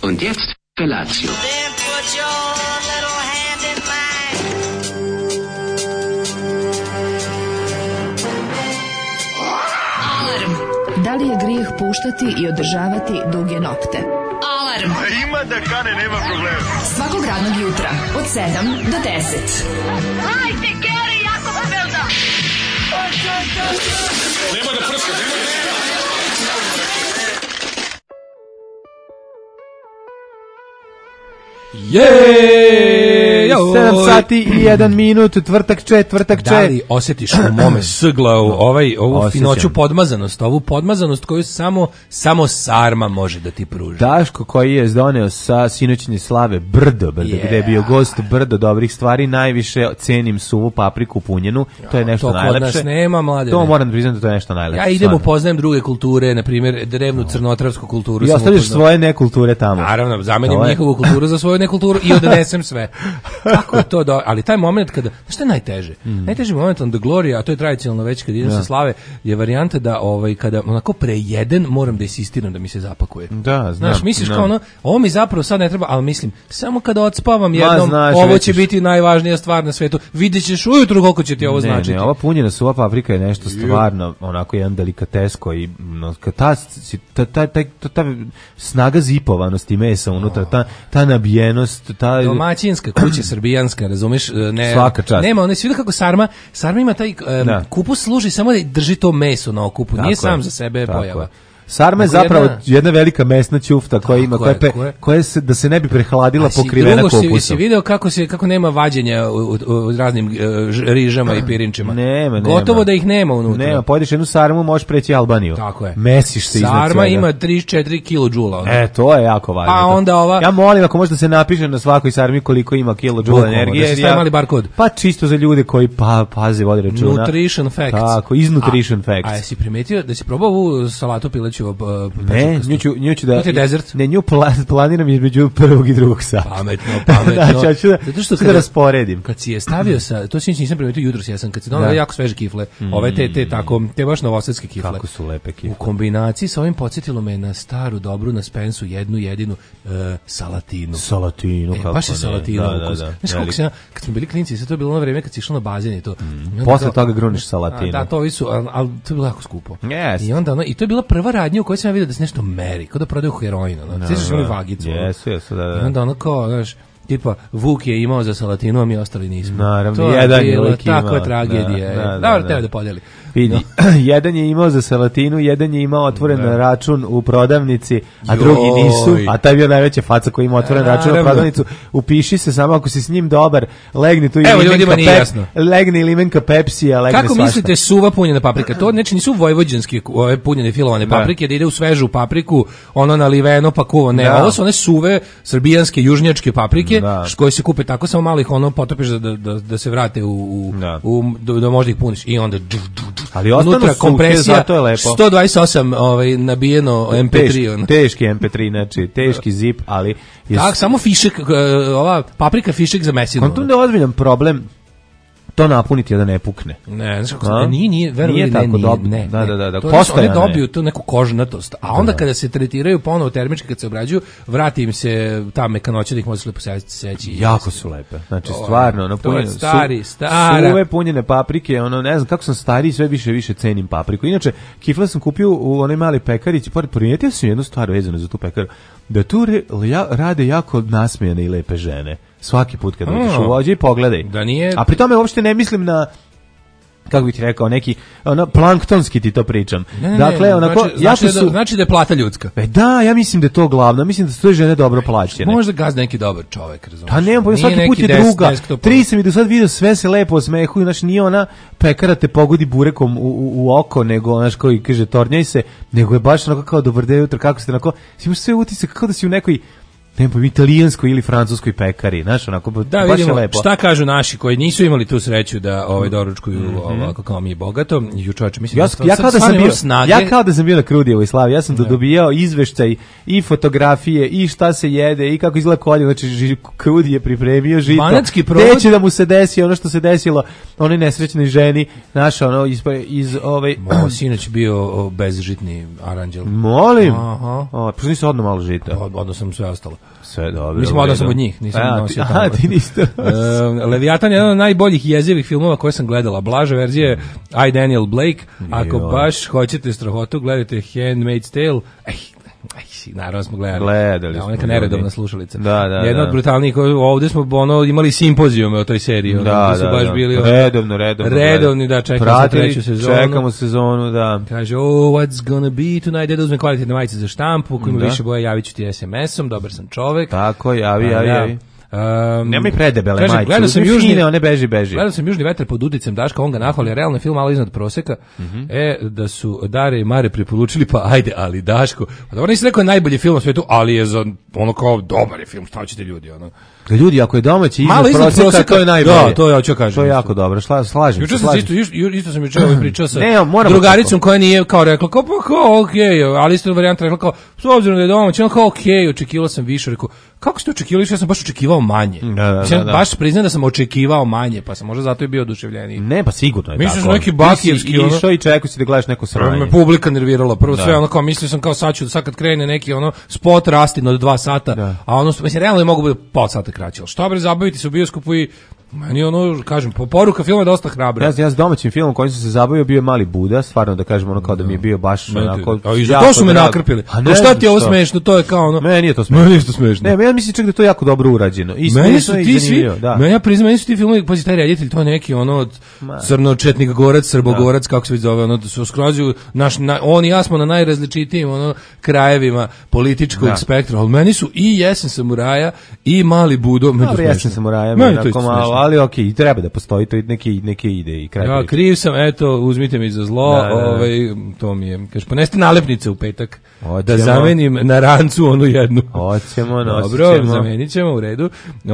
Und jetzt Felatio. Then put your little hand in mine. Alarm. Da li je grijeh puštati i održavati duge nokte? Alarm. Ima da kane, nema problema. Svakog radnog jutra od 7 do 10. Hajde, Geri, jako se velda. Nema da prska, nema da... Jej! 7 sati i 1 minut, tvrtak če. Da li osjetiš u mome sglavu ovu finoću podmazanost, ovu podmazanost koju samo sarma može da ti pruži? Daško koji je doneo sa sinoćnje slave Brdo, gde je bio gost Brdo dobrih stvari, najviše cenim suvu papriku punjenu, to je nešto najlepše. To kod nas nema, mladene. To moram da priznam da to je nešto najlepše. Ja idem upoznajem druge kulture, na primjer drevnu crnotravsku kulturu. I ostaviš svoje nekulture tamo. Naravno, zamenim njihovu kulturu za svoju nekulturu i odnesem sve. Kako je to ali taj moment kada, šta je najteže? Najteži moment on the glory, a to je tradicionalno već kad idem sa slave, je varijanta da kada onako prejeden moram da insistiram da mi se zapakuje. Da, znam. Znaš, misliš kao ono, ovo mi zapravo sad ne treba, ali mislim, samo kada odspavam jednom, ovo će biti najvažnija stvar na svetu. Vidjet ćeš ujutru koliko će ti ovo značiti. Ne, ova punjena suva paprika je nešto stvarno, onako jedan delikates koji, ta snaga zipovanosti mesa unutra, ta nabijenost, ta... Domaćinska kuća, srbijanska, razumeš? Ne, svaka čast. Nema, on je svi kako sarma ima taj kupus služi samo da drži to meso na okupu, nije sam za sebe pojava. Sarma je zapravo jedna velika mesna ćufta koja ima koja se da se ne bi prehladila pokrivena kopusom. Jesi video kako nema vađenja u raznim rižama i pirinčima? Nema. Gotovo da ih nema unutra. Nema, pojedeš jednu sarmu, možeš preći Albaniju. Tako je. Mesiš se iznad svega. Sarma ima 3-4 kJ. To je jako važno. A onda ova... Ja molim ako može da se napiše na svakoj sarmi koliko ima kilodžula energije. Da se stavi mali barkod. Pa čisto za ljude koji paze, vode računa. Nutrition facts. Tako, iz nutrition facts. A jesi primetio da si probao ovu salatu pileću? Ne, nju ću da... To je desert? Ne, nju planiram između prvog i drugog sata. Pametno. Znači, ću da rasporedim. Kad si je stavio sa... To nisam primetio jutros, kad si donao jako sveže kifle, ove te baš novosadske kifle. Kako su lepe kifle. U kombinaciji sa ovim podsjetilo me na staru, dobru, na Spensu, jednu jedinu salatinu. Kako baš je salatinu ukus. Znaš kako se kad smo bili klinci, sve to je bilo ono vreme kad si išlo na bazen i to. Posle toga gruniš salatinu. Da, to su, ali to je bilo jako skupo. Yes. I to je bila prva radnja u kojoj sam ja vidio da se nešto meri, kao da prodaju heroin, sjećaš li vagicu? Jesu, da. I onda ono kao, znaš, tipa, Vuk je imao za salatinu, a mi ostali nismo. Naravno, jedan je lik imao. Takva tragedija. Dobro, treba da podeli. Vidi, jedan je imao za salatinu, jedan je imao otvoren račun u prodavnici, a drugi nisu, a taj je bio najveća faca koji ima otvoren račun u prodavnicu. Upiši se samo ako si s njim dobar, legni tu i limenka Pepsija, legne svašta. Kako mislite suva punjena paprika? To znači nisu vojvođanske ove punjene filovane paprike, da ide u svežu papriku, ono naliveno pa kuvo. Ne, ovo su one suve srbijanske, južnjačke paprike, koje se kupe tako, samo malo ih ono potopiš da se vrate da možda ih puniš i onda ali ostanu suke, zato je lepo. 128 nabijeno MP3. Teški MP3, znači teški zip, ali... Tak, samo fišek, ova paprika fišek za mesinu. On tu je ozbiljan problem to napuniti da ne pukne. Ne, znaš kako nije tako dobro. Da. Oni dobiju tu neku kožnatost, a onda kada se tretiraju ponovo termički, kad se obrađuju, vrati im se ta mekanoća da ih može lepo seći. Jako su lepe. Znači stvarno, to je stara. Suve punjene paprike, ne znam kako sam stariji, sve više cenim papriku. Inače, kifle sam kupio u onoj mali pekarici, primijetio sam jednu stvar vezanu za tu pekaru, da tu rade jako nasmejane i lepe žene. Svaki put kad uđeš u vođe i pogledaj. A pri tome uopšte ne mislim na, kako bih ti rekao, neki planktonski ti to pričam. Dakle, onako, znači da je plata ljudska. Da, ja mislim da je to glavno. Mislim da su sve žene dobro plaćene. Možda gazda neki dobar čovek, razumiješ. Pa nema, svaki put je druga. 3 sam i do sad vidio, sve se lepo osmehuju, znači nije ona pekara te pogodi burekom u oko, nego, znaš, koji kaže tornjaj se, nego je baš onako kao dobar dan jutro, kako ste onako, imaš sve utisak kao da si u nekoj ne po italijanskoj ili francuskoj pekari, znaš, onako da baš vidimo lepo. Šta kažu naši koji nisu imali tu sreću da doručkuju ovako kao mi bogato. Jučeče mislim ja kao da sam bio na Krudijevoj slavi, ja sam dobijao izveštaj i fotografije i šta se jede i kako izgleda kolje, znači Krudi je pripremio žito. Banatski provod. Neće da mu se desi ono što se desilo onoj nesrećnoj ženi, naša ono iz sinoć bio bezžitni aranđel. Molim. Pa nisu odno malo žita. Odno sam sve ostalo. Sve dobro. Mislim, odno sam od njih, nisam nosio tamo. Aha, ti niste. Leviatan je jedan od najboljih jezivih filmova koje sam gledala. Blaža verzija je I, Daniel Blake. Ako baš hoćete strahotu, gledajte Handmaid's Tale. Naravno smo gledali. Ona neka neredovna slušalica. Jedna od brutalnijih, ovdje smo imali simpozijume o toj seriji. Da, su baš bili redovni, da, čekamo sezonu, da. Kaže, what's gonna be tonight, da uzmem kvalitetne majice za štampu, ako ima više boja, javit ću ti SMS-om, dobar sam čovek. Tako, javi. Nemoj predebele majice, gledao sam one beži. Gledao sam Južni vetar pod udicem Daška, on ga nahvali, realno je film malo iznad proseka, da su Dare i Mare preporučili, pa ajde, ali Daško, pa dobro nisi rekao najbolji film na svetu, ali je za ono kao dobar je film, šta ćete ljudi, ono. Ljudi, ako je domaći iznad proseka, to je najbolje. Da, to ja hoću kažem. To je jako dobro, slažem se. Isto sam juče pričao sa drugaricom koja nije kao rekla, kao okej, ali isto varijanta rekla kao, s obzirom da je domaći, on kao okej, očekivao sam više, rekao, kako ste očekivali, ja sam baš očekivao manje. Baš priznam da sam očekivao manje, pa sam možda zato i bio oduševljeniji. Ne, pa sigurno je tako. Mislim neki bakijevski ono. Išao i čekao si da gledaš neko sranje. Me publika nervirala. Prvo sve ono kao mislio sam kao sad kad krene neki ono spot rastin od 2 sata, a ono mislim realno je mogu biti pola sata kraće. Što bre zabaviti se u bioskopu i meni ono, kažem, poruka filma je dosta hrabra. Ja s domaćim filmom kojim sam se zabavio bio je Mali Buda, stvarno da kažem ono kao da mi je bio baš onako. A i to su me nakrpili. A šta ti je ovo smešno? To je kao ono. Meni je to smešno. Ne, ja mislim čak da je to jako dobro urađeno. Meni su ti svi, ja priznam, meni su ti filmovi, pazi taj reditelj, to je neki ono od crnočetnik gorac, srbogorac, kako se već zove, ono su skrozuju on i ja smo na najrazličitijim ono krajevima političkog spektra, ali meni su i Jesen samuraja i Mali Budo, Jesen samuraja, ali okej, treba da postoji to neke ide i kraj. Ja kriv sam, eto, uzmite mi za zlo, to mi je, kaže, poneste nalepnice u petak, da zamenim na rancu onu jednu. Hoćemo, dobro, zamenit ćemo, u redu.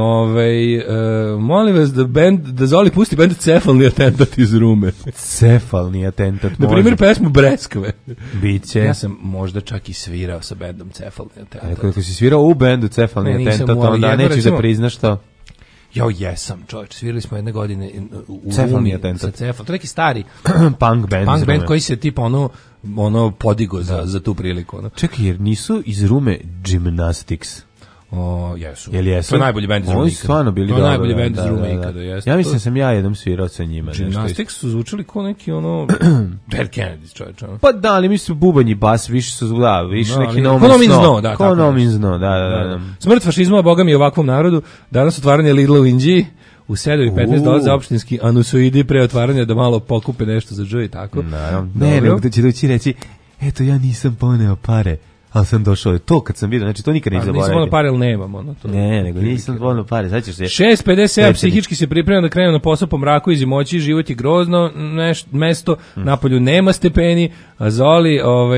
Molim vas da Zoli pusti bend Cefalni atentat iz Rume. Cefalni atentat, na primjer pesmu Breskve. Biće. Ja sam možda čak i svirao sa bendom Cefalni atentat. Ako si svirao u bendu Cefalni atentat, onda nećeš da priznaš to. Ja jesam, čovječ, svirali smo jedne godine u Cefalni atentat. Sa Cefal, to je neki stari punk band koji se tipa ono podigo za tu priliku. Ono. Čekaj, jer nisu iz Rume Gymnastics? Jesu. To je najbolji bend iz Rume. Oni su stvarno bili dobro. To je najbolji bend iz Rume ikada. Ja mislim sam ja jednom svirao sa njima. Gymnastics su zvučali kao neki ono Dead Kennedys, čovječ. Pa da, ali mislim bubanj i bas više su više neki No Means No. Da. Smrt fašizma, boga mi ovakvom narodu. Danas otvaranje Lidla u Inđiji. U 7:15 dolaze opštinski anusoidi pre otvaranja da malo pokupe nešto za džoj i tako. Ne, nego da će doći reći, eto ja nisam poneo pare, ali sam došao. To kad sam vidio, znači to nikad ne zaboravim. Nisam poneo pare, ali nemam. Ne, nego nisam poneo pare, sad ćeš se. 6:57, psihički se pripremam da krenem na posao po mraku i zimoći, život je grozno mesto, napolju nema stepeni, a Zoli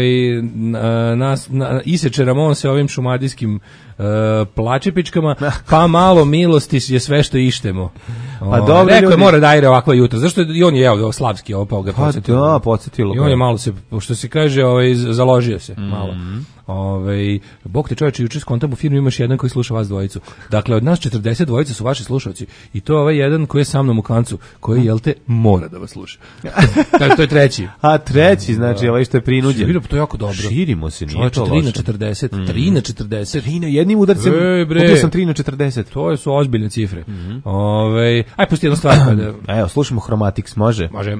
iseče Ramon se ovim plačepičkama, pa malo milosti je sve što ištemo. Pa dobro, rekao je mora da ajre ovakva jutra. Zašto i on je slavski opao ga podsjetilo. Da, podsjetilo. I on je malo se, što se kaže, založio se malo. Bog te čovječe, juče skontam u firmi imaš jedan koji sluša vas dvojicu. Dakle, od nas 40 dvojice su vaši slušalci. I to je ovaj jedan koji je sa mnom u kancu, koji, jel te, mora da vas sluša. To je treći. A treći, znači ovaj što je prinuđen. To je jako dobro. Širimo se, nije to loše. 3 na 40. Jednim udarcem kupio sam 3 na 40. To su ozbiljne cifre. Aj, pusti jednu stvar. Evo, slušamo Chromatics, može? Može.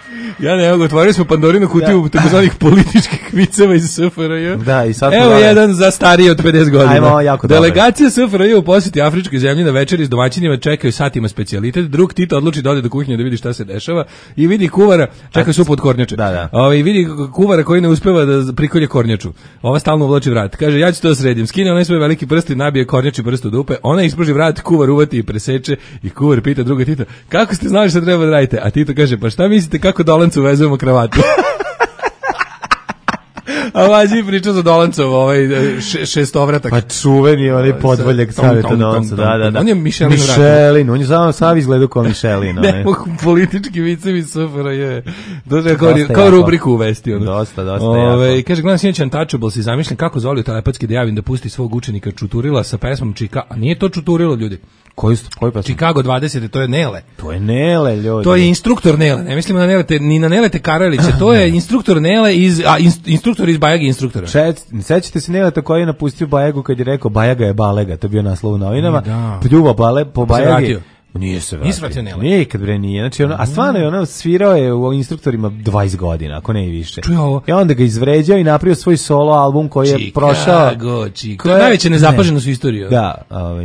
Ja ne mogu, otvorili smo Pandorinu kutiju takozvanih političkih viceva iz SFRJ. Da, i sad evo jedan za starije od 50 godina. Ajmo, jako delegacija SFRJ u posjeti afričkoj zemlji na večeri s domaćinima čekaju satima specijalitet. Drug Tito odluči da ode do kuhinje da vidi šta se dešava i vidi kuvara, čeka supu od kornjače. I vidi kuvara koji ne uspeva da prikolje kornjaču. Ova stalno uvlači vrat. Kaže, ja ću to sredim. Skine onaj svoj veliki prst i nabije kornjači prst u dupe. Ona ispruži vrat, kuvar uvati i preseče i kuvar pita druga Tito, kako ste znali šta treba da radite? A Tito kaže, pa šta mislite kako Dolancu vezujemo kravatu? A vađi priča za Dolancovo, šestovratak. Pa čuveni onaj podvoljak Saveta Dolanca, da. On je Mišelin, on je sam izgledao kao Mišelin. Ne, politički vicevi SFRJ. Kao rubriku uvesti. Dosta jako. Kaže, gledam sinoć Untouchables i zamišljam kako Zoliju telepatski da javim da pusti svog učenika Čuturila sa pesmom Čika, a nije to Čuturilo, ljudi. Koji pesma? Chicago 20, to je Nele. To je Nele, ljudi. To je instruktor Nele, ne mislimo na Nelete, ni na Nelete Karelića, to je instruktor Nele instruktor iz Bajagi instruktora. Sećate se Neleta koji je napustio Bajagu kad je rekao Bajaga je balega, to je bio naslov u novinama, pljuva po Bajagi. Nije se vratio. Nikad bre nije. Znači, a stvarno je svirao je u instruktorima 20 godina, ako ne i više. I onda ga izvređao i napravio svoj solo album koji je prošao. To je najveća nezapaženost u istoriji. Da,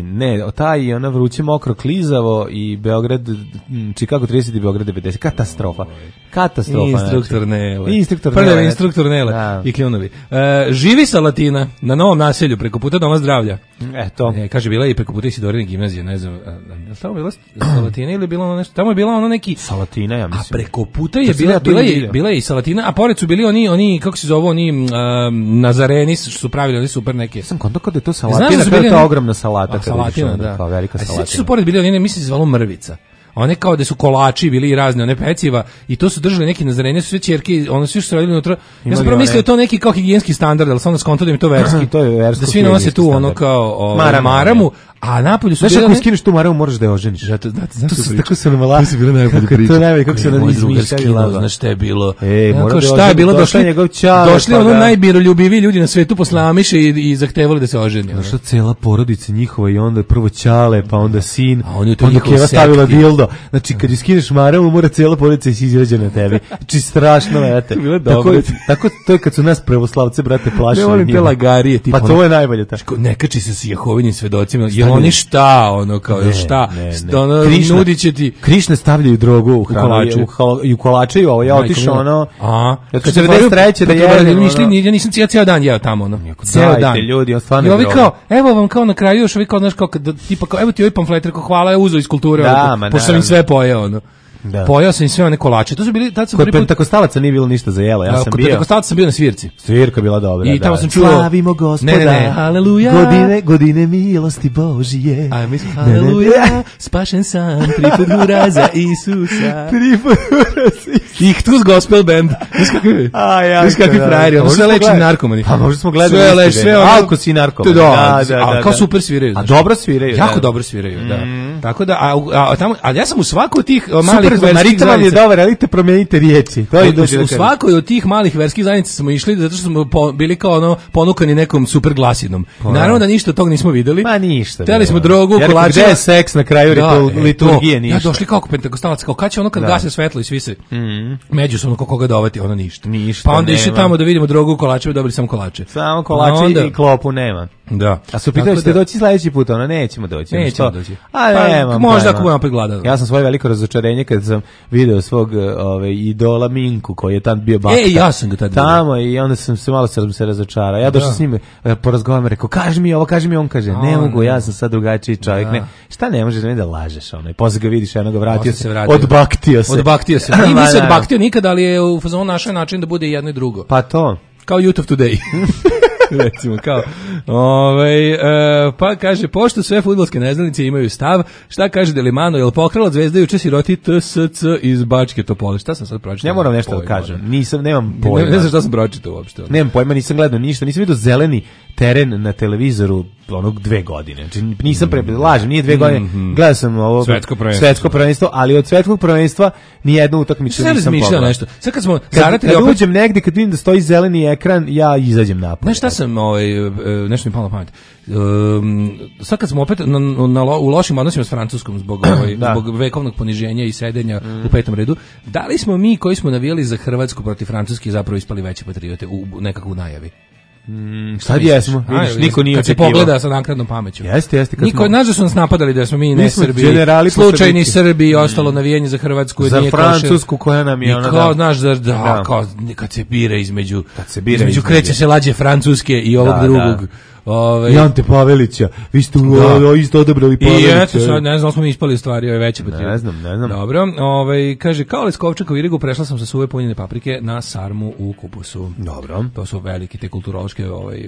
taj i ona Vruće mokro klizavo i Beograd, Chicago 30 i Beograd 90. Katastrofa. Instruktor Nele. Instruktor Nele i kljunovi. Živi Salatina na Novom naselju preko puta Doma zdravlja. Eto. Kaže, bila je i preko puta Isidorine gimnazije, ne znam, tamo bila Salatina ili bilo ono nešto, tamo je bila ono neki Salatina, ja mislim. A preko puta je bila je i Salatina, a pored su bili oni kako se zove, oni Nazareni su pravili, oni super neke. Sam konto kada je to Salatina, kada je to ogromna salata. Salatina, da. Kao velika Salatina. A su pored bili oni, mislim se zvalo Mrvica. One kao da su kolači bili i razne one peciva i to su držali neki Nazareni, su sve ćerke, one su još radili unutra. Ja sam prvo mislio to neki kao higijenski standard, ali sam onda skonto da im to verski. To je versko. Da svi nose tu ono kao maramu, a napolju su bili. Znaš, ako skineš tu maramu moraš da je oženiš. Tako se nam laži bilo najbolje priče. To je najbolje kako se nam izmišljali. Znaš šta je bilo? Šta je bilo? Došli ono najmiroljubiviji ljudi na svetu posle Amiše i zahtevali da se oženi. Došla cela porodica njihova i onda prvo ćale, pa onda sin, onda Keva stavila dildo. Znači, kad iskineš maramu, mora cijela policija izađe na tebi. Znači, strašno, vrate. Tako, to je kad su nas pravoslavce, brate, plašili. Ne volim te lagarije. Pa to je najbolje tako. Ne kači se s Jehovinim svedocima. Jel oni šta, ono, kao, šta? Nudit će ti... Krišne stavljaju drogu u kolače. Ovo je otišao, ono... Kad se 93. da jedem, ja nisam cijel dan jeo tamo, ono. Cijel dan. Ljudi, on stvarno je droga. Evo vam kao na kraju, još ovi kao, znaš, kao, tipa, evo ti ovaj pamflet, rekao, hvala, je uzeo iz kulture, pošto sam im sve pojeo, ono. Pojao sam i sve one kolače. To su bili, tad sam kod Pentakostalaca nije bilo ništa za jelo. Ja sam kod bio. Pentakostalaca sam bio na svirci. Svirka bila dobra. I tamo sam čuo. Slavimo Gospoda. Haleluja. Godine milosti Božije. A mi smo haleluja. Spašen sam, triput hura za Isusa. Iktus gospel band. Znaš kakvi frajeri. Ono sve leči narkomani. Pa možda smo gledali. Sve Alkos i narkomani. Da. Kao super sviraju. A dobro sviraju. Jako dobro sviraju, da. Tako da, a ja sam u svaku od tih malih verskih zajednica. Je dobar, ali te promijenite riječi. U svakoj od tih malih verskih zajednica smo išli zato što smo bili kao ono ponukani nekom super glasinom. Naravno da ništa od tog nismo videli. Pa ništa. Hteli smo drogu, kolače. Gde je seks na kraju liturgije ništa. Ja došli kao Pentakostalac, kao kad će ono kad gase svetlo i svi se međusobno koga dovati, ono ništa. Pa onda išli tamo da vidimo drogu, kolače, dobili samo kolače. Samo kolače i klopu nema. Da. A su pitali ste doći sledeći put, ono nećemo doći. A nema. Možda ako budemo opet gladan. Ja sam svoje veliko razočarenje kad sam video svog idola Minku koji je tam bio bakta. Ja sam ga tad tamo i onda sam se malo razočarao. Ja došao s njim, porazgovaram, rekao, kaži mi ovo, on kaže, ne mogu, ja sam sad drugačiji čovjek. Ne, šta ne možeš da lažeš, onaj. Posle ga vidiš, jedno ga vratio se, odbaktio se. I nisi odbaktio nikada, ali je u fazonu našao način da bude jedno i drugo. Pa to. Kao Youth of Today. Recimo, kao. Pa kaže, pošto sve fudbalske neznalice imaju stav, šta kaže Delimano, jel pokrala Zvezda juče siroti TSC iz Bačke Topole? Šta sam sad pročitao? Ja moram nešto da kažem. Nemam pojma. Ne znam šta sam pročitao uopšte. Nemam pojma, nisam gledao ništa, nisam vidio zeleni teren na televizoru onog 2 godine. Znači nisam lažem, nije 2 godine. Gledao sam ovo svetsko prvenstvo, ali od svetskog prvenstva ni jednu utakmicu nisam pogledao. Nešto. Sad kad smo kad uđem negde, kad vidim da stoji zeleni ekran, ja izađem napolje. Znaš šta sam, nešto mi palo na pamet. Sad kad smo opet u lošim odnosima s Francuskom zbog vekovnog poniženja i sedenja u 5. redu, da li smo mi koji smo navijali za Hrvatsku protiv Francuske zapravo ispali veće patriote u nekakvu najavi? Sad jesmo, vidiš, niko nije očekivao. Kad se pogleda sa naknadnom pameću. Jeste. Niko, znaš da su nas napadali da smo mi ne Srbi, slučajni Srbi i ostalo navijanje za Hrvatsku. Za Francusku koja nam je ona kao, znaš, kao kad se bira između kreće se lađe Francuske i ovog drugog. I Ante Pavelića, vi ste isto odabrali Pavelića. I eto, sad ne znam da smo mi ispali stvari, veće patriote. Ne znam. Dobro, kaže, kao Leskovčak u Irigu prešla sam sa suve punjene paprike na sarmu u kupusu. Dobro. To su veliki te kulturološke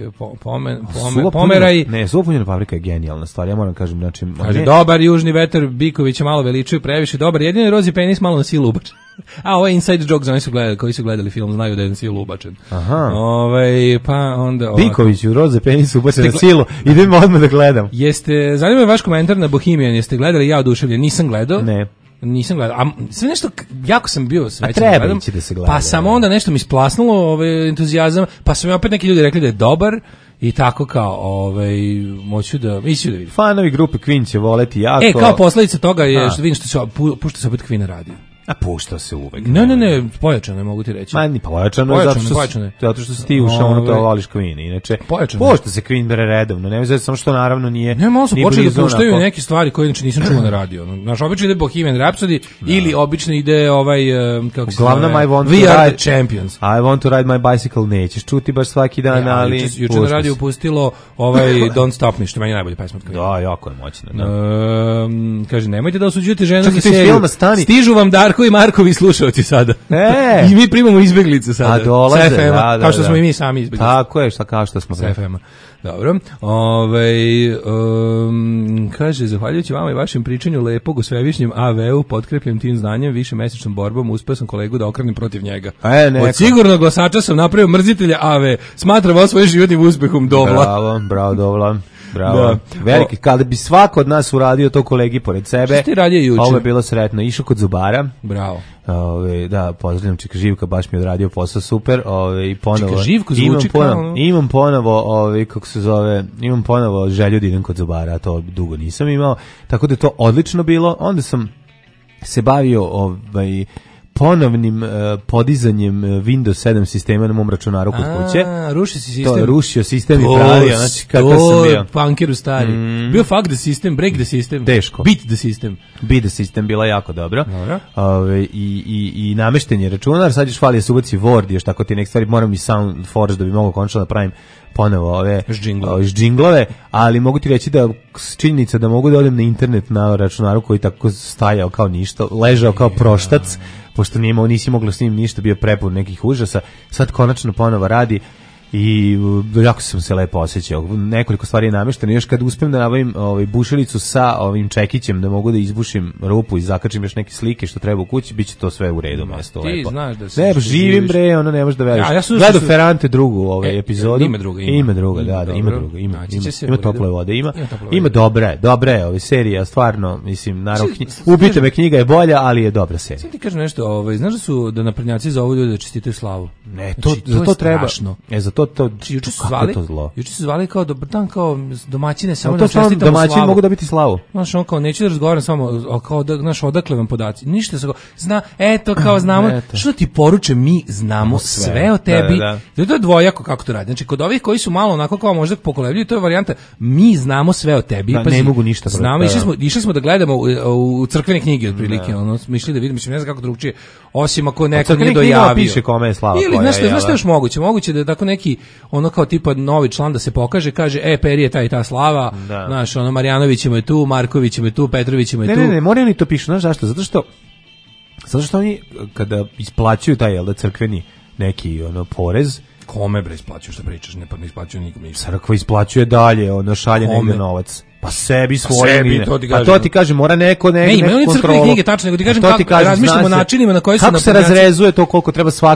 pomeraji. Ne, suva punjena paprika je genijalna stvar, ja moram kažem. Znači, kaže, dobar južni vetar, Bikovića malo veličuju, previše dobar, jedini rozi penis malo na silu ubačen. A ovo je inside joke za oni koji su gledali film, znaju da je na silu ubačen. Aha. Pa onda Biković u roze penis ubačen na silu, idemo odmah da gledam. Zanima me vaš komentar na Bohemian, jeste gledali? Ja oduševljen, nisam gledao. Ne. Nisam gledao, a sve nešto, jako sam bio srećan. A treba ići da se gleda. Pa samo onda nešto mi splasnulo entuzijazam, pa su mi opet neki ljudi rekli da je dobar i tako kao, moću da vidim. Fanovi grupe Queen će voleti jako. Kao posledica toga je što vidim što pušta se opet Queen na radio. A pušta se uvek. Ne, pojačano je, mogu ti reći. Ma ni pojačano je zato što si ti ušao ono to voliš Queen. Inače, pušta se Queen redovno, ne znam samo što naravno nije. Ne, malo su počeli da puštaju neke stvari koje inače nisam čuo na radio. Naš obično ide Bohemian Rhapsody ili obično ide kako se zove. We Are the Champions. I want to ride my bicycle, nećeš čuti baš svaki dan, ali juče na radiju pustilo Don't Stop Me, što meni najbolje pesma od Queen. Da, jako je moćno. Kaže, nemojte da osuđujete žene za seriju. Stižu vam Darko i Markovi slušaoci sada. I mi primamo izbeglice sada. A dolaze, kao što smo i mi sami izbeglice. Tako je, kao što smo. Sa FM-a. Dobro. Kaže, zahvaljujući vama i vašem pričanju lepog o svevišnjem AV-u, potkrepljem tim znanjem, više mesečnom borbom, uspeo sam kolegu da okrenem protiv njega. Od sigurnog glasača sam napravio mrzitelja AV. Smatram ovo svojim životnim uspehom, Dovla. Bravo, Dovla. Bravo. Veliki, kada bi svako od nas uradio to kolegi pored sebe, ovo je bilo sretno. Išao kod zubara. Bravo. Da, pozdravljam Čika Živka, baš mi je odradio posao super. I ponovo Čika Živku zvuči imam ponovo, kako se zove, imam ponovo želju da idem kod zubara, a to dugo nisam imao. Tako da je to odlično bilo. Onda sam se bavio ponovnim podizanjem Windows 7 sistema na mom računaru kod kuće. Ruši si sistem. To je rušio sistem i pravio. Znači, kakav sam bio. Punkeru stari. Bio fuck the system, break the system. Teško. Beat the system. Beat the system bila jako dobro. I namešten je računar. Sad još fali da se ubaci Word, još tako ti neke stvari. Moram i SoundForge da bi mogao končno da pravim ponovo ove ždžinglove, ali mogu ti reći da činjenica da mogu da odem na internet na računaru koji tako stajao kao ništa, ležao kao proštac, pošto nisi mogla s njim ništa, bio prepun nekih užasa, sad konačno ponovo radi i jako sam se lepo osjećao. Nekoliko stvari je namešteno, još kad uspijem da nabavim bušilicu sa ovim čekićem da mogu da izbušim rupu i zakačim još neke slike što treba u kući, bit će to sve u redu, mesto lepo. Ti znaš da ne, živim bre, ono ne možeš da veriš. Gledao Ferrante drugu epizodu. Ima druga, ima tople vode, ima dobre ove serije, stvarno, mislim, naravno, Ubijte me knjiga je bolja, ali je dobra serija. Sad ti kažem nešto, znaš da su da naprednjaci zovu ljudi da čestitaju slavu? Ne, za to treba. Za to juče su zvali kao dobar dan, kao domaćine, samo da čestitamo slavu. Domaćini mogu dobiti slavu. Znaš, on kao, neću da razgovaram s vama, kao da, znaš, odakle vam podaci. Ništa se kao znamo, što ti poruče, mi znamo sve o tebi. To je dvojako kako to radi. Znači, kod ovih koji su malo onako kao možda pokolevljuju, to je varijanta, mi znamo sve o tebi. Ne mogu ništa. Znamo, išli smo da gledamo u crkvene knjige, otprilike, ono, mišli da vidimo, ne znam kako drugčije, osim ako neko nije dojavio. Piše kome je slava. Ili, znaš što još moguće da je tako neki ono kao tipa novi član da se pokaže, kaže Peri je ta i ta slava, znaš, ono Marjanović je tu, Marković je tu, Petrović je tu. Ne, moraju ni to pišu, znaš zašto? Zato što oni kada isplaćuju taj crkveni neki porez, kome bre isplaćuju, što pričaš, ne isplaćuju nikom ništa. Crkva isplaćuje dalje, šalje negdje novac. Pa sebi svojim. A to ti kaže, mora neko ne ima oni crkvene knjige, tačno, nego ti kažem kako razmišljamo o načinima na koji su kako se razrezuje to, koliko treba svaka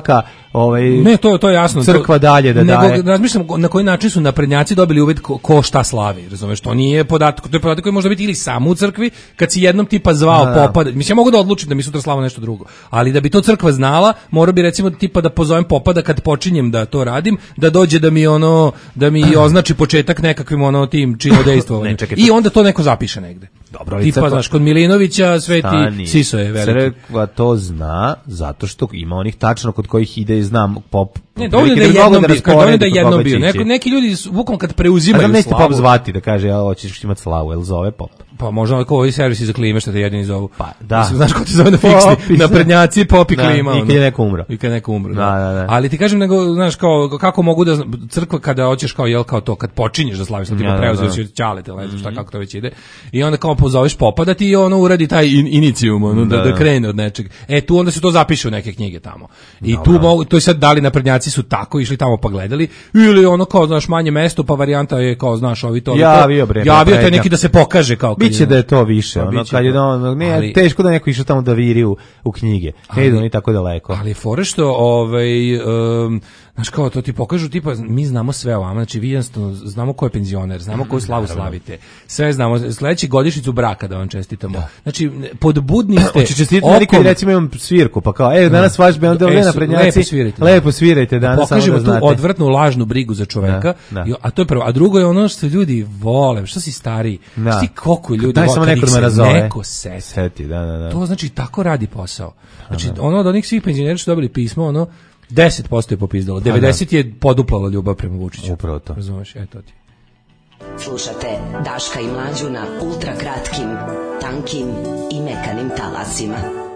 ne, to je jasno. Crkva dalje da daje. Nego razmišljam na koji način su naprednjaci dobili uvid ko šta slavi, razumeš? To nije podatak, to je podatak koji može biti ili samo u crkvi, kad si jednom tipa zvao popa, mislim ja mogu da odlučim da mi sutra slava nešto drugo, ali da bi to crkva znala, mora bi recimo tipa da pozovem popa da kad počinjem da to radim, da dođe da mi označi početak nekakvim tim činodejstvom. I onda to neko zapiše negde. Dobro, tipa, znaš, kod Milinovića Sveti Siso je veliki. Crkva to zna, zato što ima onih tačno kod kojih ide i znam pop. Ne, dovoljno da je jednom bio. Neki ljudi, bukvalno kad preuzimaju slavu. A nećete pop zvati da kaže, hoćeš imati slavu, jel zove pop? Pa možda kao ovi servisi za klime što te jedini zovu. Pa, da. Znaš ko ti zove na fiksni? Naprednjaci, pop i klima. I kad je neko umro. Da. Ali ti kažem, nego, znaš, kako mogu da crkva kada hoćeš kao to, kad počinješ da slaviš, tipa preuzeš od ćalete, ne znam šta, kako to već ide. I onda kao pozoveš popa da ti uradi taj inicijum, da krene od nečeg. Tu onda se to zapiše u neke knjige tamo. I to je sad da li naprednjaci su tako išli tamo pa gledali, ili kao, znaš, manje mesto, pa varijanta je kao, znaš, ovi to. Javio taj neki da se pokaže kao. Biće da je to više, kad je ne, teško da neko išao tamo da viri u knjige. Ne idu ni tako daleko. Ali fore što znaš kao to ti pokažu tipa mi znamo sve o vama, znači vi jednostavno znamo ko je penzioner, znamo koju slavu slavite, sve znamo, sledeći godišnjicu braka da vam čestitamo. Znači podbudni ste. Hoće čestitati kad recimo imam svirku, pa kao danas vaš bend naprednjaci, lepo svirajte danas, samo da znate. Tu odvratnu lažnu brigu za čoveka, a to je prvo, a drugo je ono što ljudi vole, što si stariji, što ti koliko ljudi vole, neko seti. To znači tako radi posao. Znači ono od onih svih penzionera što dobili pismo, 10% je popizdalo, 90% je poduplalo ljubav prema Vučiću. Upravo to. Razumeš, to ti. Slušate Daška i Mlađu na ultra kratkim, tankim i mekanim talasima.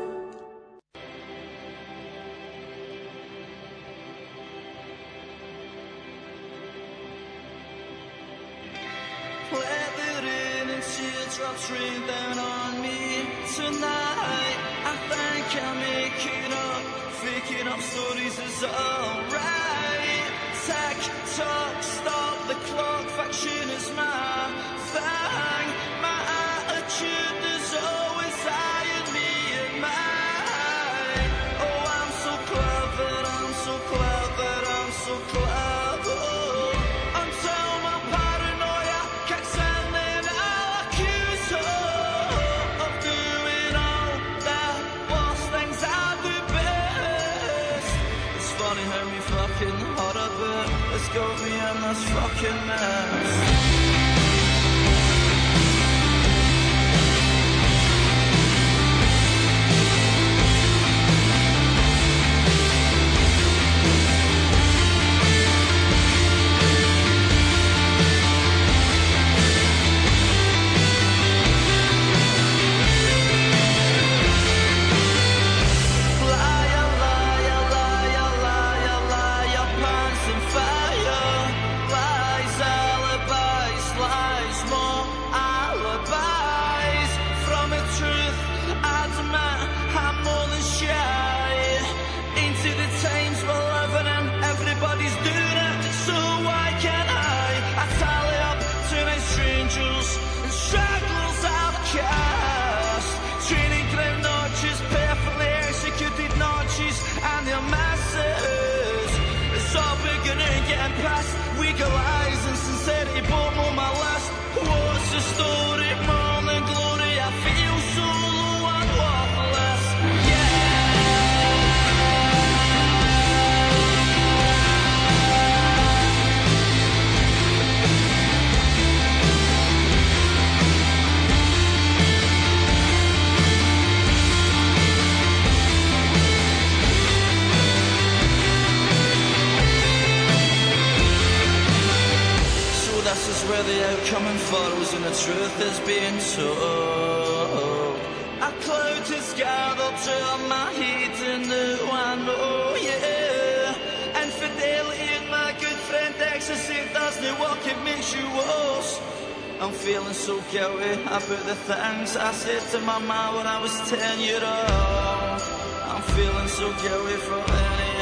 I'm feeling so guilty about the things I said to my mom when I was 10 years old. I'm feeling so guilty for any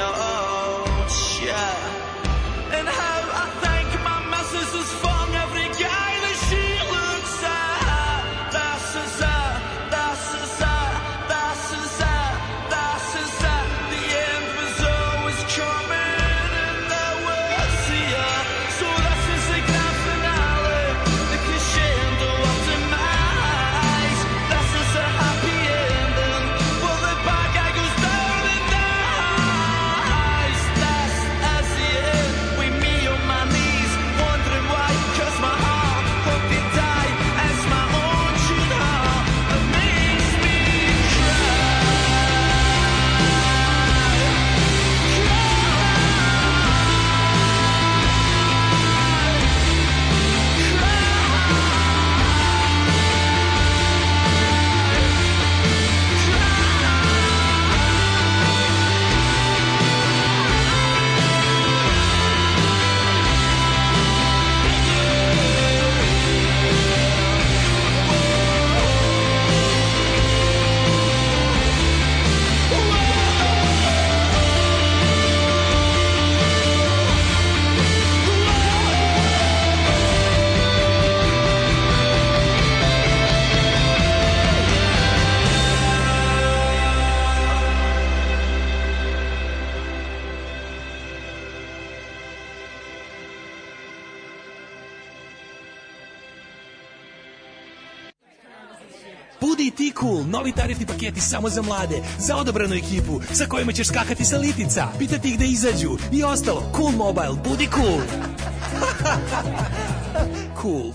old shit. And how I think my missus is fun every guy that she looks at. That's is that, that's is that, that's is that, that's is that. The end was always coming. BT Cool, novi tarifni paketi samo za mlade, za odabranu ekipu, sa kojima ćeš skakati sa litica, pitati ih da izađu i ostalo. Cool Mobile, budi cool. Cool.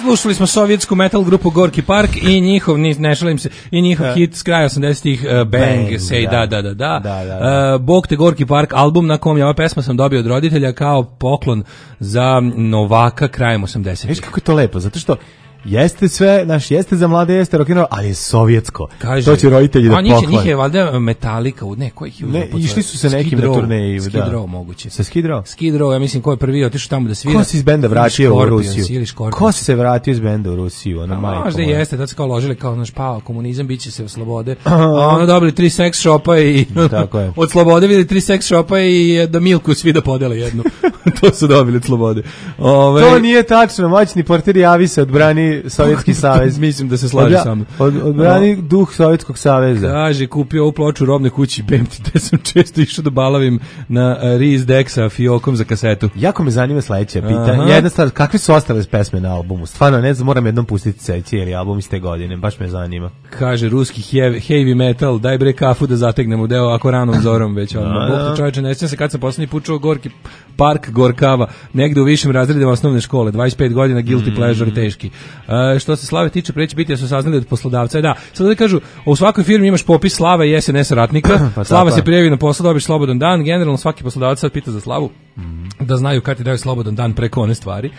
slušali smo sovjetsku metal grupu Gorki Park i njihov, ne šalim se, i njihov hit s kraja 80-ih, Bang, Say da. Bog te Gorki Park, album na kom je ova pesma sam dobio od roditelja kao poklon za Novaka krajem 80-ih. Viš kako je to lepo, zato što jeste sve, jeste za mlade, jeste rock'n'roll, ali je sovjetsko. Kaže, to će roditelji da poklone. Njih je valjda Metallica, kojih je ne, išli su se nekim na turneji. Skid Row moguće. Sa Skid Row? Skid Row, ja mislim ko je prvi otišao tamo da svira. Ko se iz benda vratio u Rusiju? Ko se vratio iz benda u Rusiju? Možda jeste, tad se kao ložili kao naš pao komunizam, bit će se u slobode. Ono dobili 3 seks šopa i od slobode vidjeli 3 seks šopa i da Milku svi da podele jednu. To su dobili od slobode. To nije tačno, moćni portir javi se, odbrani Sovjetski savez. Mislim da se slaže sa mnom. Odbrani duh Sovjetskog saveza. Kaže, kupio ovu ploču u robnoj kući Bemti, te sam često išao da balavim na Riz Dexa fiokom za kasetu. Jako me zanima sledeće pitanje. Jedna stvar, kakve su ostale pesme na albumu? Stvarno, ne znam, moram jednom pustiti cijeli album iz te godine, baš me zanima. Kaže, ruski heavy metal, daj bre kafu da zategnemo deo ako ranom zorom već odmah. Bog čoveče, ne sjećam se kad sam poslednji put čuo Gorki Park, Gorkava, negde u višim razredima osnovne škole, 25 godina, guilty pleasure, teški. Što se slave tiče, preći biti da su saznali od poslodavca. Da, sad da kažu, u svakoj firmi imaš popis slava i SNS ratnika, pa slava se prijavi na posao, dobiš slobodan dan, generalno svaki poslodavac sad pita za slavu, da znaju kad ti daju slobodan dan preko one stvari.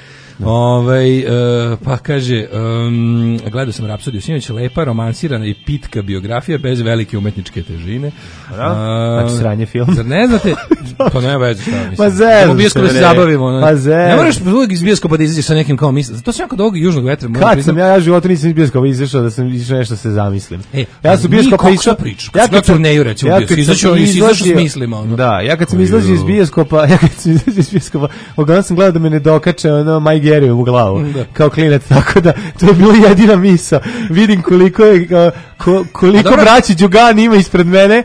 Pa kaže, gledao sam Rapsodiju sinoć, lepa, romansirana i pitka biografija bez velike umetničke težine. Znači sranje film. Zar ne znate? Pa ne veze šta mislim. Pa zero. U bioskopu da se zabavimo. Pa zero. Ne moraš uvijek iz bioskopa da izađeš sa nekim kao misli. To sam jako dog južnog vetra. Kad sam ja životu nisam iz bioskopa izašao da sam išao nešto se zamislim. Ja sam bioskopa išao. Ja kad turneju recimo izašao s mislima. Da, ja kad sam izlazio iz bioskopa, uglavnom sam gledao da me ne dokače ono Maj Geriju u glavu, kao klinac, tako da to je bila jedina misao. Vidim koliko braći Đugani ima ispred mene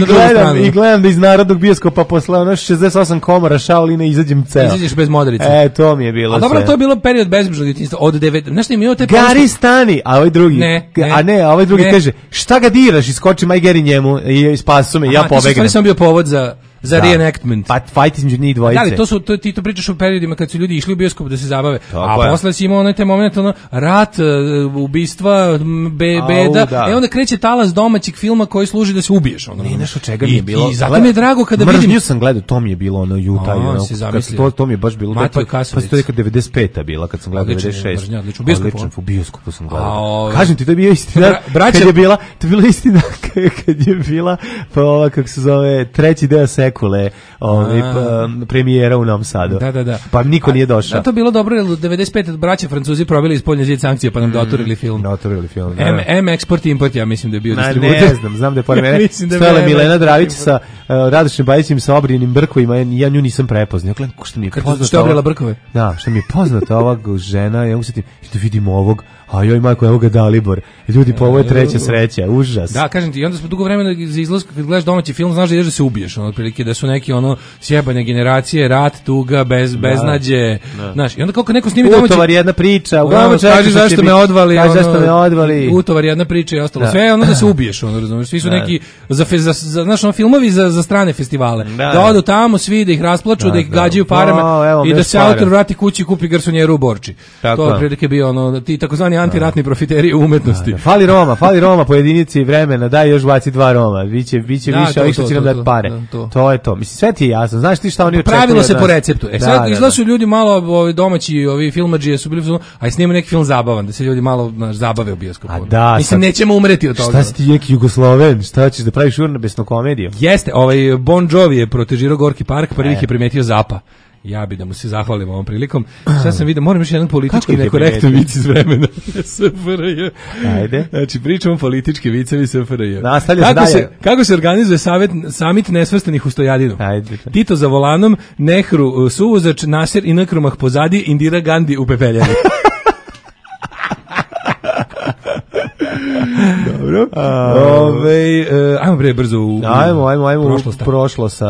i gledam da iz narodnog bioskopa posle ono 68 komora Shaolina izađem ceo. Izađeš bez modrice. To mi je bilo sve. A dobro, to je bilo period bezbrižnog djetinjstva od 9. Znaš šta im je te Gari stani, a ovaj drugi. A ovaj drugi kaže, šta ga diraš, iskoči Maj Geri njemu i spasu me, ja pobegnem. Ti sam bio povod za reenactment. Pa fight između njih dvojice. Da, ti to pričaš o periodima kad su ljudi išli u bioskop da se zabave. A posle si imao onaj te moment, rat, ubistva, beda. Onda kreće talas domaćeg filma koji služi da se ubiješ. Nije nešto čega mi je bilo. I zato mi je drago kada vidim. Mržnju sam gledao, to mi je bilo ono Jutaj. To mi je baš bilo. Pa se to je kad 95-a bila, kad sam gledao 96. Odlično, u bioskopu sam gledao. Kažem ti, to je bila istina. To je bila istina kad je bila, pa ova, kako se zove, treći deo Sekule, premijera u Novom Sadu. Da. Pa niko nije došao. Da, to bilo dobro, jer 95 braća Francuzi probili iz spoljne zid sankcije, pa nam doturili film. M Export Import, ja mislim da je bio distributer. Ne znam da je pored mene stojala Milena Dravić sa Radošem Bajićem sa obrijenim brkovima, ja nju nisam prepoznao. Gledam, što mi je poznato. Što je obrijela brkove? Da, što mi je poznato ova žena, ja usetim, da vidim ovog, a joj majko, evo ga Dalibor. Ljudi, pa ovo je treća sreća, užas. Da, kažem ti, i onda smo dugo vremena za izlazak, kad gledaš domaći film, znaš da ideš da se ubiješ, otprilike da su neki sjebane generacije, rat, tuga, beznađe, znaš, i onda kako neko snimi domaći... Utovar jedna priča, kaži zašto me odvali, utovar jedna priča i ostalo, sve onda da se ubiješ, razumiješ, svi su neki, znaš, filmovi za strane festivale, da odu tamo, svi da ih rasplaču, da ih gađaju parama i da se autor vrati kući i kupi garsonjeru u Borči. To je otprilike bio ti takozvani antiratni profiteri u umetnosti. Fali Roma po jedinici vremena, daj još baci 2 Roma, biće više, ovih što će nam dati pare. To je to. Mislim, sve ti je jasno. Znaš ti šta oni očekuju? Pravilo se po receptu. Sad izlasu ljudi malo, domaći, ovi filmadžije su bili, aj snimamo neki film zabavan, da se ljudi malo zabave u bioskopu. Mislim, nećemo umreti od toga. Šta si ti neki Jugosloven? Šta ćeš da praviš urnebesnu komediju? Jeste, Bon Jovi je protežirao Gorki Park, prvih je primetio Zapa. Ja bi da mu se zahvalim ovom prilikom. Sad sam vidio, moram još jedan politički nekorektan vic iz vremena SFRJ. Ajde. Znači, pričamo politički vicevi SFRJ. Kako se organizuje samit nesvrstanih u Stojadinu? Ajde. Tito za volanom, Nehru suvozač, Nasir i Nkrumah pozadi, Indira Gandhi u pepeljani. Dobro. Ajmo bre brzo u prošlost.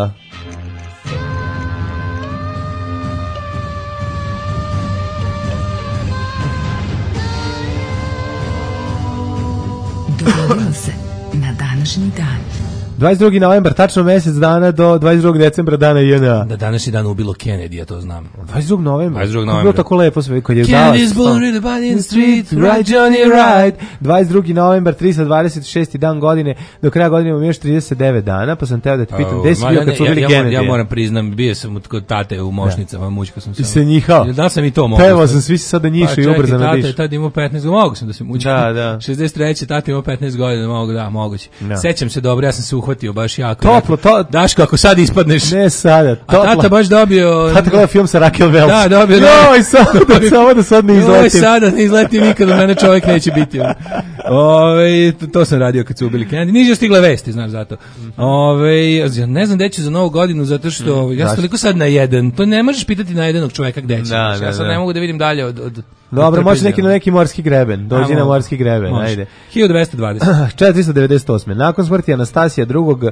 Dogodilo se na današnji dan. 22. novembar, tačno mesec dana do 22. decembra dana JNA. Da današnji dan ubilo Kennedy, ja to znam. 22. novembra. 22. novembra. Kako je bilo tako lepo sve kad je Kennedy's born in the body in the street, right Johnny, right. 22. novembar, 326. dan godine, do kraja godine imamo još 39 dana, pa sam teo da te pitam, gde si bio kad su bili Kennedy? Ja moram priznam, bio sam kod tate u Mošnicama, mučka sam se. I se njihao. Da sam i to mogu. Pevao sam, svi se sada njišu i ubrzano dišu. Tate, tada imao 15 godina, mogu sam da se mučim. Da, da. 63. tate imao 15 godina, mogu, da, moguće. Sećam se dobro, ja sam se uhvatio baš jako. Toplo, to... Daško, ako sad ispadneš. Ne sada, toplo. A tata baš dobio... Tata gleda film sa Raquel Welch. Da, dobio. Joj, samo da sad ne izletim. Joj, sada ne izletim nikad, u mene čovjek neće biti. To sam radio kad su ubili Kennedy. Niže stigle vesti, znaš, zato. Ne znam gde ću za novu godinu, zato što ja sam toliko sad na jedan. To ne možeš pitati na jednog čovjeka gde ćeš. Ja sad ne mogu da vidim dalje od dobro, može neki morski greben. Dođi na morski greben, ajde. 1220. 498. Nakon smrti Anastasija II.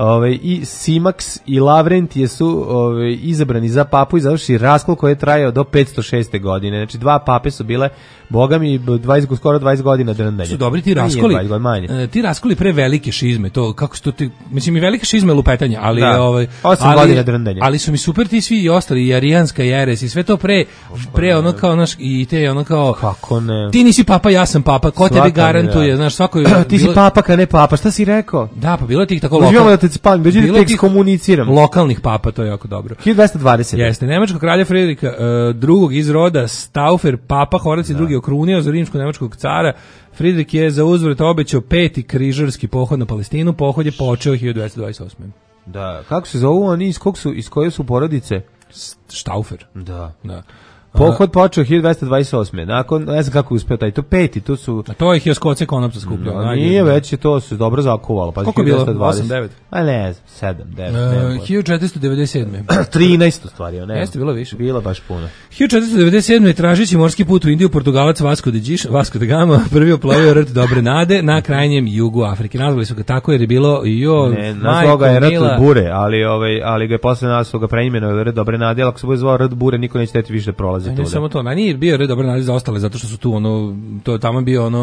I Simax i Lavrentije su izabrani za papu i završi raskol koji je trajao do 506. godine. Znači, dva pape su bile, boga mi, skoro 20 godina drndanje. Su dobri ti raskoli. Ti raskoli pre velike šizme, to kako su to, mislim i velike šizme lupetanja, ali da, 8 godina drndanja. Ali su mi super ti svi i ostali, i arijanska jeres i sve to pre ono kao naš, i te ono kao, kako ne, ti nisi papa, ja sam papa, ko tebi garantuje, znaš, svako je, ti si papa, kad ne papa, šta si rekao? Da, pa bilo tih tako lokalnih, dođi da te ekskomuniciram. Lokalnih papa, to je jako dobro. 1220. Jeste, nemačkog kralja Fridrika II. Iz roda Staufer, papa Horac II. Okrunio za rimsko-nemačkog cara. Fridrik je za uzvrat obećao 5. križarski pohod na Palestinu, pohod je počeo 1228. Da, kako se zovu oni, iz koje su porodice? Staufer. Da. Pohod počeo 1228. Nakon, ne znam kako je uspeo taj, to 5. to su... A to ih je Skotce konopca skupljao. No, nije već, to su dobro zakuvalo. Pa koliko je bilo? 8, 9? A ne, 7, 9. 1497. 13 u stvari, ne. Jeste bilo više. Bilo baš puno. 1497. tražeći morski put u Indiju, Portugalac Vasco da Gama prvi oplovio rt Dobre Nade na krajnjem jugu Afrike. Nazvali su ga tako jer je bilo nazvao ga je rt Bure, ali ga je posle nazvao ga preimenovao rt Dobre Nade, ali ako se bude zvao rt Bure, niko neće teti više da prolazi. Ne samo to, nije bio red Dobre Nade za ostale, zato što su tu tamo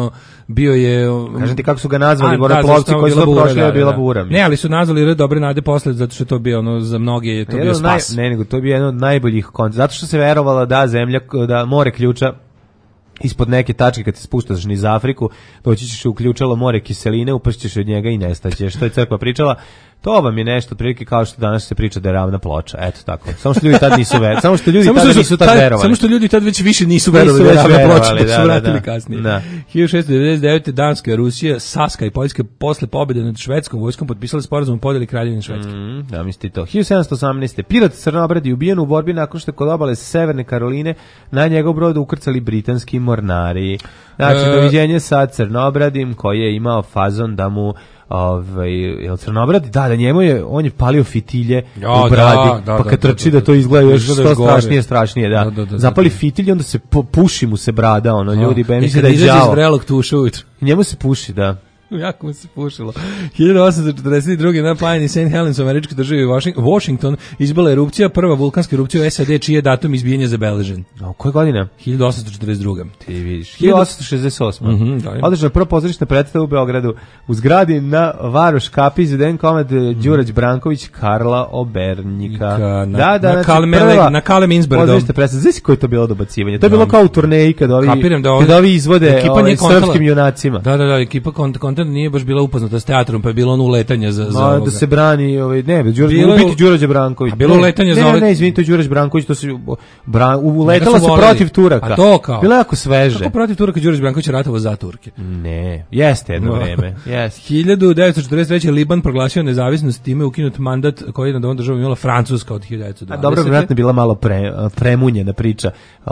bio je... Kažem ti kako su ga nazvali, moreplovci koji su prošli je bila bura. Ne, ali su nazvali red Dobre Nade posle, zato što je to bio za mnoge je to bio spas. Ne, nego to je bio jedan od najboljih koncepta, zato što se verovalo da more ključa ispod neke tačke kad se spuštaš niz Afriku, doći ćeš u ključalo more kiseline, upašćeš od njega i nestaćeš. Što je crkva pričala. To vam je nešto otprilike kao što danas se priča da je ravna ploča. Eto tako. Samo što ljudi tad nisu verovali. Samo što ljudi tad već više nisu verovali da je ravna ploča, pa su vratili kasnije. 1699. Danska, Rusija, Saska i Poljska posle pobjede nad švedskom vojskom potpisali sporazum o podeli Kraljevine Švedske. Da, mislite to. 1718. Pirat Crnobrad je ubijen u borbi nakon što je kod obale Severne Karoline na njegov brod ukrcali britanski mornari. Znači, doviđenje sa Crnobradim koji je imao fazon da mu jel Crnobrad? Da, njemu on je palio fitilje u bradi, pa kad trči da to izgleda još strašnije, da. Zapali fitilje, onda se puši mu se brada, ljudi, ba misle da je đavo. I kad izađe iz vrelog tuša ujutru. Njemu se puši, da. Jako mu se pušilo. 1842. na planini St. Helens u američkoj državi Washington izbila erupcija, prva vulkanska erupcija u SAD, čiji je datum izbijanja zabeležen. Koje godine? 1842. Ti vidiš. 1868. Održana prva pozorišna predstava u Beogradu. U zgradi na Varoš kapi izveden komad Đurađ Branković, Karla Obernjika. Na Kalem Inzbrdom. Pozorišna predstava. Znaš koji je to bilo dobacivanje? To je bilo kao u turneji kad ovi izvode srpskim junacima. Da, ekipa kontent nije baš bila upoznata s teatrom, pa je bilo ono uletanje za da se brani, Đurađa Branković. A bilo uletanje za Ne, izvinite, Đurađ Branković, to se uletalo se protiv Turaka. A to kao? Bilo jako sveže. Kako protiv Turaka Đurađ Branković ratovao za Turke? Ne, jeste jedno vreme. 1943. Liban proglasio nezavisnost, time ukinut mandat koji je nad ovom državom imala Francuska od 1920. A dobro, vjerojatno bila malo premunjena priča.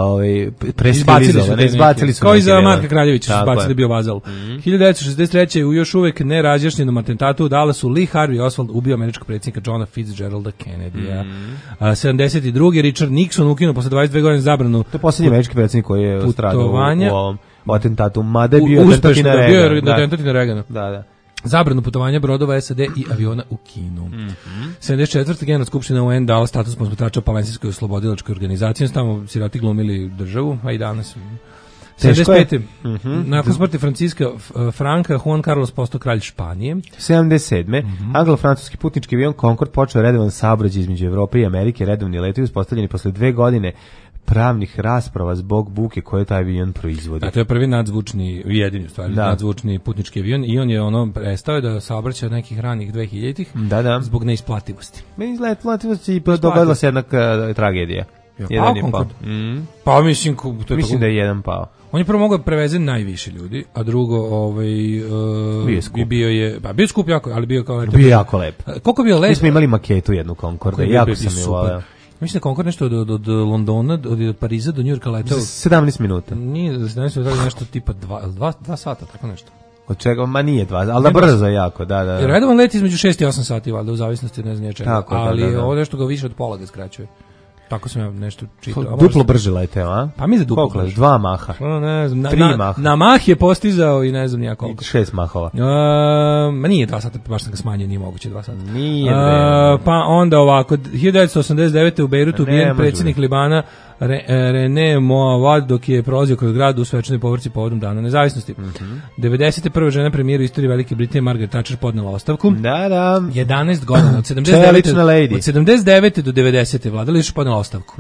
Izbacili su. Kao i za Marka Kraljevića su izbacili, bio vazal. 1963. u još uvek nerazjašnjenom atentatu u Dallasu Lee Harvey Oswald ubio američkog predsjednika Johna Fitzgeralda Kennedya. 72. Richard Nixon ukinuo posle 22 godine zabranu. To je posljednji američki predsjednik koji je stradao u ovom atentatu. Mada je bio atentat na Reagana. Da. Zabranu putovanja brodova SAD i aviona u Kinu. 74. Generalna skupština UN dala status posmatrača Palestinskoj oslobodilačkoj organizaciji. Tamo siroti glumili državu, a i danas. 75. Nakon smrti Franciska Franka, Juan Carlos postao kralj Španije. 77. Anglo-francuski putnički avion Concorde počeo redovan saobraćaj između Evrope i Amerike. Redovni letovi uspostavljeni posle 2 godine pravnih rasprava zbog buke koje taj avion proizvodi. A to je prvi nadzvučni, jedini u stvari, nadzvučni putnički avion i on je prestao da saobraća od nekih ranih 2000-ih zbog neisplativosti. Neisplativosti i dogodila se jedna tragedija. Jedan je pao. Pa mislim da je jedan pao. On je prvo mogao preveze najviše ljudi, a drugo bio je skup jako, ali bio kao bio jako lep. Koliko bio lep? Mi smo imali maketu jednu Concorde, jako sam je voleo. Mislim da Concorde nešto od Londona, od Pariza do Njujorka letao 17 minuta. Nije, za 17 minuta nešto tipa 2 sata, tako nešto. Od čega? Ma nije 2, ali da brzo jako, da. Redovan let između 6 i 8 sati, valjda, u zavisnosti ne znam čega. Ali ovo nešto ga više od pola ga skraćuje. Tako sam ja nešto čitao. Duplo brže leteo, a? Pa mi za duplo brže. 2 maha. Ne znam, 3 maha. Na mah je postizao i ne znam nija koliko. 6 mahova. Ma nije 2 sata, baš sam ga smanjio, nije moguće 2 sata. Nije pa onda ovako, 1989. u Bejrutu ubijen predsjednik Libana René Moavad dok je prolazio kroz grad u svečanoj povorci povodom dana nezavisnosti. 91. žena premijera u istoriji Velike Britanije Margaret Thatcher podnela ostavku. Da. 11 godina, od 79. do 90. vladala još podnela ostavku.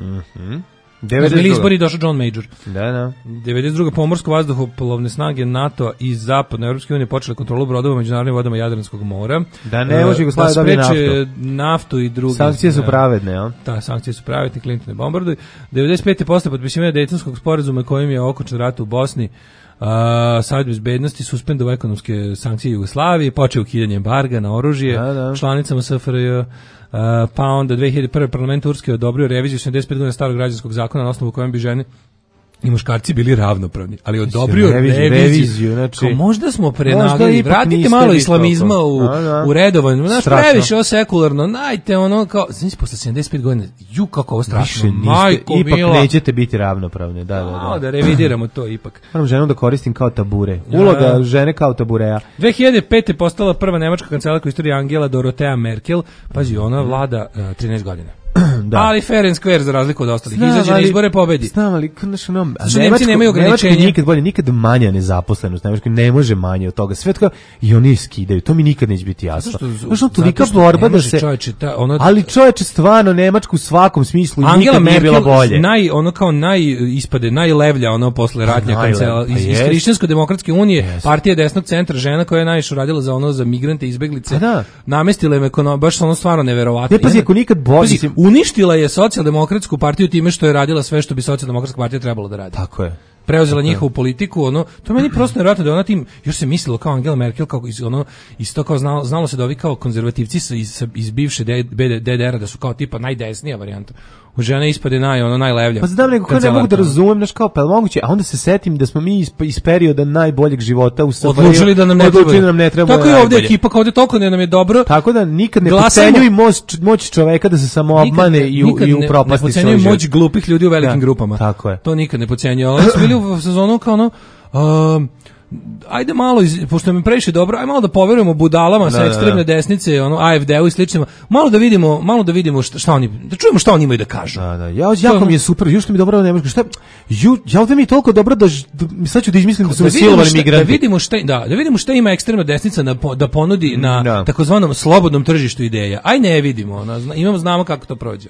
Bili izbori i došao John Major. Da. 92. pomorsko vazduhoplovne snage NATO i Zapadne Evropske unije počele kontrolu brodova u međunarodnim vodama Jadranskog mora. Da ne može Jugoslavija dobiti naftu i drugi. Sankcije su pravedne, ja? Da, sankcije su pravedne, Clinton ne bombarduje. 95. posle potpisivanja Dejtonskog sporazuma kojim je okončan rat u Bosni, Savjet bezbednosti suspendovao ekonomske sankcije Jugoslavije, počeo ukidanje embarga na oružje članicama SFRJ. Pa onda 2001. parlament Turske odobrio reviziju 75 godina starog građanskog zakona na osnovu kojem bi žene i muškarci bili ravnopravni, ali odobrio reviziju. Znači, možda smo prenagli, vratite malo islamizma u redovan, znaš, previše ovo sekularno, najte ono kao, znači, posle 75 godina, kako ovo strašno, majko ipak mila. nećete biti ravnopravni, da. Da revidiramo to ipak. Moram ženu da koristim kao tabure, uloga žene kao tabureja. 2005. je postala prva nemačka kancelarka u istoriji Angela Dorothea Merkel, pazi, ona vlada 13 godina. Da. Ali fair and square za razliku od ostalih. Izađe na izbore, pobedi. Znam, ali Nemci nemaju ograničenja. Nikad manja nezaposlenost. Nemačka ne može manje od toga. Sve tako i oni skidaju. To mi nikad neće biti jasno. Zašto tolika borba da se... Ali čoveče, stvarno, Nemačku u svakom smislu nikad nije bila bolje. Ispade, najlevlja posle ratnja kancela. Iz Hrišćansko-demokratske unije, partija desnog centra, žena koja je najviše radila za migrante i izbeglice, namestila im baš stvarno neverovatno. Ne, pazi, ako nikad bolje... Uništila je socijaldemokratsku partiju time što je radila sve što bi socijaldemokratska partija trebala da radi. Tako je. Preuzela njihovu politiku, to meni prosto nevjerojatno da ona tim, još se mislilo kao Angela Merkel, kao isto kao znalo se da ovi kao konzervativci iz bivše DDR-a da su kao tipa najdesnija varijanta. U žene ispade najlevlja. Pa znam, nego ne mogu da razumem, znaš kao, pa moguće, a onda se setim da smo mi iz perioda najboljeg života u Srbiji odlučili da nam ne treba. Tako je ovdje ekipa, kao ovdje toliko nam je dobro. Tako da nikad ne potcenjuj moć čoveka da se samo obmane i upropasti. Ne potcenjuj moć glupih ljudi u velikim grupama. Tako je. To nikad ne potcenjuj. Ali su bili u sezonu kao ajde malo, pošto mi previše dobro, ajde malo da poverujemo budalama sa ekstremne desnice, AFD-u i sličnima, malo da vidimo šta oni, da čujemo šta oni imaju da kažu. Jako mi je super, još što mi dobro ne može, ja ovdje mi je toliko dobro da sad ću da izmislim da su me silovali migranti. Da vidimo šta ima ekstremna desnica da ponudi na takozvanom slobodnom tržištu ideja. Aj ne vidimo, znamo kako to prođe.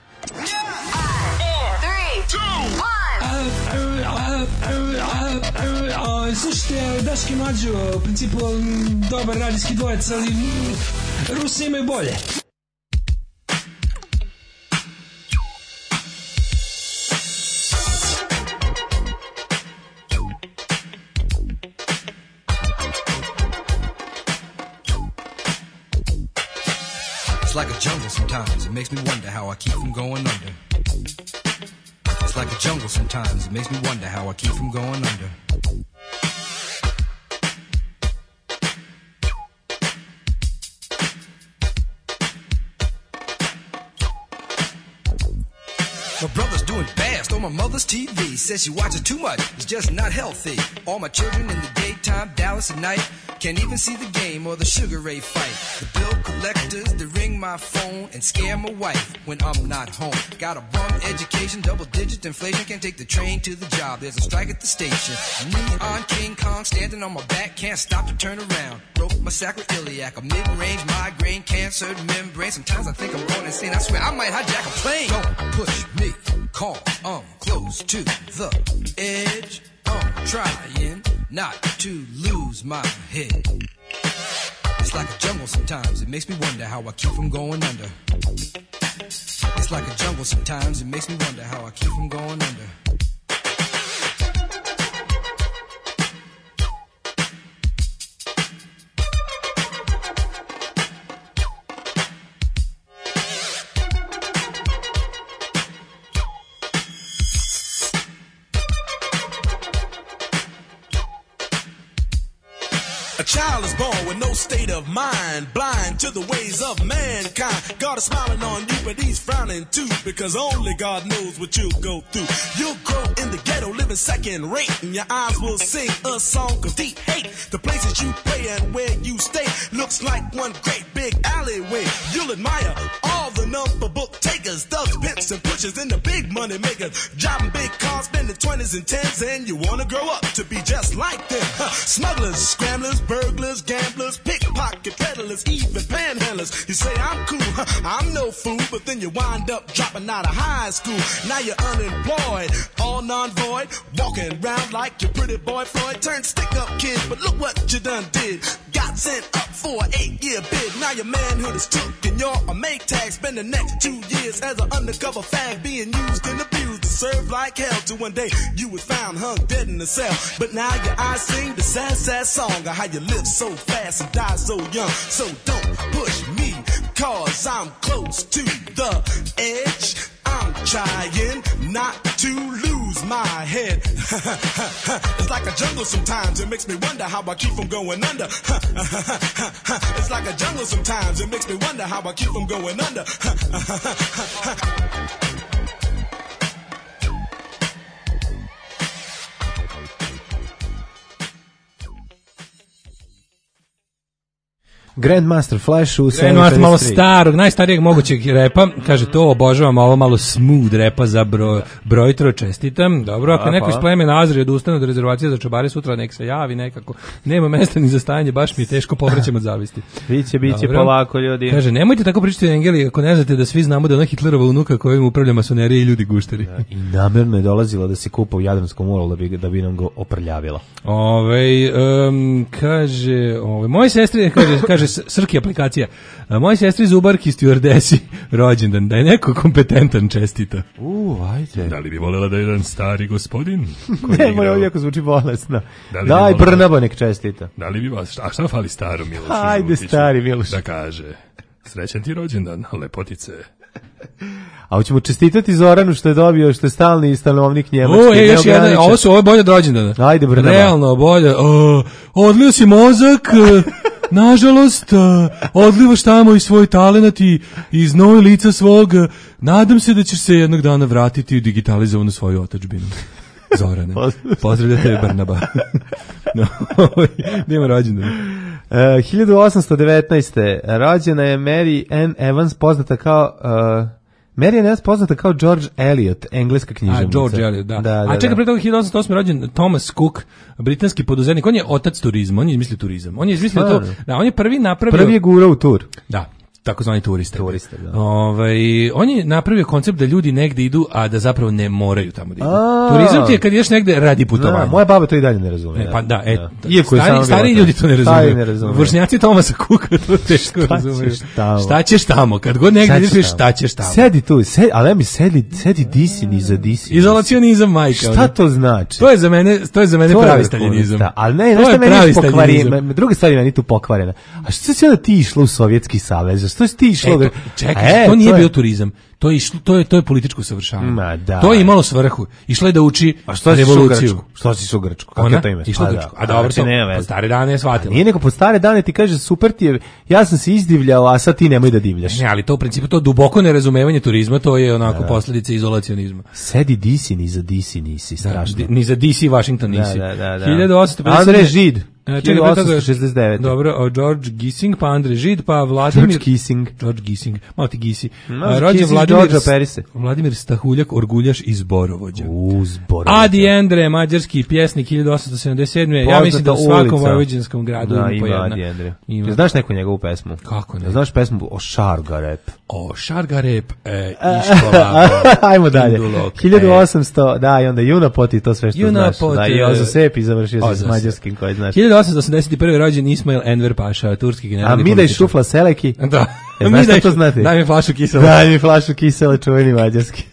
Slušajte, Daški Mlađo, u principu dobar radijski dvojec, ali Rusi imaju bolje. It's like a jungle sometimes, it makes me wonder how I keep from going under. It's like a jungle sometimes, it makes me wonder how I keep from going under. My brother's doing fast on my mother's TV. Says she watches too much, it's just not healthy. All my children in the daytime, Dallas at night. Can't even see the game or the Sugar Ray fight. The bill collectors, they ring my phone and scare my wife when I'm not home. Got a bum education, double-digit inflation. Can't take the train to the job, there's a strike at the station. Neon King Kong standing on my back, can't stop to turn around. Broke my sacroiliac, a mid-range migraine, cancer membrane. Sometimes I think I'm going insane, I swear I might hijack a plane. Don't push me, cause I'm close to the edge. I'm trying not to lose my head. It's like a jungle sometimes, it makes me wonder how I keep from going under. It's like a jungle sometimes, it makes me wonder how I keep from going under. A child is born with no state of mind, blind to the ways of mankind. God is smiling on you, but he's frowning too, because only God knows what you'll go through. You'll grow in the ghetto, living second rate, and your eyes will sing a song of deep hate. The places you play and where you stay looks like one great big alleyway. You'll admire all the number book takers, thugs, pimps, and pushers, and the big money makers, driving big cars, spending 20s and 10s, and you wanna grow up to be just like them. Smugglers, scramblers, burglars, gamblers, pickpocket peddlers, even panhandlers. You say I'm cool, I'm no fool, but then you wind up dropping out of high school. Now you're unemployed, all non-void, walking around like your pretty boy Floyd. Turned stick-up kid, but look what you done did. Got sent up for an 8-year bid. Now your manhood is took and you're a make tag. Spend the next 2 years as an undercover fag, being used and abused to serve like hell. Till one day you was found hung dead in a cell. But now your eyes sing the sad, sad song of how you live so fast and die so young. So don't push me, cause I'm close to the edge. I'm trying not to lose my head. It's like a jungle sometimes, it makes me wonder how I keep from going under. It's like a jungle sometimes, it makes me wonder how I keep from going under. Grandmaster Flash u 753. Grandmaster malo starog, najstarijeg mogućeg repa. Kaže, to obožavam, ovo malo smooth repa za brojtro, čestitam. Dobro, ako neko iz plemena Azri odustane od rezervacije za čobare sutra, nek se javi nekako. Nema mesta ni za stajanje, baš mi je teško, povraćam od zavisti. Biće polako, ljudi. Kaže, nemojte tako pričati Engeli, ako ne znate da svi znamo da ona Hitlerova unuka kojim upravlja masonerija i ljudi gušteri. Da, i namerno je dolazila da se kupa u Jadranskom moru da bi nam go oprljavila. Kaže, moje sestre, kaže Srki aplikacija. Moje sestri zubarki stjuardesi rođendan, da je neko kompetentan čestita. Ajde. Da li bi voljela da je jedan stari gospodin? Nemoj, ovdje ako zvuči bolesno. Daj, Brnabo nek čestita. Da li bi vas, a šta fali staru Milošu? Ajde, stari Miloš. Da kaže, srećan ti rođendan, lepotice. A hoćemo čestitati Zoranu što je dobio, što je stalni stanovnik Njemačke. Još jedan, ovo je bolje od rođendana. Ajde, Brnaba. Realno, bolje. Odlio si mozak, nažalost, odlivaš tamo i svoj talenat i iz nove lica svog. Nadam se da ćeš se jednog dana vratiti u digitalizovanu svoju otadžbinu. Zorane. Pozdravljate Brnaba. Nema rođendan. 1819. rođena je Mary Ann Evans, poznata kao... Mary Ann Evans poznata kao George Eliot, engleska književnica. George Eliot, da. A čekaj, pre toga 1808. rođen Thomas Cook, britanski poduzetnik. On je otac turizma, on je izmislio turizam. On je izmislio to, da, on je prvi napravio... Prvi je gurao u tur. Da. Takozvani turiste. Da. On je napravio koncept da ljudi negde idu, a da zapravo ne moraju tamo da idu. Turizam ti je kad ideš negde radi putovanja. Moja baba to i dalje ne razume. Stari ljudi to ne razumeju. Vršnjaci Thomasa Cooka to teško razumeju. Šta ćeš tamo? Kad god negde ideš, šta ćeš tamo? Sedi tu, ali mi sedi disin iza disin. Izolacionizam, majka. Šta to znači? To je za mene pravi staljinizam. Ali ne, znaš šta meni je pokvarena. Druga stvar je meni tu pokvarena. A što si onda ti išla u Sovjetski savez? što si ti išlo? Čekaj, to nije bio turizam. To je političko usavršavanje. To je imalo svrhu. Išla je da uči revoluciju. Što si u Grčku? Kako to ime? Išla u Grčku. A dobro, po stare dane je shvatila. Nije nego po stare dane ti kaže super ti je, ja sam se izdivljao, a sad ti nemoj da divljaš. Ne, ali to u principu, to duboko nerazumevanje turizma, to je onako posljedica izolacionizma. Sedi DC, ni za DC nisi, strašno. Ni za DC Washington nisi. 1850. Andrej Žid. 1869. Dobro, George Gissing, pa Andrej Žid, pa Vladimir George Gissing. Malo ti Gisi. Rođen Vladimir Stahuljak, orguljaš iz Borovođa. Adi Endre, mađarski pjesnik, 1877. Ja mislim da u svakom vojvođanskom gradu ima po jedna. Adi Endre. Znaš neku njegovu pesmu? Kako ne? Znaš pesmu o Šargarep? O Šargarep, iškola. Ajmo dalje. 1800, da, i onda Junapoti, to sve što znaš. Da, i Ozosepi završio se s mađarskim koji znaš. 1881. rođen Ismail Enver Paša, turski general. A Midaj Šufla Seleki? Da. Znaš što to znate? Daj mi flašu kisele. Daj mi flašu kisele, čuveni mađarski.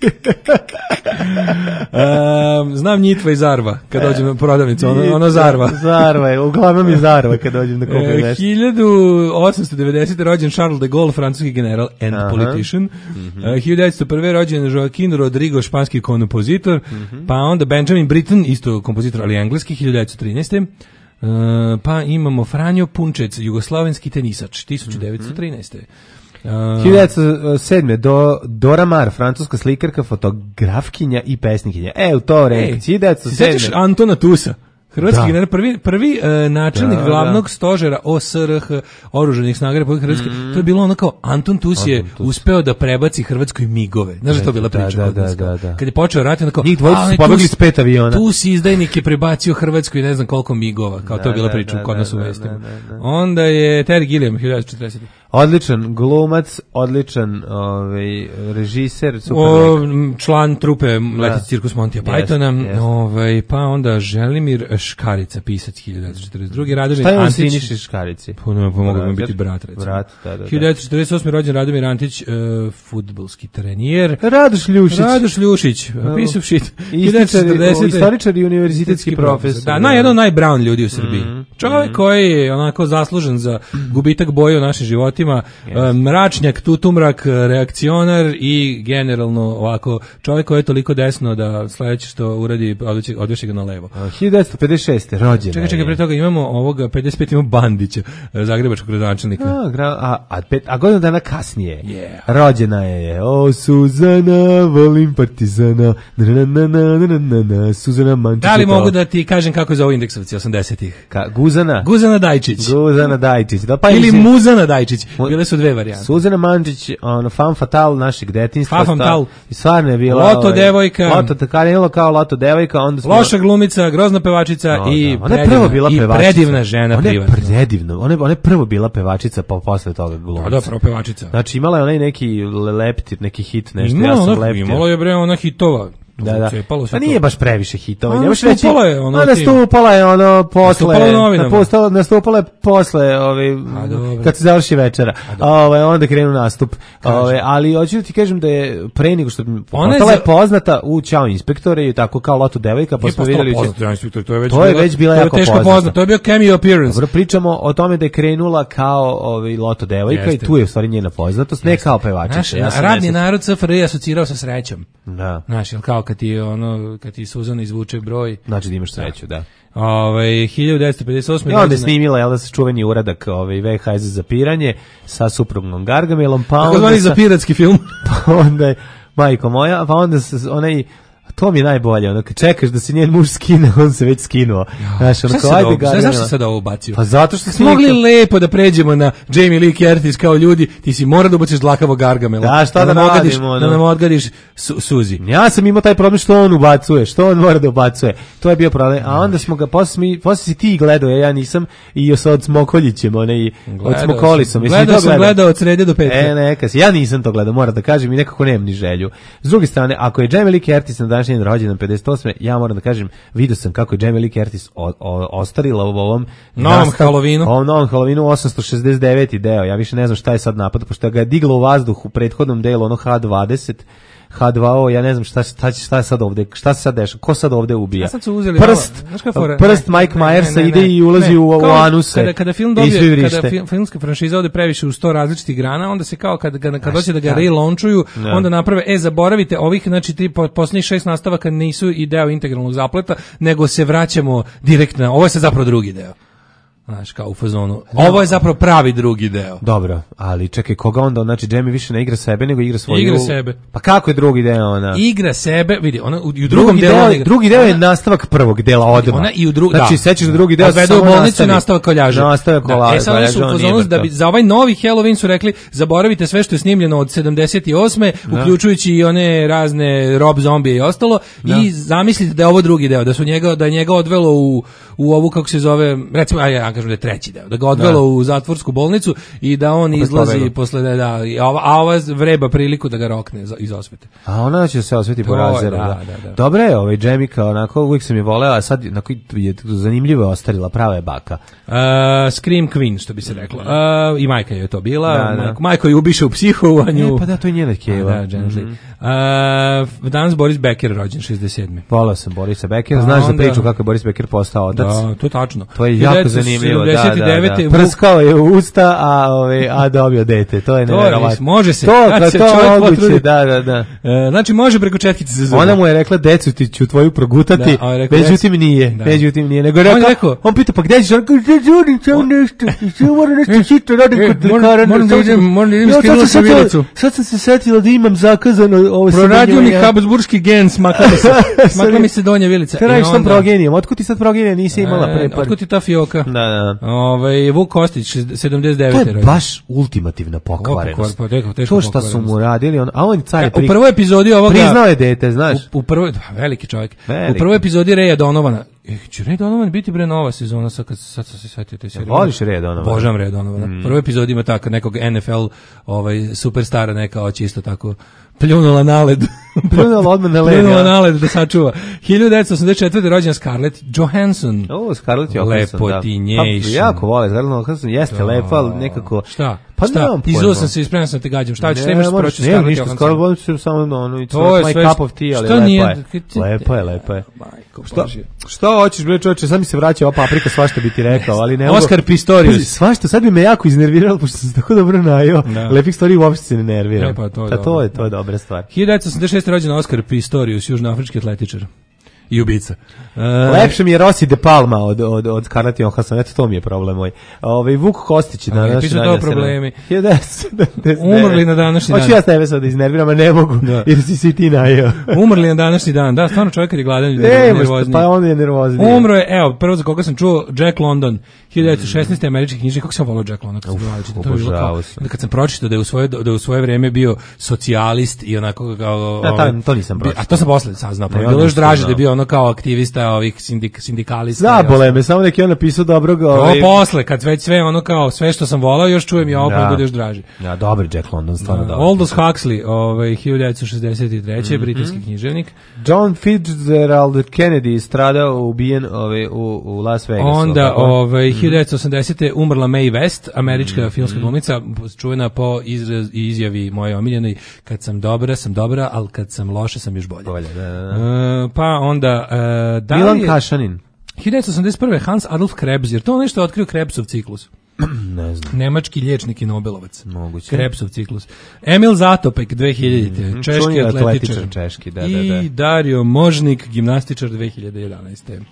Znam Njitva i Zarva, kad dođem na prodavnicu, ono Zarva. Zarva je, uglavnom je Zarva kad dođem da kupim nešto. 1890. rođen Charles de Gaulle, francuski general and politician. 1901. rođen Joaquin Rodrigo, španski kompozitor. Pa onda Benjamin Britten, isto kompozitor, ali engleski, 1913. Pa imamo Franjo Punčec, jugoslovenski tenisač, 1913. 1907. Dora Maar, francuska slikarka, fotografkinja i pesnikinja. U to vreme. 1907. Sećaš Antona Tusa? Hrvatski general, prvi načelnik glavnog stožera OSRH, oružanih snaga Republike Hrvatske, to je bilo ono kao Anton Tus je uspeo da prebaci Hrvatskoj migove. Znaš da to bila priča kod nas? Kad je počeo rat, ono kao, njih dvojica su pobegli s 5 aviona. Tus izdajnik je prebacio Hrvatskoj ne znam koliko migova, kao to je bila priča kod nas u vestima. Onda je Terry Gilliam, 1940. Odličan glumac, odličan režiser, super član trupe Leteći cirkus Montija Pythona, pa onda Želimir Škarica, pisac, 1942. Radomir Antić. Šta je on Siniši Škarici? Mogu bi biti brat, recimo. 1948. rođen Radomir Antić, fudbalski trenjer. Radoš Ljušić, piece of shit. Istoričar i univerzitetski profesor. Da, jedan od najbrown ljudi u Srbiji. Čovjek koji je onako zaslužen za gubitak boje u našim životima, mračnjak, tutumrak, reakcionar i generalno ovako čovjek koji je toliko desno da sledeće što uradi odveše ga na levo. 1956. rođen. Čekaj, pre toga imamo ovoga 55 imamo Bandića, zagrebačkog gradonačelnika. A godinu dana kasnije rođena je Suzana, volim Partizana, Suzana Mančić. Da li mogu da ti kažem kako je za ovo indeksovci 80-ih? Guzana Dajčić. Ili Muzana Dajčić. Bile su dve varijante. Suzana Mančić, fan fatal našeg detinjstva. I stvarno je bila Loto devojka. Kao Loto devojka. Loša glumica, grozna pevačica i predivna žena privatno. Ona je prvo bila pevačica, pa posle toga glumica. Da, prvo pevačica. Znači imala je onaj neki leptir, neki hit, nešto. Ja sam leptir. Imala je ona hitova. Da. Pa nije baš previše hitova. Nastupala je nastupala je posle kad se završi večera. Onda krenu nastup. Ali hoću da ti kažem da je pre nego što postala je poznata u Ćao inspektore i tako kao Loto devojka, pa smo videli to je već bila jako poznata. To je bio cameo appearance. Dobro, pričamo o tome da je krenula kao Loto devojka i tu je u stvari njena poznatost, ne kao pevačica. Radni narod SFRJ asocirao sa srećom. Da. Znaš, kao kad ti Suzana izvuče broj, znači da imaš sreću, da. 1958. I onda je snimila se čuveni uradak VHS za piranje sa suprugom Gargamelom, pa onda zvani za piratski film. Pa onda je majko moja, pa onda onaj to mi je najbolje, kad čekaš da se njen muž skine, on se već skinuo. Zašto sad ovo ubacio? Pa zato što smo mogli lepo da pređemo na Jamie Lee Curtis kao ljudi, ti si mora da ubaciš dlakavo Gargamela. Da, šta da radimo? Da nam odgadiš Suzi. Ja sam imao taj problem što on ubacuje, što on mora da ubacuje. To je bio problem. A onda smo ga, posle si ti gledao, ja nisam, i sa od Smokoljićem, od Smokolisom. Gledao od srede do petka. Ja nisam to gledao, moram da kažem, i nekako nemam ni želju. S druge strane, ako je Jamie Lee Curtis na današnji rođendan 58. Ja moram da kažem, vidio sam kako je Jamie Lee Curtis ostarila u ovom novom Halloweenu. Ovom novom Halloweenu 869. deo. Ja više ne znam šta je sad napad, pošto ga je diglo u vazduh u prethodnom delu, ono H20. H2O, ja ne znam šta je sad ovde, šta se sad dešava, ko sad ovde ubija. Sad su uzeli prst Mike Myersa ide i ulazi u anuse. Kada film dobije, kada filmska franšiza ode previše u 100 različitih grana, onda se kao kad hoće da ga relaunchuju, onda naprave, zaboravite, ovih, znači, posljednjih 6 nastavaka nisu i deo integralnog zapleta, nego se vraćamo direktno, ovo je sad zapravo drugi deo. Znaš, kao u fazonu. Ovo je zapravo pravi drugi deo. Dobro, ali čekaj, koga onda, znači, Jamie više ne igra sebe, nego igra svoju... Igra sebe. Pa kako je drugi deo ona? Igra sebe, vidi, ona u drugom delu... Drugi deo je nastavak prvog dela odmah. Ona i u drugom... Znači, sećaš da drugi deo odvede u bolnicu i nastavak koljaža. Nastavak koljaža. Sada su u fazonu da bi za ovaj novi Halloween su rekli, zaboravite sve što je snimljeno od 78. uključujući i one razne Rob zombije i ostalo, i zamislite da je ovo drugi deo, da je njega odvelo u ovu, kako se zove, recimo, ja kažem da je treći deo, da ga odvelo u zatvorsku bolnicu i da on izlazi posle, a ova vreba priliku da ga rokne iz osvete. A ona će se osveti po razeru. Dobro je, ovaj Jamie kao onako, uvijek sam je voleo, a sad onako je zanimljivo ostarila, prava je baka. Scream Queen, što bi se reklo. I majka je to bila. Majko je ubiše u psihovanju. Pa da, to je njena keva. Danas Boris Becker rođen 67. Volao sam Borisa Beckera, znaš za priču kako je Boris Becker postao otac? Da, to je tačno. To je jako zanimljivo, da. Prskao je u usta, a dobio dete, to je nevjerovatno. Može se. To moguće, da. Znači može preko četkice se zove. Ona mu je rekla, decu ti ću tvoju progutati, međutim nije. Nego je rekao, on pita, pa gdje ćeš? On kaže, žurim nešto, moram nešto šito, radim kod lekara. Moram da idem skidula sa vilicu. Sad sam se setila da imam zakazano ovo sve. Proradio mi habsburški gen, smakla mi se donja vilica. Te radiš sa progenijom, otkud ti sad progenija nisi imala prepar? Otkud ti ta fioka? Da. Vuk Kostić, 79. To je baš ultimativna pokvarenost. To što su mu radili, a on car je u prvoj epizodi ovoga... Priznao je dete, znaš. U prvoj, veliki čovjek. U prvoj epizodi Reja Donovana. Će Ray Donovan biti nova sezona, sad sam se setio te serije. Voliš Ray Donovan? Božam Ray Donovan. Prvi epizod ima tako nekog NFL superstara, neka oči isto tako pljunula na led. Pljunula odmah na led. Pljunula na led da sačuva. 1984. rođena Scarlett Johansson. Scarlett Johansson, Lepotinjejšin. Pa jako vole, Scarlett Johansson jeste lepa, ali nekako... Šta? Izuo sam se i spremno sam te gađam. Šta imaš proći Scarlett Johansson? Scarlett Johansson samo my cup of tea, ali lepa je. Šta hoćeš, bre čoveče, sad mi se vraća ova paprika, svašta bi ti rekao, ali ne... Oscar Pistorius. Svašta, sad bi me jako iznerviralo, pošto sam tako dobro najao. Lepih stvari uopšte se ne nerviram. To je dobra stvar. 1986. rođen Oscar Pistorius, južnoafrički atletičar. I ubica. Lepše mi je Rossi de Palma od Scarlett Johansson, eto to mi je problem moj. Vuk Kostić na današnji dan. Pišu to problemi. 1979. Umrli na današnji dan. Hoću ja tebe sad da iznerviram, a ne mogu, jer si ti najeo. Umrli na današnji dan, da, stvarno čovjek kad je gladan ljudi nervozni. Pa on je nervozni. Umro je, evo, prvo za koga sam čuo, Jack London, 1916. američki knjižnik, kako sam volao Jack London kad sam pročitao da je u svoje vreme bio socijalist i onako kao... To nisam pročitao. A to sam posle saznao, pa bilo još draže da je bio ono kao aktivista ovih sindikalista. Zabole me, samo neki on napisao dobrog... To posle, kad već sve ono kao, sve što sam volao, još čujem i ovo pa bude još draži. Ja, dobar Jack London, stvarno dobar. Aldous Huxley, 1963. britanski književnik. John Fitzgerald Kennedy stradao, ubijen u Las Vegasu. Onda, 1980. umrla Mae West, američka filmska glumica, čuvena po izjavi moje omiljenoj, kad sam dobra, ali kad sam loša, sam još bolje. Pa onda... Milan Kašanin. 1981. Hans Adolf Krebs, jer to nešto je otkrio Krebsov ciklus. Ne znam. Nemački liječnik i Nobelovac. Moguće. Krebsov ciklus. Emil Zatopek, 2000. Češki atletičar. Češki, da. I Dario Možnik, gimnastičar, 2011.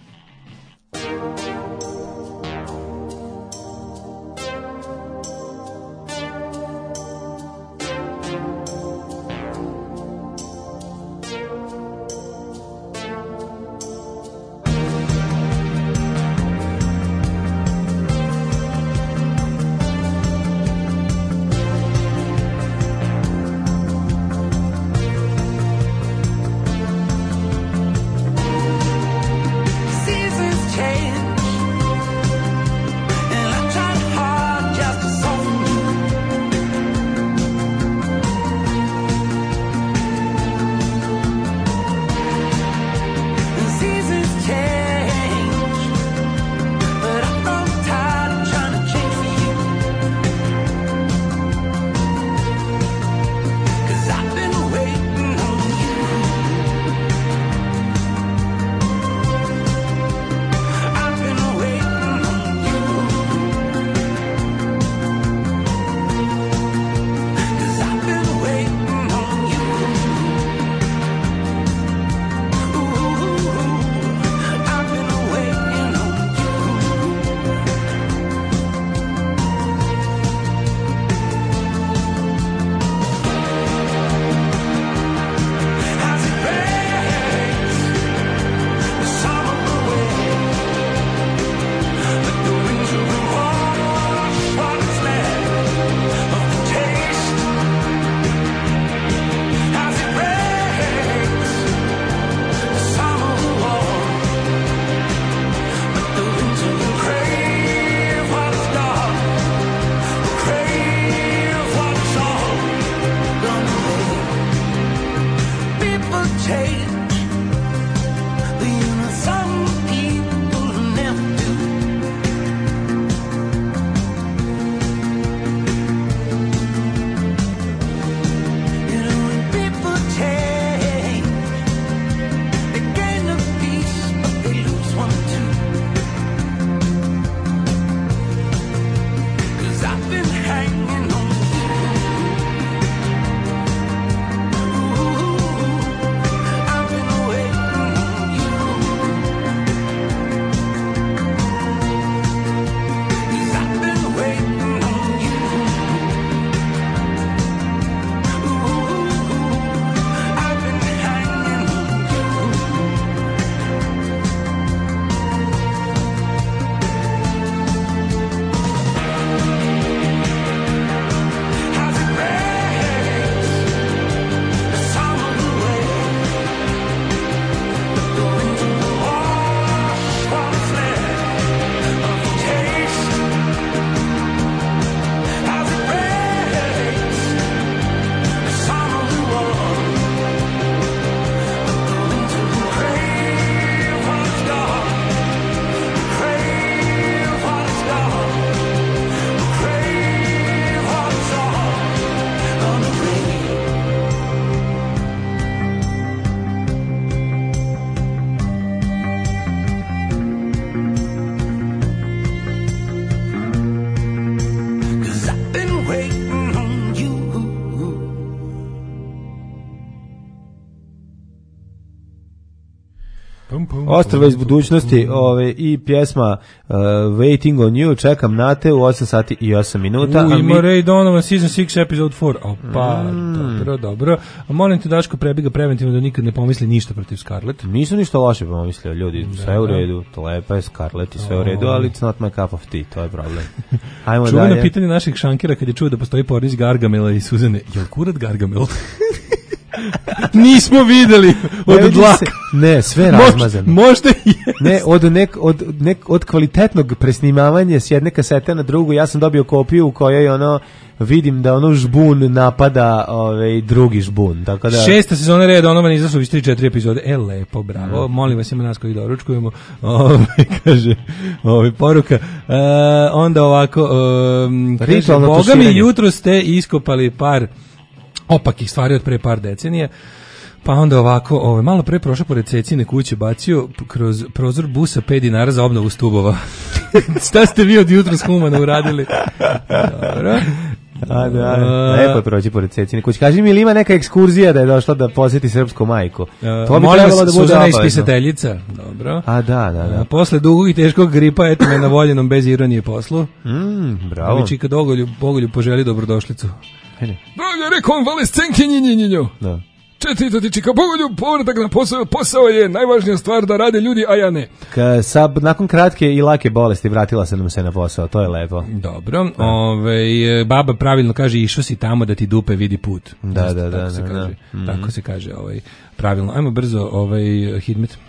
Ostrva iz budućnosti i pjesma Waiting on You, čekam na te u 8 sati i 8 minuta. Ima Ray Donovan, season 6, episode 4. Opa, dobro. A molim te, Daško, prebiga preventivno da nikad ne pomisli ništa protiv Scarlett. Nisu ništa loše pomislio, ljudi, sve u redu, to lepa je Scarlett i sve u redu, ali it's not my cup of tea, to je problem. Ajmo dalje. Čuveno pitanje naših šankera kad je čuo da postoji pornić Gargamela i Suzane. Jel kurat Gargamel? Nismo videli od dlaka. Ne, sve razmazano. Možda je. Ne, od kvalitetnog presnimavanja s jedne kasete na drugu, ja sam dobio kopiju u kojoj vidim da žbun napada drugi žbun. Tako da 6. sezona Ray Donovan izašla iz 3-4 epizode. Lepo, bravo. Molim vas, ima nas koji doručkujemo. Kaže, poruka. Onda ovako, kaže, Boga mi, jutro ste iskopali par opakih stvari od pre par decenija. Pa onda ovako, malo pre prošao pored Cecine kuće, bacio kroz prozor busa 5 dinara za obnovu stubova. Šta ste vi od jutra s Humana uradili? Dobro. Lepo je proći pored Cecine kuće. Kaži mi, ili ima neka ekskurzija da je došla da posjeti srpsku majku? To bi trebalo da bude Suzana ispisateljica. Dobro. Da. Posle dugog i teškog gripa, eto me na voljenom bez ironije poslu. Bravo. Čika Bogolju poželi dobrodošlicu. Draga, rekonvalescenke njinjinjinjo. Da. Četvrto ti čika Bogolju, povratak na posao je najvažnija stvar da rade ljudi, a ja ne. Nakon kratke i lake bolesti vratila se nam se na posao, to je lepo. Dobro, baba pravilno kaže, išao si tamo da ti dupe vidi put. Da. Tako se kaže, pravilno. Ajmo brzo, Hidmet.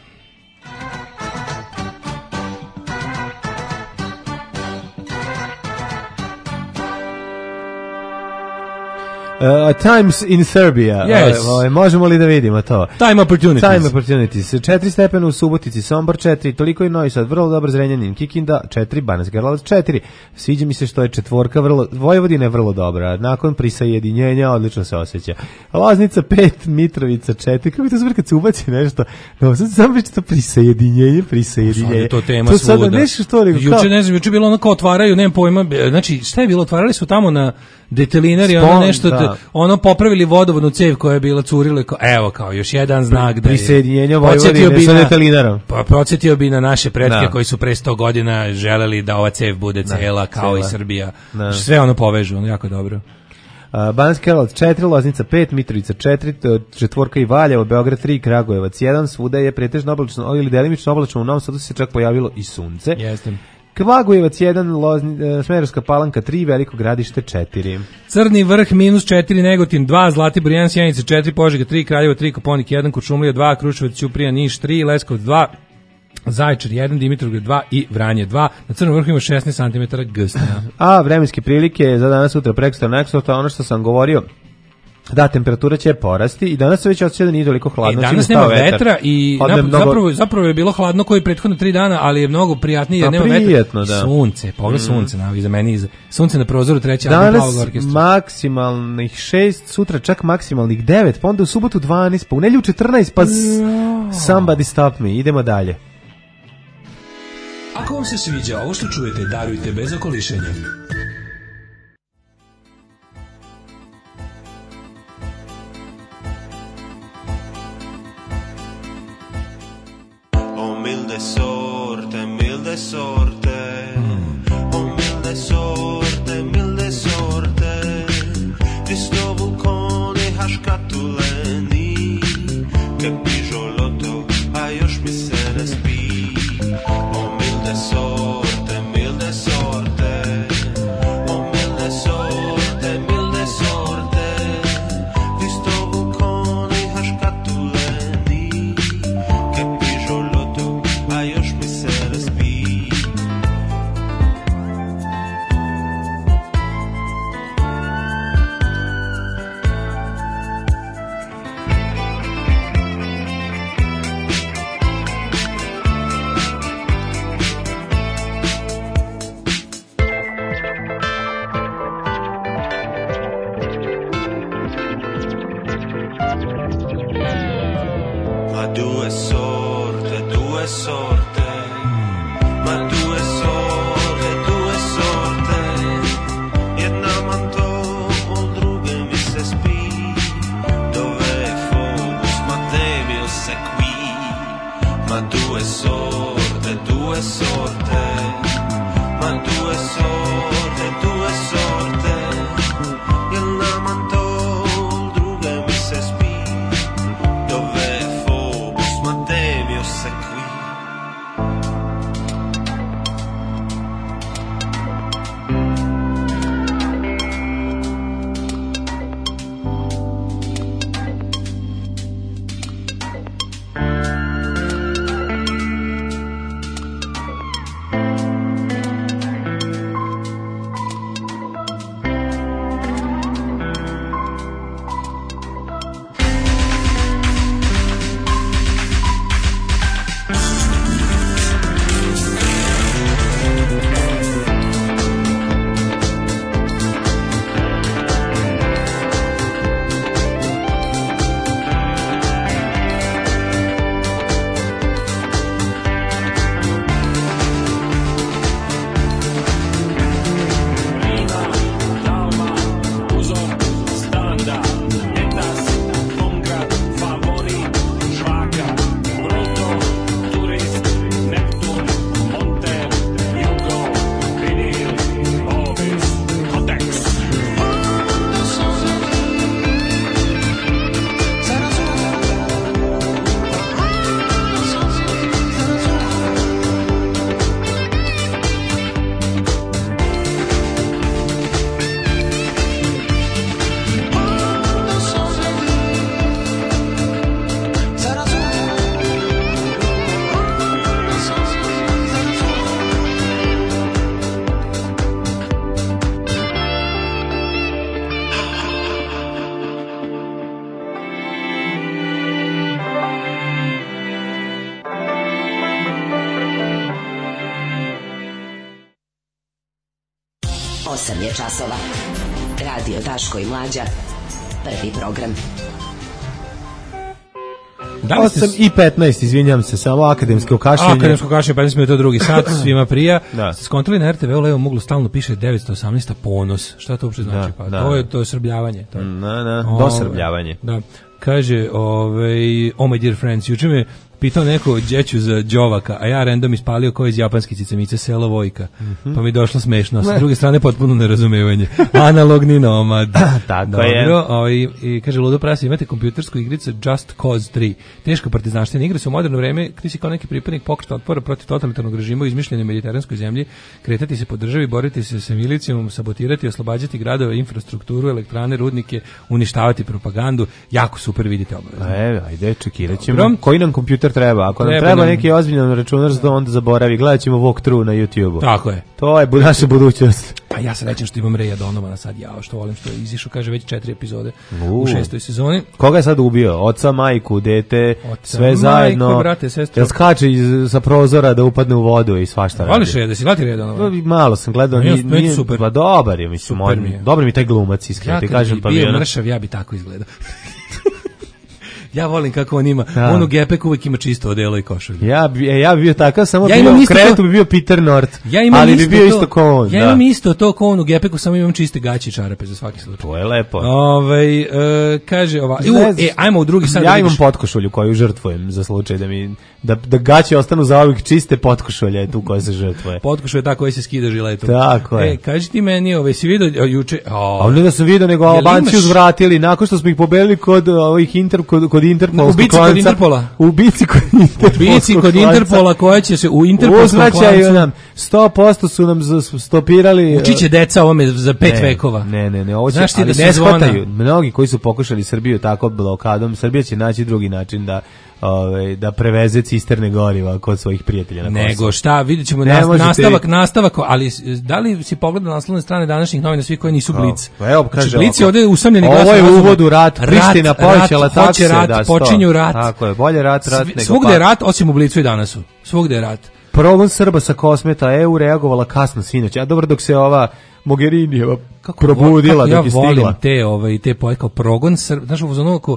Times in Serbia. Yes. Možemo li da vidimo to? Time opportunities. 4 stepena u Subotici, Sombor 4, toliko i Novi Sad, vrlo dobar, Zrenjanin, Kikinda 4, Banatski Karlovac 4. Sviđa mi se što je četvorka, Vojvodina je vrlo dobra. Nakon prisajedinjenja odlično se osjeća. Loznica 5, Mitrovica 4. Kako je to zbog kad se ubaci nešto? No, sad sam već to prisajedinjenje. To tema svuda. Juče je bilo ono kao otvaraju, nemam pojma, znači šta je bilo, otvarali su tamo na detelinari, popravili vodovodnu cev koja je bila curila, kao još jedan znak da je prisjedinjenje Vojvodine sa detelinarom. Podsjetio bi na naše pretke koji su pre 100 godina želeli da ova cev bude cela kao i Srbija. Sve povežu, jako dobro. Banatski Karlovac 4, Loznica 5, Mitrovica 4, četvorka i Valjevo, Beograd 3, Kragujevac 1, svuda je pretežno oblačno ili delimično oblačno, u Novom Sadu se čak pojavilo i sunce. Jeste. Kragujevac 1, Smederevska Palanka 3, Veliko Gradište 4. Crni vrh -4, Negotin 2, Zlatibor 1, Sjenica 4, Požega 3, Kraljevo 3, Koponik 1, Kuršumlija 2, Kruševac, Ćuprija, Niš 3, Leskovac 2, Zaječar 1, Dimitrovgrad 2 i Vranje 2. Na Crnom vrhu ima 16 cm gstanja. A vremenske prilike za danas, sutra, prekosutra, naksutra, ono što sam govorio, da, temperatura će porasti i danas se već osjeća da nije toliko hladno. Danas nema vetra i zapravo je bilo hladno koji prethodno 3 dana, ali je mnogo prijatnije jer nema vetra. Da. Sunce, pogledaj sunce, iza meni, sunce na prozoru treće album Plavog orkestra. Danas maksimalnih 6, sutra čak maksimalnih 9, pa onda u subotu 12, pa u nedjelju 14, pa somebody stop me, idemo dalje. Ako vam se sviđa ovo što čujete, darujte bez okolišenja. Milde sorte, milde sorte, oh milde sorte, milde sorte, ti sto vulkoni haškatuleni, che pižoloto, a još mi se ne spi, oh milde sorte, milde sorte, oh milde sorte, milde sorte, ti sto vulkoni haškatuleni, che pižoloto, a još mi se ne spi. Ma due sorte, ma due sorte, jedna man to, od druge mi se spi, dove je fokus, ma devil se qui, ma sorte, due sorte, ma due sorte, jedna manto, druga mi se spi, dove Phobos, ma Deimos è qui. Časova. Radio Daško i Mlađa. Prvi program. 8:15, izvinjam se, samo akademsko kašljenje. Akademsko kašljenje, 15 minuta drugi sat, svima prija. Skontroli na RTV u levom uglu stalno piše 918 ponos. Šta to uopšte znači? Pa to je srbljavanje. Dosrbljavanje. Da. Kaže, oh my dear friends, juče me pitao neko đeću za đovaka, a ja random ispalio ko iz japanske cicamice selo Vojka. Pa mi došlo smešno. S druge strane potpuno nerazumevanje. Analogni nomad. Tako dobro, je. I kaže, ludo prasi, imate kompjutersku igricu Just Cause 3. Teška partizanština igra se u moderno vreme, ti si kao neki pripadnik pokreta otpora protiv totalitarnog režima u izmišljenoj mediteranskoj zemlji, kretati se po državi, boriti se sa milicijom, sabotirati, oslobađati gradove, infrastrukturu, elektrane, rudnike, uništavati propagandu. Jako super, vidite obavezno. Ajde, čekirat ćemo. Koji nam kompjuter treba? Ako nam treba neki ozbiljan računarstvo, onda zaboravi. Gledat ćemo walkthrough na YouTube-u. Tako je. To je naša budućnost. A ja se rećem što imam Reja Donovana sad, što volim što je izišao, kaže, već 4 epizode u 6. sezoni. Koga je sad ubio? Oca, majku, dete, sve majku, zajedno. Brate, sestru. Jel skače sa prozora da upadne u vodu i svašta radi? Voliš da si glati Reja Donovana? Malo sam gledao. Nije super. Pa dobar je, mislim. Dobar mi taj glumac, iskreno ti kažem. Ja kad bi bio mršav, ja bi tako izgledao. Ja volim kako on ima. On u Gepek uvijek ima čisto odelo i košulju. Ja bi bio takav, samo krevetu bi bio Peter North. Ali bi bio isto kao on. Ja imam isto to kao on u Gepeku, samo imam čiste gaće i čarape za svaki slučaj. To je lepo. Kaže ajmo u drugi sad. Ja imam potkošulju koju žrtvujem za slučaj da gaće ostanu zauvijek čiste, potkošulja je tu koja se žrtvuje. Potkošulja je ta koja se skida žiletom. Tako je. Kaži ti meni, si vidio juče? A ne da sam vidio, nego Albanci uzvratili nakon što smo ih pobedili kod ovih kod Interpola. Ubici kod Interpola koja će se u Interpolskom klancu nam 100% su nam stopirali. Učiće deca ovome za 5 vekova. Ne, ovo će, ali ne shvataju. Mnogi koji su pokušali Srbiju tako blokadom, Srbija će naći drugi način da preveze cisterne goriva kod svojih prijatelja na Kosovu. Nego šta, vidjet ćemo nastavak, ali da li si pogledao naslovne strane današnjih novina, svi koji nisu Blic? Evo, kaže, Blic je ovdje usamljeni glas. Ovo je uvod u rat, Priština povećala takse. Počinju rat. Tako je, bolje rat nego svugde je rat, osim u Blicu i danasu. Svugde je rat. Progon Srba sa Kosmeta, EU reagovala kasno sinoć, a dobro dok se ova Mogherinijeva probudila, dok je stigla. Ja volim te poje kao progon Srba, znaš, u zonovu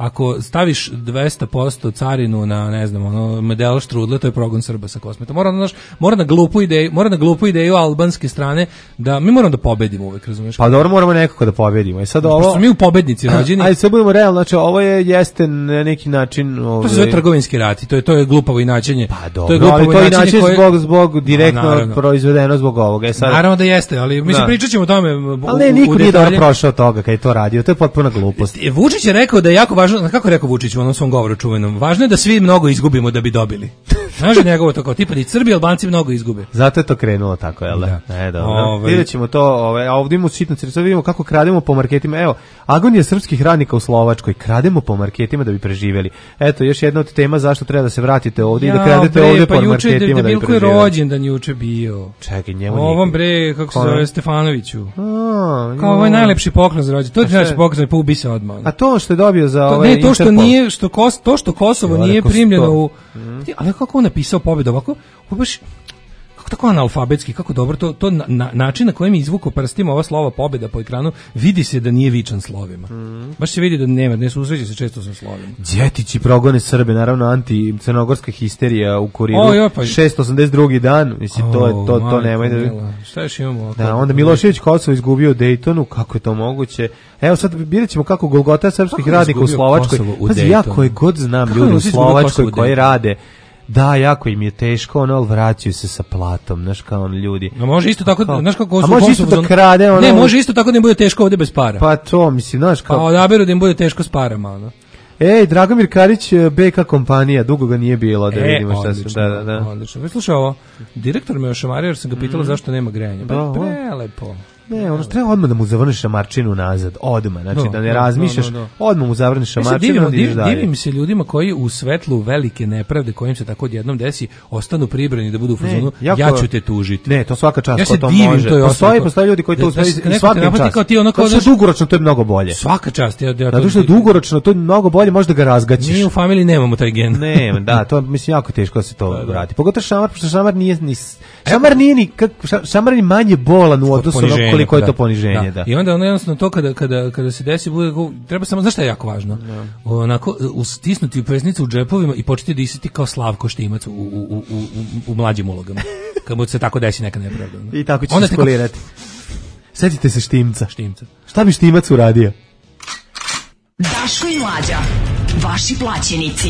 ako staviš 200% carinu na, ne znam, ono, model štrudle, to je progon Srba sa kosmetom. Mora na glupu ideju albanske strane da mi moramo da pobedimo uvek, razumeš? Pa dobro, moramo nekako da pobedimo. I sad ovo... Pošto mi u pobednici rođeni. Ajde, sad budemo realni, znači ovo jeste na neki način... To se zove trgovinski rat i to je glupavo inačenje. Pa dobro, ali to inačenje zbog direktno proizvedeno zbog ovoga. Sad... Naravno da jeste, ali mislim pričat ćemo o tome. Ali ne, niko nije dobro prošao toga kad je to radio, to je potpuna glupost. Vučić je rekao da je jako važno, kako je rekao Vučić u onom svom govoru čuvenom, važno je da svi mnogo izgubimo da bi dobili. Znaš njegovo to kao tipa da Srbi i Albanci mnogo izgube. Zato je to krenulo tako, jel da? Dobro. Vidjet ćemo to, a ovdje imamo sitnice, sad vidimo kako krademo po marketima. Evo, agonija srpskih radnika u Slovačkoj, krademo po marketima da bi preživeli. Eto, još jedna od tema zašto treba da se vratite ovdje i da kradete ovdje po marketima da bi preživeli. Pa rođendan juče bio. Čekaj, njemu ovom bre, kako se zove, Stefanoviću. Kao ovo je najlepši poklon za rođendan. To je najlepši poklon, pa ubi se odmah. A to što je dobio za ovaj Interpol? Ne, to što nije, što Kosovo nije primljeno u... Ali kako on napisao pobedu ovako, baš kako tako analfabetski, kako dobro to način na kojem je izvukao prstima ova slova pobeda po ekranu, vidi se da nije vičan slovima. Baš se vidi da ne susreće se često sa slovima. Đetići progone Srbe, naravno anti-crnogorska histerija u Kuriru. 682. dan, mislim to nemoj da... Šta još imamo? Da, onda Milošević Kosovo izgubio Dejtonu, kako je to moguće? Evo sad vidjet ćemo kako Golgota srpskih radnika u Slovačkoj. Pazi, ja koje god znam ljudi u Slovačkoj koji rade, da, jako im je teško, ali vraćaju se sa platom, znaš kao ljudi. A može isto tako, znaš kako Kosovo... A može isto da krade, Ne, može isto tako da im bude teško ovdje bez para. Pa to, mislim, znaš kao... Pa odaberu da im bude teško s parama, ono. Ej, Dragomir Karić, BK kompanija, dugo ga nije bilo, da vidimo šta se... Da. Odlično. Slušaj ovo, direktor me ošamario jer sam ga pitala zašto nema grejanja. Prelepo. Ne, ono treba odmah da mu zavrniš šamarčinu nazad, odmah, znači da ne razmišljaš, odmah mu zavrniš šamarčinu. Divim se ljudima koji u svetlu velike nepravde kojim se tako odjednom desi, ostanu pribrani da budu u fazonu, ja ću te tužiti. Ne, to svaka čast ko to može. Postoje ljudi koji to uspeju i svaka čast. To je dugoročno, to je mnogo bolje. Svaka čast. Zato što je dugoročno, to je mnogo bolje, možda ga razgaćiš. Mi u familiji nemamo taj gen. Ne, da, to mislim jako teško da se to vrati. Pogotovo šamar, pošto šamar nije šamar ni manje bolan u odnosu na koliko je to poniženje, da. I onda ono jednostavno to kada se desi bude, treba samo, znaš šta je jako važno? Onako, stisnuti u pesnicu u džepovima i početi disati kao Slavko Štimac u mlađim ulogama. Kad mu se tako desi neka nepravda. I tako će se skolirati. Sjetite se Štimca. Šta bi Štimac uradio? Daško i Mlađa, vaši plaćenici.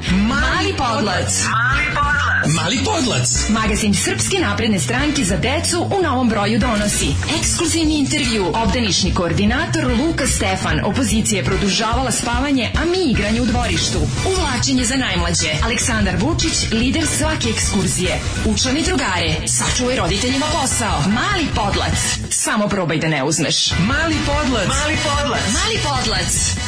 Mali Podlac. Mali Podlac. Magazin Srpske napredne stranke za decu u novom broju donosi ekskluzivni intervju, obdanišni koordinator Luka Stefan, opozicija je produžavala spavanje, a mi igranje u dvorištu. Uvlačenje za najmlađe, Aleksandar Vučić, lider svake ekskurzije. Učlani drugare, sačuvaj roditeljima posao. Mali Podlac, samo probaj da ne uzmeš. Mali Podlac. Mali Podlac. Mali Podlac.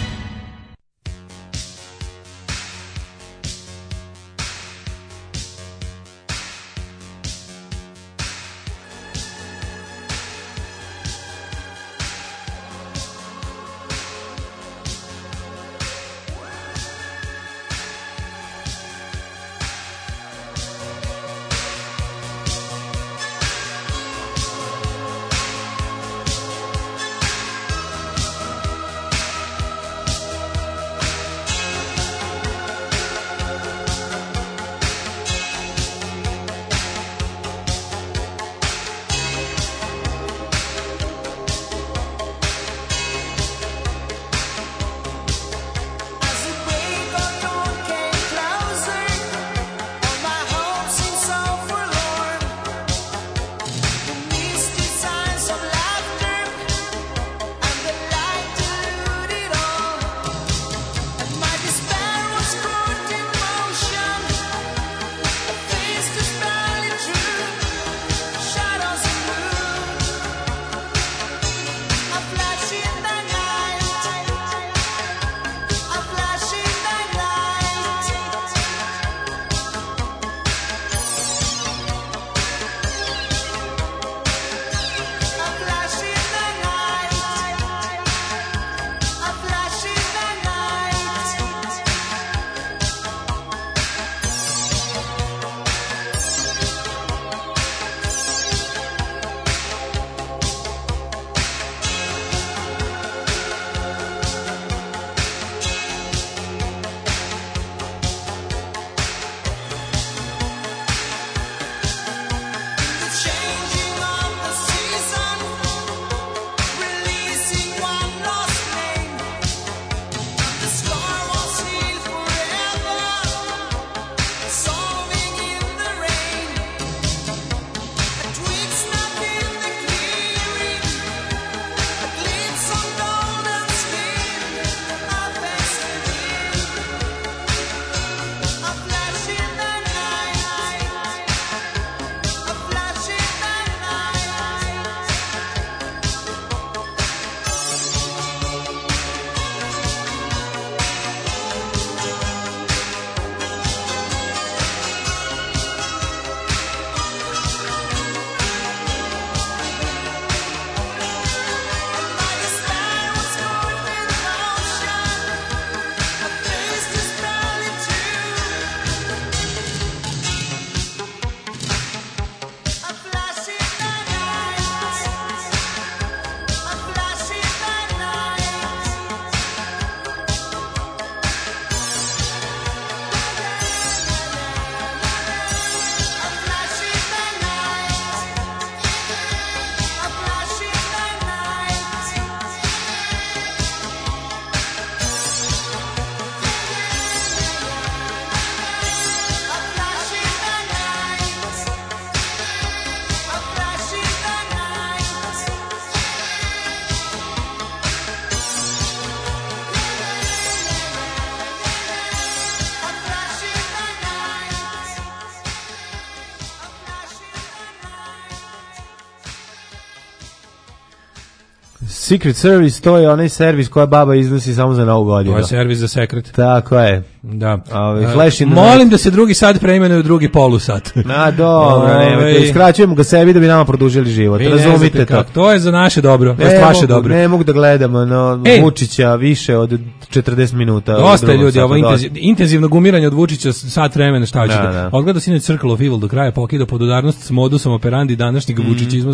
Secret Service, to je onaj servis koja baba iznosi samo za Novu godinu. To je servis za sekret. Tako je. Da. Flash in the molim night. Da se drugi sat preimenuje u drugi polusat. Na dobro, iskraćujemo ga sebi da bi nama produžili život. Razumite to. To je za naše dobro, to je vaše dobro. Ne mogu da gledamo Vučića više od 40 minuta. Dosta ljudi, ovo intenzivno gumiranje od Vučića sat vremena, šta hoćete. Odgledao sinoć Circle of Evil do kraja, pokidao podudarnost s modusom operandi današnjeg vučićizma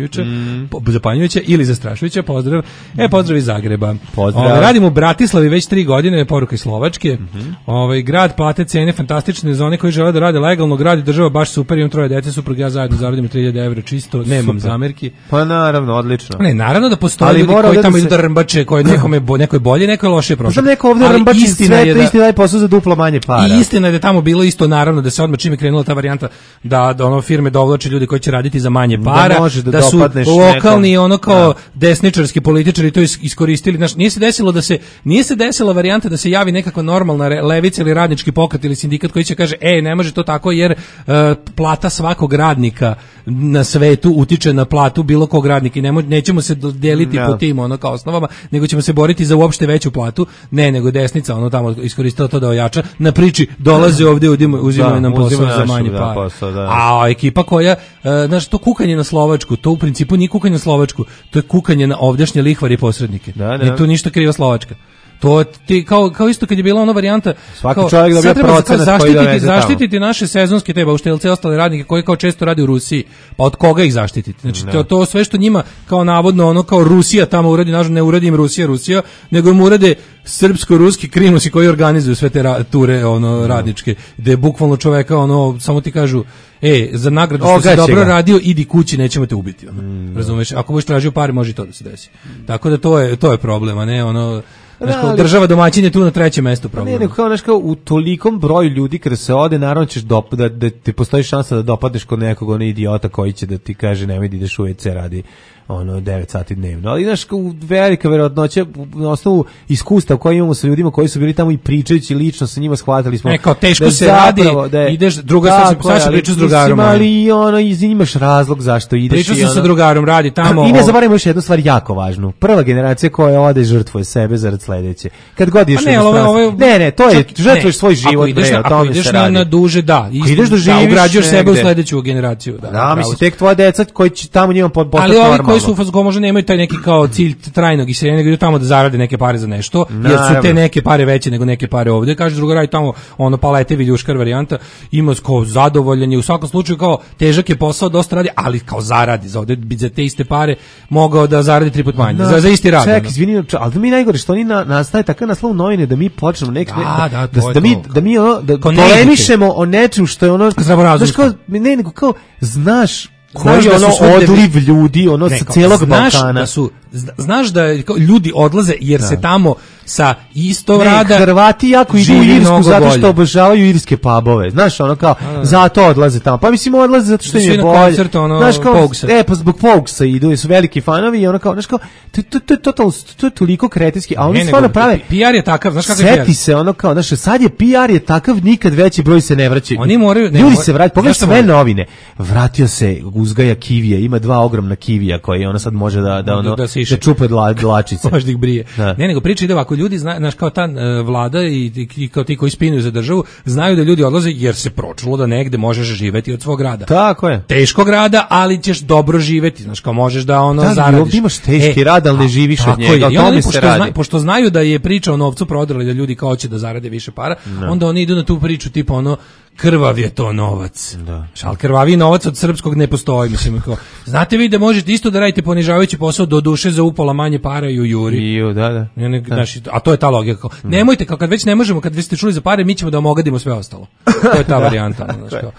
zapanjujuće ili zastrašujuće. Pozdrav. Pozdrav iz Zagreba. Radimo u Bratislavi već 3 godine, poruka iz Slovačke. Grad plate cene fantastične za one koji žele da rade legalno, grad i država baš super, imam 3 dece, suprug ja zajedno zaradimo 3000 evra čisto, nemam zamerki. Pa naravno, odlično. Ne, naravno da postoje ljudi koji tamo idu da rmbače, koji nekoj bolje, nekoj lošije prošlo. Znam neko ovde rmbači sve, to isti daje posao za duplo manje para. I istina je da je tamo bilo isto, naravno, da se odmah čim je krenula ta varijanta da ono firme dovlače ljudi koji će raditi za manje para, da su lokalni ono kao desničarski političari to iskoristili. Znaš, nije se desila varijanta da se javi nekakva normalna levica ili radnički pokret ili sindikat koji će kaže ne može to tako jer plata svakog radnika na svetu utiče na platu bilo kog radnika i nećemo se deliti po tim ono kao osnovama, nego ćemo se boriti za uopšte veću platu. Nego desnica ono tamo iskoristila to da ojača na priči dolaze ovde uzimaju nam posao za manje para. A ekipa koja znaš, to kukanje na Slovačku, to u principu nije kukanje na Slovačku, to je kukanje na ovdašnje lihvari i posrednike. Ne tu ništa kriva Slovačka. To ti kao isto kad je bila ona varijanta svaki čovjek dobija procenat koji doveze zaštititi naše sezonske te bauštelce i ostale radnike koji kao često rade u Rusiji. Pa od koga ih zaštititi? Znači to sve što njima kao navodno ono kao Rusija tamo uradi, nažalost ne uradi im Rusija, nego im urade srpsko-ruski krimusi koji organizuju sve te ture ono radničke, gde bukvalno čoveka ono samo ti kažu za nagradu što si dobro radio, idi kući, nećemo te ubiti. Razumeš? Ako budeš tražio pare, može i to da se desi. Tako da to je problem, a ne ono država domaćin je tu na trećem mestu problem. Ne, kao u tolikom broju ljudi kada se ode, naravno ćeš da ti postoji šansa da dopadneš kod nekog ono idiota koji će da ti kaže nemoj da ideš u WC radi 9 sati dnevno. Ali znaš, velika verovatnoća na osnovu iskustva koje imamo sa ljudima koji su bili tamo i pričajući lično sa njima shvatili smo. Kao teško se radi, ideš druga sad se priča s drugarom. Ali imaš razlog zašto ideš. Priča se sa drugarom, radi tamo. I ne zaboravimo još jednu stvar jako važnu. Prva generacija koja ode žrtvuje sebe zarad sledeće. Kad god ideš Ne, to je žrtvuješ svoj život. Ako ideš na duže, ideš da živiš, ugrađuješ sebe u sledeću generaciju. Da, mislim, tek tvoja deca koji će tamo njima postati koji su fazgo možda nemaju taj neki kao cilj trajnog iseljenja, nego idu tamo da zarade neke pare za nešto, jer su te neke pare veće nego neke pare ovde. Kaže druga radi tamo ono palete viljuškar varijanta, ima kao zadovoljenje, u svakom slučaju kao težak je posao, dosta radi, ali kao zaradi za ovde za te iste pare mogao da zaradi 3 puta manje. Za isti rad. Ček, izvini, ali da mi najgore što oni nastaje takav naslov novine da mi počnemo da mi polemišemo o nečem što je ono znaš koji je ono odliv ljudi sa cijelog Balkana. Znaš da ljudi odlaze jer se tamo sa istog rada Hrvati jako idu u Irsku zato što obožavaju irske pubove. Znaš, ono kao zato odlaze tamo. Pa mislim odlaze zato što im je bolje. Znaš kao, pa zbog Pogsa idu, su veliki fanovi i ono kao, znaš kao, to je toliko kretenski, a oni stvarno prave. PR je takav, znaš kako je PR? Seti se ono kao, znaš, sad je PR je takav, nikad veći broj se ne vraća. Oni moraju, ljudi se vraćaju, pogledaj sve novine. Vratio se uzgaja kivije, ima 2 ogromna kivija koje ona sad može da čupe dlačice. Možda ih brije. Ne, nego priča ide ovako, ljudi znaš kao ta vlada i kao ti koji spinuju za državu, znaju da ljudi odlaze jer se pročulo da negde možeš živeti od svog rada. Tako je. Teškog rada, ali ćeš dobro živeti, znaš kao možeš da zaradiš. Ovdje imaš teški rad, ali ne živiš od njega. Pošto znaju da je priča o novcu prodali, da ljudi kao će da zarade više para, onda oni idu na tu priču tipa krvav je to novac. Šal krvavi novac od srpskog ne postoji, mislim kao. Znate vi da možete isto da radite ponižavajući posao do duše za upola manje para i u juri. A to je ta logika. Kao, nemojte, kao kad već ne možemo, kad vi ste čuli za pare, mi ćemo da omogadimo sve ostalo. To je ta varijanta.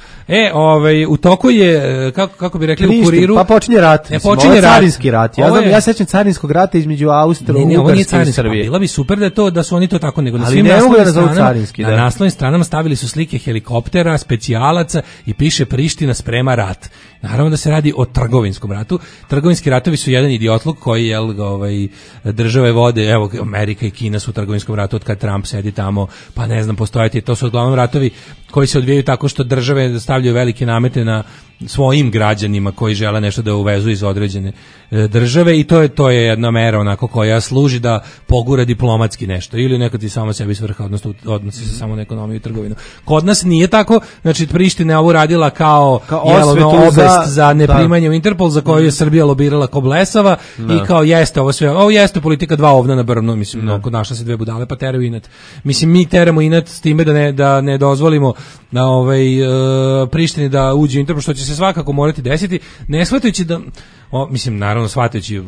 U toku je, kako bi rekli u Kuriru. Pa počinje rat. Počinje carinski rat. Ja sećam carinskog rata između Austro-Ugarske i Srbije. Bilo bi super da su oni to tako, nego na svim naslovnim stranama stavili su slike helikoptera, specijalaca i piše Priština sprema rat. Naravno da se radi o trgovinskom ratu. Trgovinski ratovi su jedan idiotluk koji države vode, evo Amerika i Kina su u trgovinskom ratu od kad Trump sedi tamo, pa ne znam, postojati, to su uglavnom ratovi koji se odvijaju tako što države stavljaju velike namete na svojim građanima koji žele nešto da uvezu iz određene države i to je jedna mera onako koja služi da pogura diplomatski nešto ili nekad i samo sebi svrha, odnosno odnosi se samo na ekonomiju i trgovinu. Kod nas nije tako, znači Priština je ovo radila kao obvest za neprimanje u Interpol za koju je Srbija lobirala ko blesava i kao jeste ovo jeste politika 2 ovna na brvnu, mislim, našla se 2 budale pa teraju inat. Mislim, mi teramo inat s time da ne dozvolimo na Prištini da uđe u Interpol, što će se svakako morati desiti, ne shvatajući da mislim, naravno shvatajući,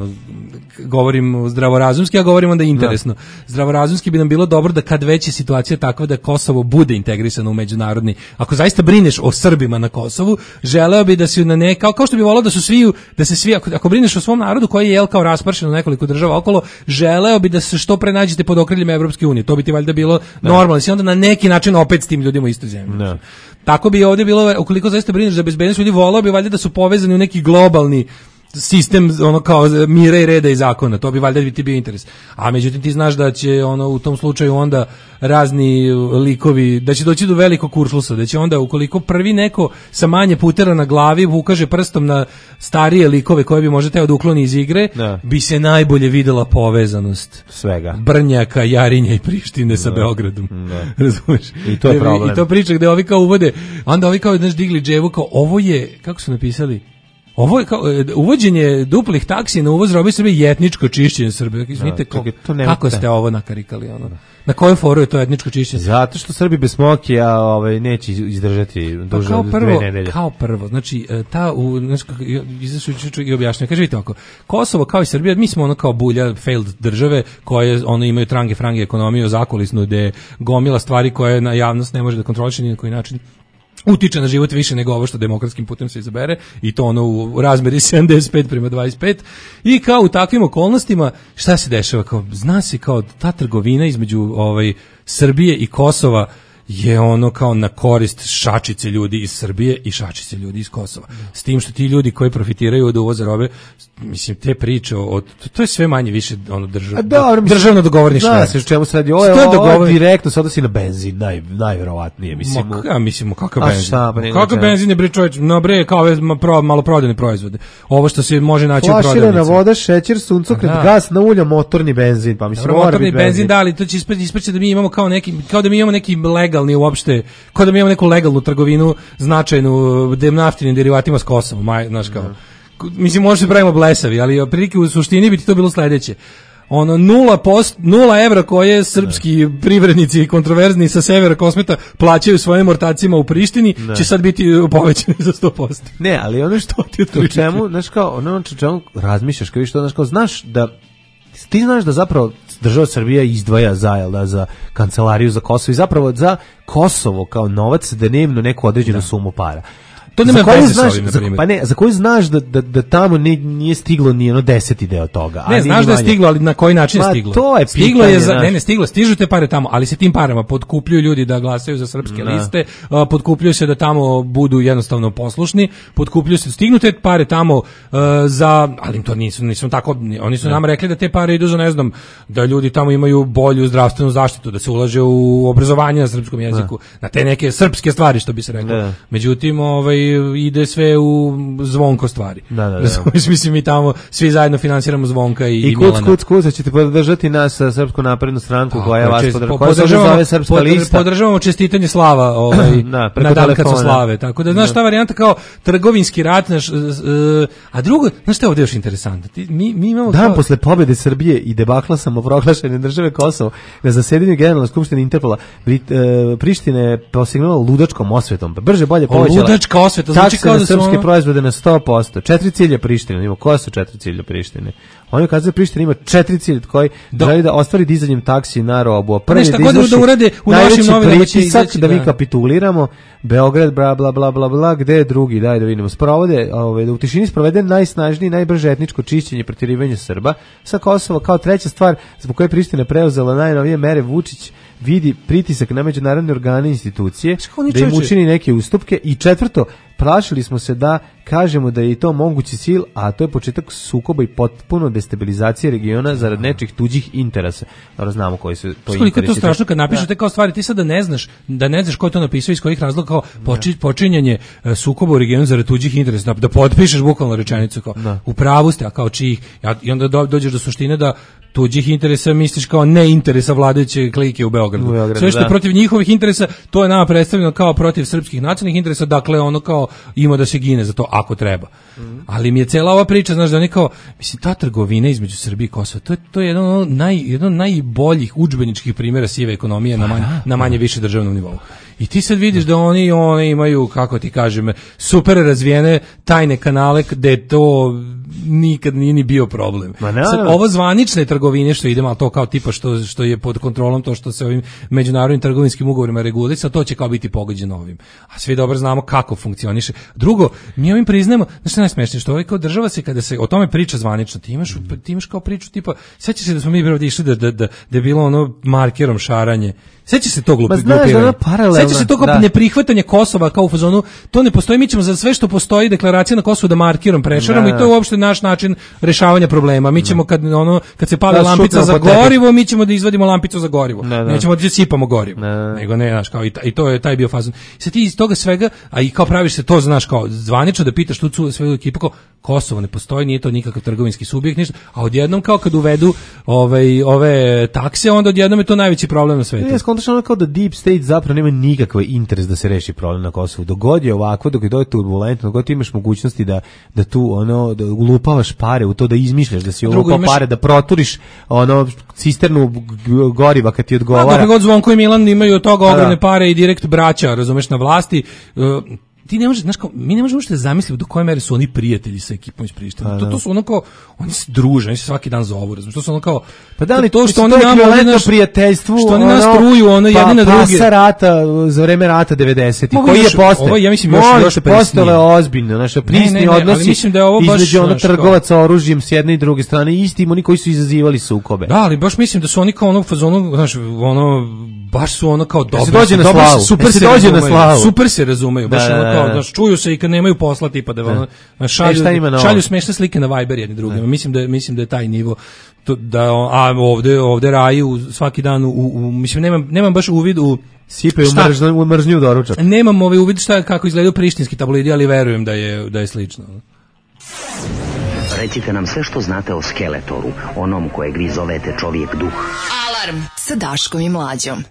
govorim zdravorazumski, a govorim onda interesno. Zdravorazumski bi nam bilo dobro da kad već je situacija takva da Kosovo bude integrisano u međunarodni, ako zaista brineš o Srbima na Kosovu, želeo bi da se na kao što bi volao da se svi, ako brineš o svom narodu koji je kao raspršen u nekoliko država okolo, želeo bi da se što pre nađete pod okriljem Evropske unije. To bi ti valjda bilo normalno, i onda na neki način opet s tim ljudima u istoj zemlji. Tako bi ovdje bilo, ukoliko zaista brineš za bezbednost ljudi, volao bi valjda da su povezani u neki globalni sistem, ono kao mira i reda i zakona. To bi valjda ti bio interes. A međutim ti znaš da će u tom slučaju onda razni likovi, da će doći do velikog kuršlusa, da će onda ukoliko prvi neko sa manje putera na glavi ukaže prstom na starije likove koje bi možda teo da ukloni iz igre, bi se najbolje videla povezanost svega. Brnjaka, Jarinja i Prištine sa Beogradom. Razumeš? I to je problem. I to priča gde ovi kao uvode, onda ovi kao digli dževu kao ovo je, kako su napisali, ovo je kao uvođenje duplih taksi na uvoz robe Srbije je etničko čišćenje Srbije. Izvinite, kako ste ovo nakarikali? Na kojoj foru je to etničko čišćenje? Zato što Srbi bez Smokija neće izdržati duže od 2 nedelje. Kao prvo, znači, izašao i objašnjava. Kaže, vidite ovako, Kosovo kao i Srbija, mi smo kao bulja failed države koje imaju trange frange ekonomiju zakulisnu, gde gomila stvari koje na javnost ne može da kontroliše ni na koji način utiče na život više nego ovo što demokratskim putem se izabere, i to u razmeri 75:25, i kao u takvim okolnostima šta se dešava, kao zna se kao ta trgovina između Srbije i Kosova je kao na korist šačice ljudi iz Srbije i šačice ljudi iz Kosova. S tim što ti ljudi koji profitiraju od uvoza robe, mislim, te priče to je sve manje više državno dogovorništvo. Zna se o čemu se radi. Ovo direktno se odnosi na benzin, najverovatnije. Mislim, kakav benzin? Kakav benzin je, bre, čovječ, kao ove maloprodajne proizvode. Ovo što se može naći u prodavnici. Flaširana voda, šećer, suncokret, gas na ulje, motorni benzin. Pa mislim, motorni benzin, da, ali to će ispreći da mi imamo kao da mi imamo neki legalni uopšte, kao da mi imamo neku legalnu trgovinu značajnu naftnim derivatima s Kosovom, znaš kao. Mislim, možda se pravimo blesavi, ali prilike u suštini bi ti to bilo sledeće. 0 evra koje srpski privrednici kontroverzni sa severa Kosmeta plaćaju svojim ortacima u Prištini, će sad biti povećani za 100%. Ne, ali ono što ti u čemu, znaš kao, ono čemu razmišljaš, kao što, znaš kao, ti znaš da zapravo država Srbija izdvaja za kancelariju za Kosovo i zapravo za Kosovo kao novac dnevno neku određenu sumu para. To nema veze sa ovim, na primjer. Pa ne, za koju znaš da tamo nije stiglo ni 10 deo toga. Ne, znaš da je stiglo, ali na koji način je stiglo? To je pitanje. Stižu te pare tamo, ali se tim parama potkupljuju ljudi da glasaju za srpske liste, potkupljuju se da tamo budu jednostavno poslušni, potkupljuju se, stignu te pare tamo ali to nisu tako, oni su nam rekli da te pare idu za, ne znam, da ljudi tamo imaju bolju zdravstvenu zaštitu, da se ulaže u obrazovanje na srpskom jeziku, na te neke srpske stvari, što bi se reklo. Međutim, ide sve u Zvonko stvari. Mislim, mi tamo svi zajedno finansiramo Zvonka i Milana. I ćete podržati nas Srpsku naprednu stranku koja vas podržava Srpska lista. Podržavamo čestitanje Slava na dan kad su slave. Tako da, znaš, ta varijanta kao trgovinski rat, a drugo, znaš šta je ovdje još interesantno? Mi imamo dan posle pobjede Srbije i debakla samoproglašene države Kosovo na zasedanju Generalne skupštine Interpola Priština je posegnula ludačkom osvetom. Brže bolje povećala osveta, znači kao da su srpske proizvode na 100%. 4 cilja Prištine, ima koja su 4 cilja Prištine? Oni kažu da Priština ima 4 cilja koji želi da ostvari dizanjem taksi na robu. Prvi da urade u našim novinama će izaći, da mi kapituliramo. Beograd, bla bla bla bla bla, gde je drugi? Daj da vidimo. Sprovode, da u tišini sprovede najsnažnije, najbrže etničko čišćenje, protirivanje Srba sa Kosova. Kao treća stvar zbog koje Priština preuzela najnovije mere, Vučić vidi pritisak na međunarodne organe i institucije da im učini neke ustupke. I četvrto, plašili smo se da kažemo da je i to mogući cilj, a to je početak sukoba i potpuno destabilizacije regiona zarad nečih tuđih interesa. Dobro, znamo koji su to interesi. Je to strašno kad napišete kao stvari, ti sad da ne znaš ko je to napisao, iz kojih razloga, kao počinjanje sukoba u regionu zarad tuđih interesa, da potpišeš bukvalno rečenicu kao u pravu ste, a kao čijih, i onda dođeš do suštine da tuđih interesa misliš kao ne interesa vladajuće klike u Beogradu. Sve što je protiv njihovih interesa, to je nama predstavljeno kao protiv srpskih nacionalnih interesa, dakle ono kao ima da se gine za to ako treba. Ali mi je cela ova priča, znaš, da oni kao, mislim, ta trgovina između Srbije i Kosova, to je jedan od najboljih udžbeničkih primjera sive ekonomije na manje više državnom nivou. I ti sad vidiš da oni imaju, kako ti kažem, super razvijene tajne kanale gde to nikad nije ni bio problem. Sad, ovo zvanične trgovine što idemo, ali to kao tipa što je pod kontrolom, to što se ovim međunarodnim trgovinskim ugovorima reguliše, to će kao biti pogođeno ovim. A svi dobro znamo kako funkcioniše. Drugo, mi ovim priznajemo, znaš što najsmešnije, što ovaj kao država se, kada se o tome priča zvanično, ti imaš kao priču tipa, sećaš se da smo mi ovdje išli da je bilo ono markerom šaranje. Sećaš se tog grupiranja? Sećaš se tog neprihvatanja Kosova kao u fazonu, to ne postoji, mi ćemo za sve što postoji deklaracija na Kosovu da markirom prešaramo i to je uopšte naš način rešavanja problema. Mi ćemo kad se pali lampica za gorivo, mi ćemo da izvadimo lampicu za gorivo. Nećemo da sipamo gorivo. Nego ne, znaš, kao i to je taj bio fazon. I sad ti iz toga svega, a i kao praviš se to, znaš, kao zvanično da pitaš tu svoju ekipu, kao Kosovo ne postoji, nije to nikakav trgovinski subjekt, ništa, a odjednom kao kad uvedu ove takse, onda odjednom je to najveći problem na svetu. Ono kao da Deep State zapravo nema nikakav interes da se reši problem na Kosovu. Dogod je ovako, dok je to turbulentno, dogod ti imaš mogućnosti da tu da ulupavaš pare u to, da izmišljaš da si ulupao pare, da proturiš cisternu goriva kad ti odgovara. Dok god Zvonko i Milan imaju od toga ogromne pare i direkt braća, razumeš, na vlasti, ti ne možeš, znaš kao, mi ne možemo uopšte zamisliti do koje mere su oni prijatelji sa ekipom iz Prištine. To su ono kao, oni se druže, oni se svaki dan zovu, razumiješ, to su ono kao, pa da li to što oni nam prijateljstvu, što oni nas truju, jedni na druge. Pasa rata, za vreme rata 90-ih, koji je postao? Ovo, ja mislim, još postale ozbiljno, naše prisni odnosi između trgovaca oružjem s jedne i druge strane, isti oni koji su izazivali sukobe. Da, ali baš mislim da su oni kao ono fazonu, znaš, baš su ono kao dobro, super se razumeju, baš ono kao, znaš, čuju se i kad nemaju posla, tipa da šalju smešne slike na Viber jedni drugima. Mislim da je taj nivo, a ovde raju svaki dan, mislim, nemam baš uvid u sipaju mržnju doručak. Nemam uvid kako izgledaju prištinski tabloidi, ali verujem da je slično. Recite nam sve što znate o Skeletoru, onom kojeg vi zovete čovjek duh. Alarm sa Daškom i Mlađom.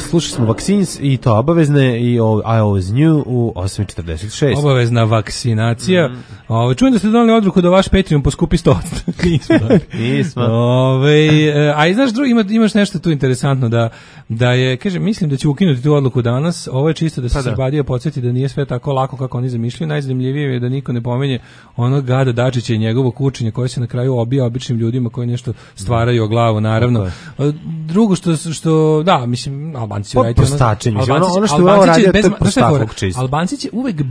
slušali smo Vaccines i to obavezne i I Was New u 8.46. Obavezna vakcinacija. Čujem da ste donali odluku da vaš Patreon poskupi 100%. Nismo. A i znaš, imaš nešto tu interesantno da je, kaže, mislim da će ukinuti tu odluku danas. Ovo je čisto da se Srbadija podsjeti da nije sve tako lako kako oni zamišljaju. Najzanimljivije je da niko ne pomenje onog gada Dačića i njegovog učenja koje se na kraju obija običnim ljudima koji nešto stvaraju o glavu, naravno. Drugo što da, mislim, Albanci će raditi ono što je radio to prostakluk čisto. Albanci će uvek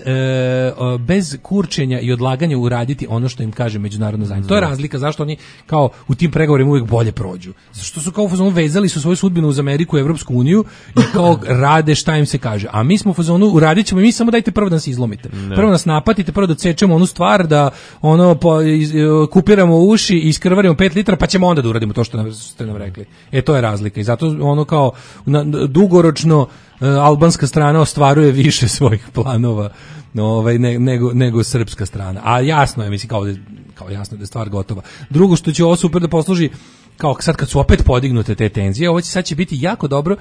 bez kurčenja i odlaganja uraditi ono što im kaže međunarodna zajednica. To je razlika zašto oni kao u tim pregovorima uvek bolje prođu. Zašto su kao u fazonu vezali su svoju sudbinu uz Ameriku i Evropsku uniju i kao rade šta im se kaže. A mi smo u fazonu uradit ćemo i mi samo dajte prvo da nas izlomite. Prvo nas napatite, prvo da odsečemo onu stvar, da kupiramo uši i iskrvarimo 5 litara, pa ćemo onda da uradimo to što ste nam rekli. To je razlika. I zato ono kao dugoročno albanska strana ostvaruje više svojih planova nego srpska strana. A jasno je, mislim, kao jasno da je stvar gotova. Drugo što će ovo super da posluži, kao sad kad su opet podignute te tenzije, ovo sad će biti jako dobro,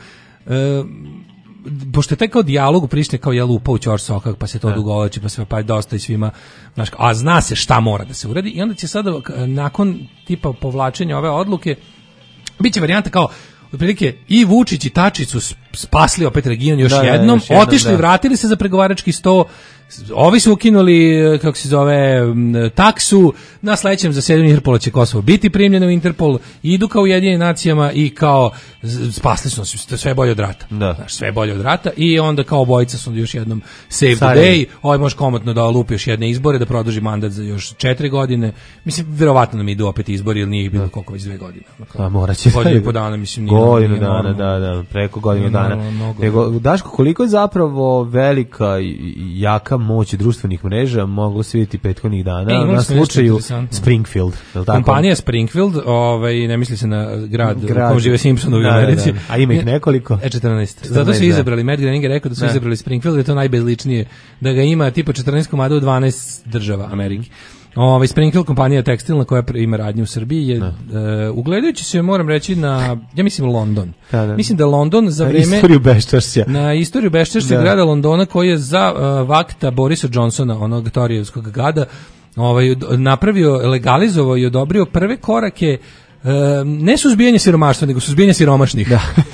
pošto je taj kao dijalog u Prištini kao lupa u ćorsokak, pa se to dugovlači, pa se pa dosta i svima, znaš, a zna se šta mora da se uradi i onda će sada nakon tipa povlačenja ove odluke biće varijanta kao otprilike i Vučić i Tačić su spasli opet region još jednom, otišli, vratili se za pregovarački sto, ovi su ukinuli, kako se zove, taksu, na sledećem zasedanju Interpola će Kosovo biti primljeno u Interpol, idu kao Ujedinjenim nacijama i kao spasli su sve bolje od rata. Znaš, sve bolje od rata i onda kao obojica su još jednom save the day, ovaj može komotno da lupi još jedne izbore, da produži mandat za još 4 godine. Mislim, verovatno nam idu opet izbori, jer nije ih bilo koliko već 2 godine. A morat će. Godinu po dana, mislim, godinu dana, da, preko godinu dana. Nego, Daško, koliko je zapravo velika i jaka moć društvenih mreža moglo se vidjeti prethodnih dana na slučaju Springfield. Kompanija Springfield, ne misli se na grad u kom žive Simpsonovi u Americi. A ima ih nekoliko? 14. Zato su izabrali, Matt Groening je rekao da su izabrali Springfield, da je to najbezličnije, da ga ima tipa 14 komada u 12 država Amerike. Springfield, kompanija tekstilna koja ima radnju u Srbiji, je ugledajući se, moram reći, ja mislim London. Mislim da London za vreme... Na istoriju beščašća grada Londona, koji je za vakta Borisa Johnsona, onog torijevskog gada, napravio, legalizovao i odobrio prve korake ne suzbijanje siromaštva, nego suzbijanje siromašnih.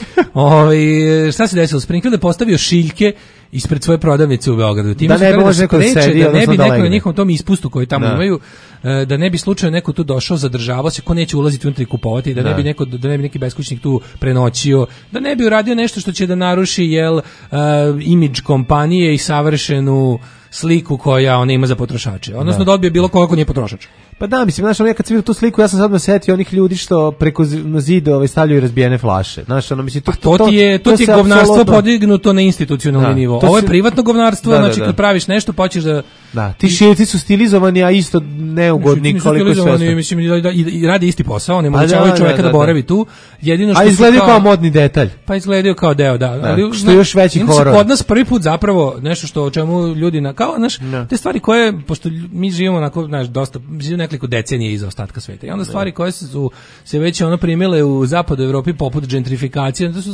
Šta se desilo? Springfield je postavio šiljke ispred svoje prodavnice u Beogradu. Da ne može neko sedi, da ne bi neko na njihovom tom ispustu koji tamo imaju, da ne bi slučajno neko tu došao, zadržavao se, ko neće ulaziti unutra i kupovati, da ne bi neki beskućnik tu prenoćio, da ne bi uradio nešto što će da naruši imidž kompanije i savršenu sliku koja ona ima za potrošače. Odnosno da odbije bilo koga ko nije potrošač. Pa da, mislim, znaš, ja kad sam vidio tu sliku, ja sam sad me setio onih ljudi što preko zida stavljaju razbijene flaše. Znaš, mislim, to ti je govnarstvo podignuto na institucionalni nivo. Ovo je privatno govnarstvo, znači kad praviš nešto, pa ćeš da... Da, ti šiljci su stilizovani, a isto neugodni koliko sve. Mislim, i radi isti posao, ne mogućavaju čoveka da boravi tu. A izgledaju kao modni detalj. Pa izgledaju kao deo, da. Što je još veći horor. Kod nas prvi put zapravo nešto o čemu ljudi, kao, znaš, te stvari koje, pošto mi živimo onako, znaš, dosta, nekoliko decenije iza ostatka sveta. I onda stvari koje su se već primile u zapadu Evropi poput gentrifikacije, to su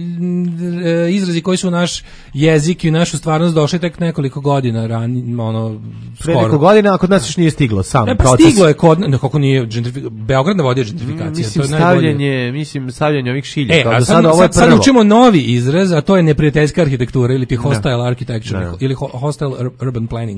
izrazi koji su u naš jezik i u našu stvarnost došli tek nekoliko godina pre nekoliko godina, a kod nas još nije stiglo sam proces. Pa stiglo je kako nije Beograd navodio gentrifikacija. Mislim, stavljanje ovih šiljaka. Sad učimo novi izraz, a to je neprijateljska arhitektura ili ti hostile architecture ili hostile urban planning.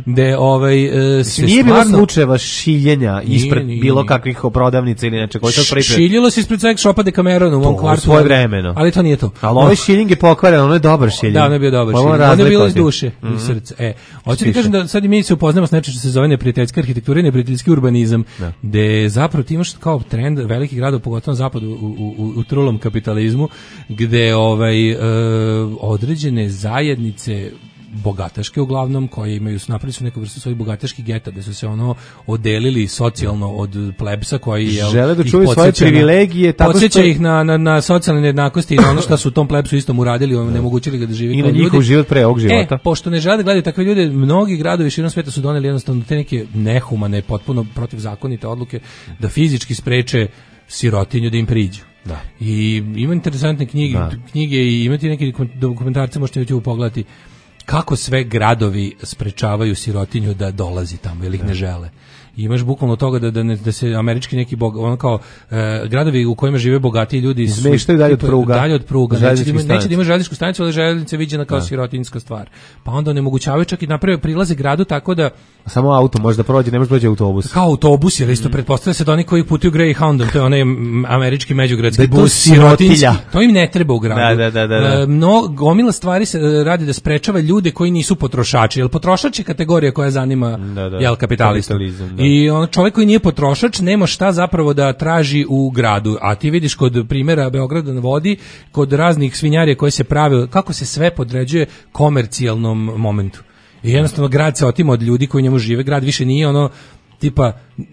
Nije bilo slučajeva šiljenja ispred bilo kakvih prodavnica ili nečeg. Šiljilo se ispred sex shopa Decameron u mom kvartu. Svoje vremeno. Ali to nije to. Ali ovaj šiljenje je pokvaren, ono je dobar šiljenje. Da, ono je bio dobar šiljenje. Ono je bilo iz duše, iz srca. Hoću ti kažem da sad i mi se upoznamo s nečim što se zove neprijateljska arhitektura i neprijateljski urbanizam, gde zapravo ti imaš kao trend velikih gradova, pogotovo na zapadu u trulom kapitalizmu, gde određene zajednice bogataške uglavnom, koje imaju, napravili su neku vrstu svojih bogataških geta, da su se odelili socijalno od plebsa koji žele da čuvaju svoje privilegije, podsjeća ih na socijalne nejednakosti i na ono što su u tom plebsu istom uradili, onemogućili ga da živi i na njihov život pre ovog života. Pošto ne žele da gledaju takve ljude, mnogi gradovi širom sveta su doneli jednostavno te neke nehumane, potpuno protivzakonite odluke da fizički spreče sirotinju da im priđu. Da. I ima interesantne knjige i imate neki dokumentarce, možete YouTube pogledati kako sve gradovi sprečavaju sirotinju da dolazi tamo ili ih ne žele. I imaš bukvalno toga da se američki neki ono kao gradovi u kojima žive bogatiji ljudi izmeštaju dalje od pruga. Neće da ima željezničku stanicu, ali željeznica je viđena kao sirotinjska stvar. Pa onda onemogućavaju čak i naprave prilaze gradu tako da samo auto može da prođe, ne može prođe autobus. Kao autobus, jer isto pretpostavlja se da oni koji putuju Greyhoundom, to je onaj američki međugradski bus sirotinjski. To im ne treba u gradu. Da. Gomila stvari se radi da sprečava ljude koji nisu potrošači, jer potrošač je kategorija koja zanima kapitalista. I on čovjek koji nije potrošač nema šta zapravo da traži u gradu, a ti vidiš kod primjera Beograda na vodi, kod raznih svinjarija koje se prave, kako se sve podređuje komercijalnom momentu. I jednostavno grad se otima od ljudi koji u njemu žive, grad više nije ono tipa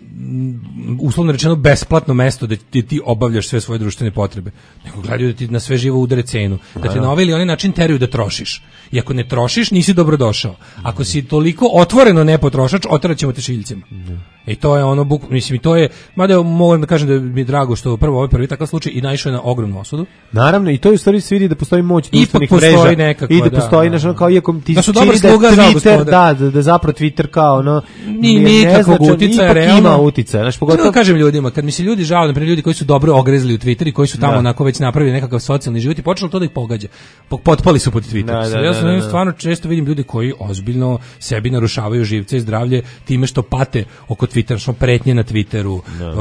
uslovno rečeno besplatno mesto da ti obavljaš sve svoje društvene potrebe, nego gledaju da ti na sve živo udare cenu, da te na ovaj ili onaj način teraju da trošiš. I ako ne trošiš, nisi dobrodošao. Ako si toliko otvoreno nepotrošač, oteraćemo te šiljcima. I to je ono, mislim, i to je, mada moram da kažem da mi je drago što ovaj prvi takav slučaj i naišao je na ogromnu osudu. Naravno, i to je u stvari se vidi da postoji moć društvenih mreža. I da postoji nešto kao iako ti da su dobra sluga za Twitter, da zapravo Twitter kao ono nikakvog uticaja realno. Uticaja, znači pogotovo kažem ljudima, kad mi se ljudi žale, napример ljudi koji su dobro ogrezli u Twitter i koji su tamo onako već napravili nekakav socijalni život i počelo to da ih pogađa. Potpali su pod Twitter. Ja stvarno često vidim ljude koji ozbiljno sebi narušavaju živce i zdravlje time što pate oko Twittera, što pretnje na Twitteru,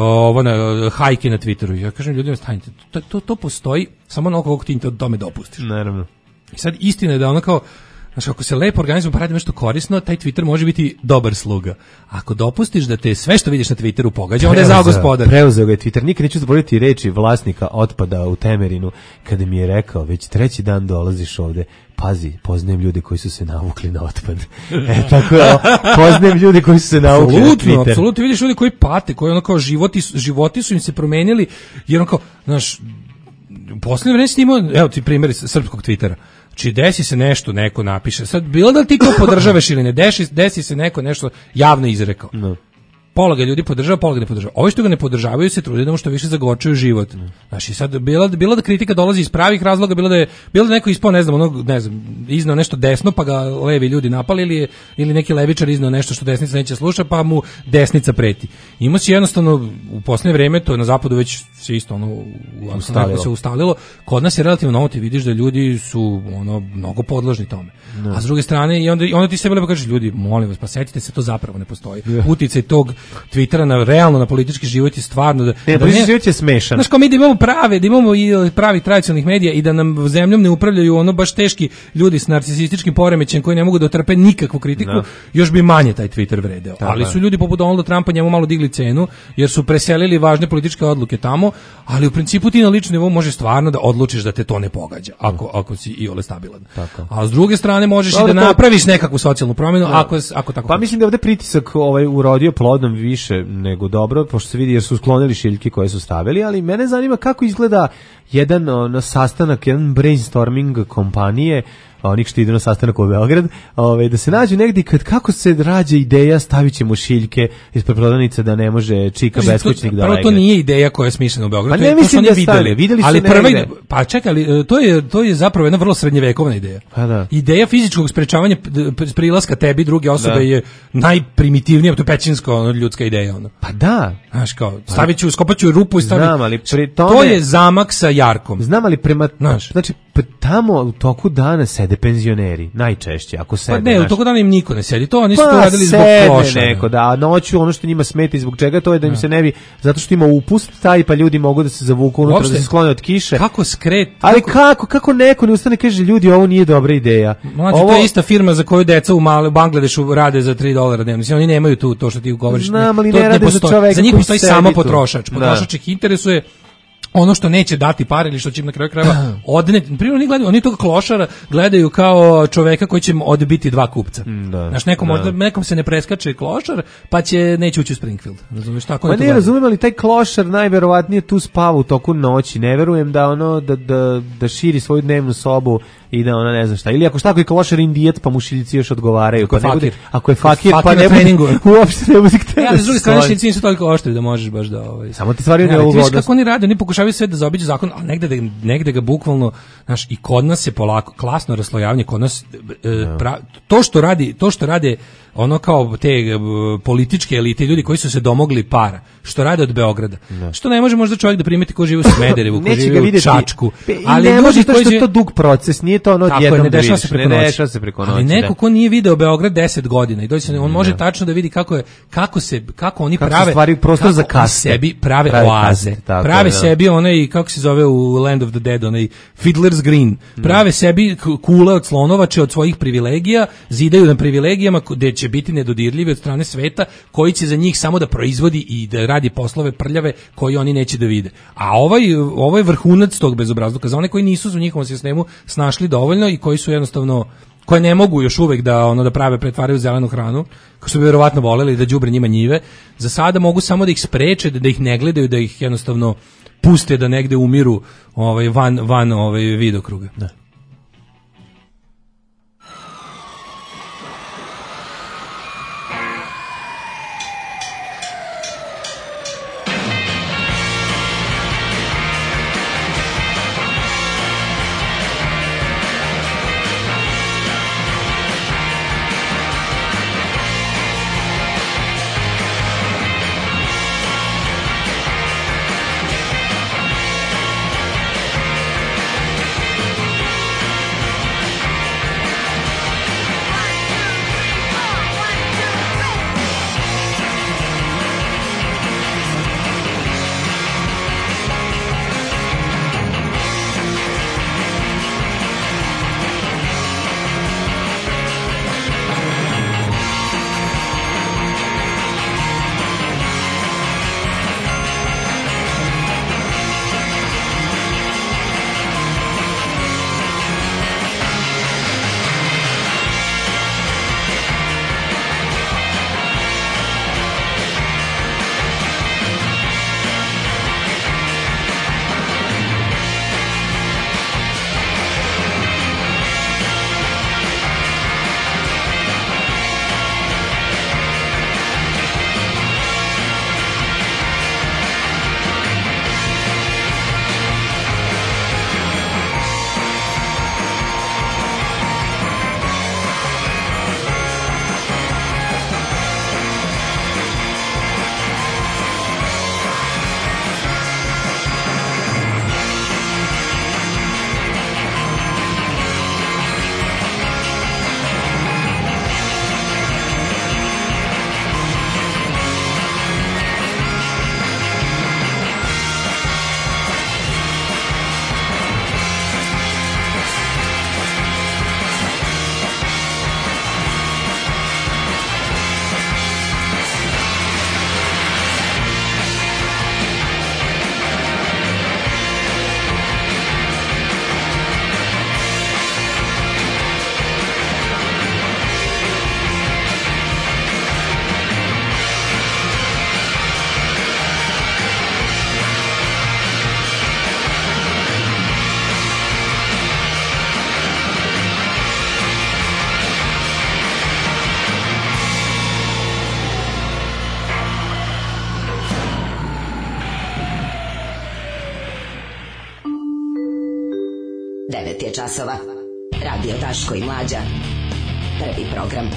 hajke na Twitteru. Ja kažem ljudima, stanite, to postoji samo ono koliko ti tome dopustiš. Naravno. I sad istina je da ono kao, znači, ako se lepo organizujemo pa radi nešto korisno, taj Twitter može biti dobar sluga. Ako dopustiš da te sve što vidiš na Twitteru pogađa, onda je zao gospodar. Preuzeo ga je Twitter. Nikad neću zaboraviti reči vlasnika otpada u Temerinu, kada mi je rekao, već 3. dan dolaziš ovde, pazi, poznajem ljude koji su se navukli na otpad. Tako je, poznajem ljude koji su se navukli na Twitter. Apsolutno, vidiš ljudi koji pate, koji ono kao životi su im se promenili, jer ono kao, znaš, u posljednje vreme si imao, evo ti primjer srpskog Twittera. Znači, desi se nešto, neko napiše. Sad, bilo da ti to podržavaš ili ne, desi se neko nešto javno izrekao. No. Pola ga ljudi podržava, pola ga ne podržava. Ovi što ga ne podržavaju se trude da što više zagorčaju život. Znači, sad, bilo da kritika dolazi iz pravih razloga, bilo da neko ispao, ne znam, iznao nešto desno, pa ga levi ljudi napali, ili neki levičar iznao nešto što desnica neće slušati, pa mu desnica preti. Ima se jednostavno, u posljednje vreme, to je na zapadu već se isto se ustalilo. Kod nas je relativno novo, ti vidiš da ljudi su mnogo podložni tome. No. A s druge strane, i onda ti sebi lepo kažeš, ljudi, molim vas, pa setite se, to zapravo ne postoji. Uticaj tog Twittera realno na politički život je stvarno politički život je smešan. Znaš, kao mi da imamo i pravih tradicionalnih medija i da nam zemljom ne upravljaju baš teški ljudi s narcisističkim poremećajem koji ne mogu da otrpe nikakvu kritiku, još bi manje taj Twitter vredeo. Ali su ljudi poput Donalda Trumpa njemu malo digli cenu, jer su preselili važne političke odluke tamo, ali u principu ti na ličnom nivou možeš stvarno da odlučiš da te to ne pogađa, ako si iole stabilan. A s druge strane možeš i da napraviš nekakvu socijalnu promjenu, ako tako. Pa mislim da ovde pritisak urodio plodom više nego dobro, pošto se vidi jer su sklonili šiljke koje su stavili, ali mene zanima kako izgleda jedan sastanak, jedan brainstorming kompanije, onih što idu na sastanak u Beograd, da se nađu negdje kako se rađa ideja stavit ćemo šiljke ispred prodavnice da ne može čika beskućnik da legne. To nije ideja koja je smišljena u Beogradu. Pa ne mislim da stavili, videli su negdje. Pa čekaj, ali to je zapravo jedna vrlo srednjevekovna ideja. Pa da. Ideja fizičkog sprečavanja prilaska tebi druge osobe je najprimitivnija, to je pećinsko ljudska ideja. Pa da. Znaš kao, skopaću rupu i stavim. Znam, ali to je zamak sa jarkom. Znam, ali znači tamo u toku dana sede penzioneri, najčešće, ako sede. Pa ne, u toku dana im niko ne sedi, to oni su to radili zbog klošara. Neko, da, noću ono što njima smeta i zbog čega to je da im se ne bi, zato što ima upust taj, pa ljudi mogu da se zavuku unutra, da se sklone od kiše. Kako skret? Ali kako neko ne ustane kaže, ljudi, ovo nije dobra ideja. Mlađe, to je ista firma za koju deca u Bangladešu rade za $3 dnevno. Mislim, oni nemaju to što ti govoriš. Za njih postoji samo potrošač. Potrošač ih interesuje ono što neće dati pare ili što će im na kraju krajeva odneti. Na primjer, oni tog klošara gledaju kao čoveka koji će odbiti dva kupca. Znaš, nekom se ne preskače klošar, pa neće ući u Springfield. Razumiješ, tako ne razumijem, ali taj klošar najverovatnije tu spava u toku noći. Ne verujem da širi svoju dnevnu sobu i da ona ne znam šta. Ili ako šta, ako je klošar indijet, pa mu šiljci još odgovaraju. Ako je fakir, pa ne bude, uopšte ne bude htjeti. Ali s druge strane, šiljci nisu toliko oštri da možeš baš da... Samo ti stvari ne u vodu. Kako oni rade, oni pokušavaju pokušavaju sve da zaobiđu zakon, a negde ga bukvalno, znaš, i kod nas se polako klasno raslojavanje, kod nas to što rade ono kao te političke elite, ljudi koji su se domogli para, što rade od Beograda. Što ne može možda čovjek da primeti ko živi u Smederevu, ko živi u Čačku. Ali ne može što je to dug proces, nije to ono odjednom ne dešava se preko noći. Ali neko ko nije video Beograd 10 godina i dođe on može tačno da vidi kako oni prave stvari prostor za kase, sebi prave oaze. Prave sebi onaj, kako se zove u Land of the Dead, onaj Fiddler's Green. Prave sebi kule od slonovače od svojih privilegija, zidaju na privilegijama gde će biti nedodirljivi od strane sveta, koji će za njih samo da proizvodi i da radi poslove prljave koji oni neće da vide. A ovo je vrhunac tog bezobrazluka za one koji nisu u njihovom sistemu snašli dovoljno i koji su jednostavno, koje ne mogu još uvek da prave, pretvaraju zelenu hranu, kao što bi verovatno voleli da đubre njima njive. Za sada mogu samo da ih spreče, da ih ne gledaju, da ih jednostavno puste da negde umiru van vidokruga. Da. Časova. Radio Daško i Mlađa. Prvi program.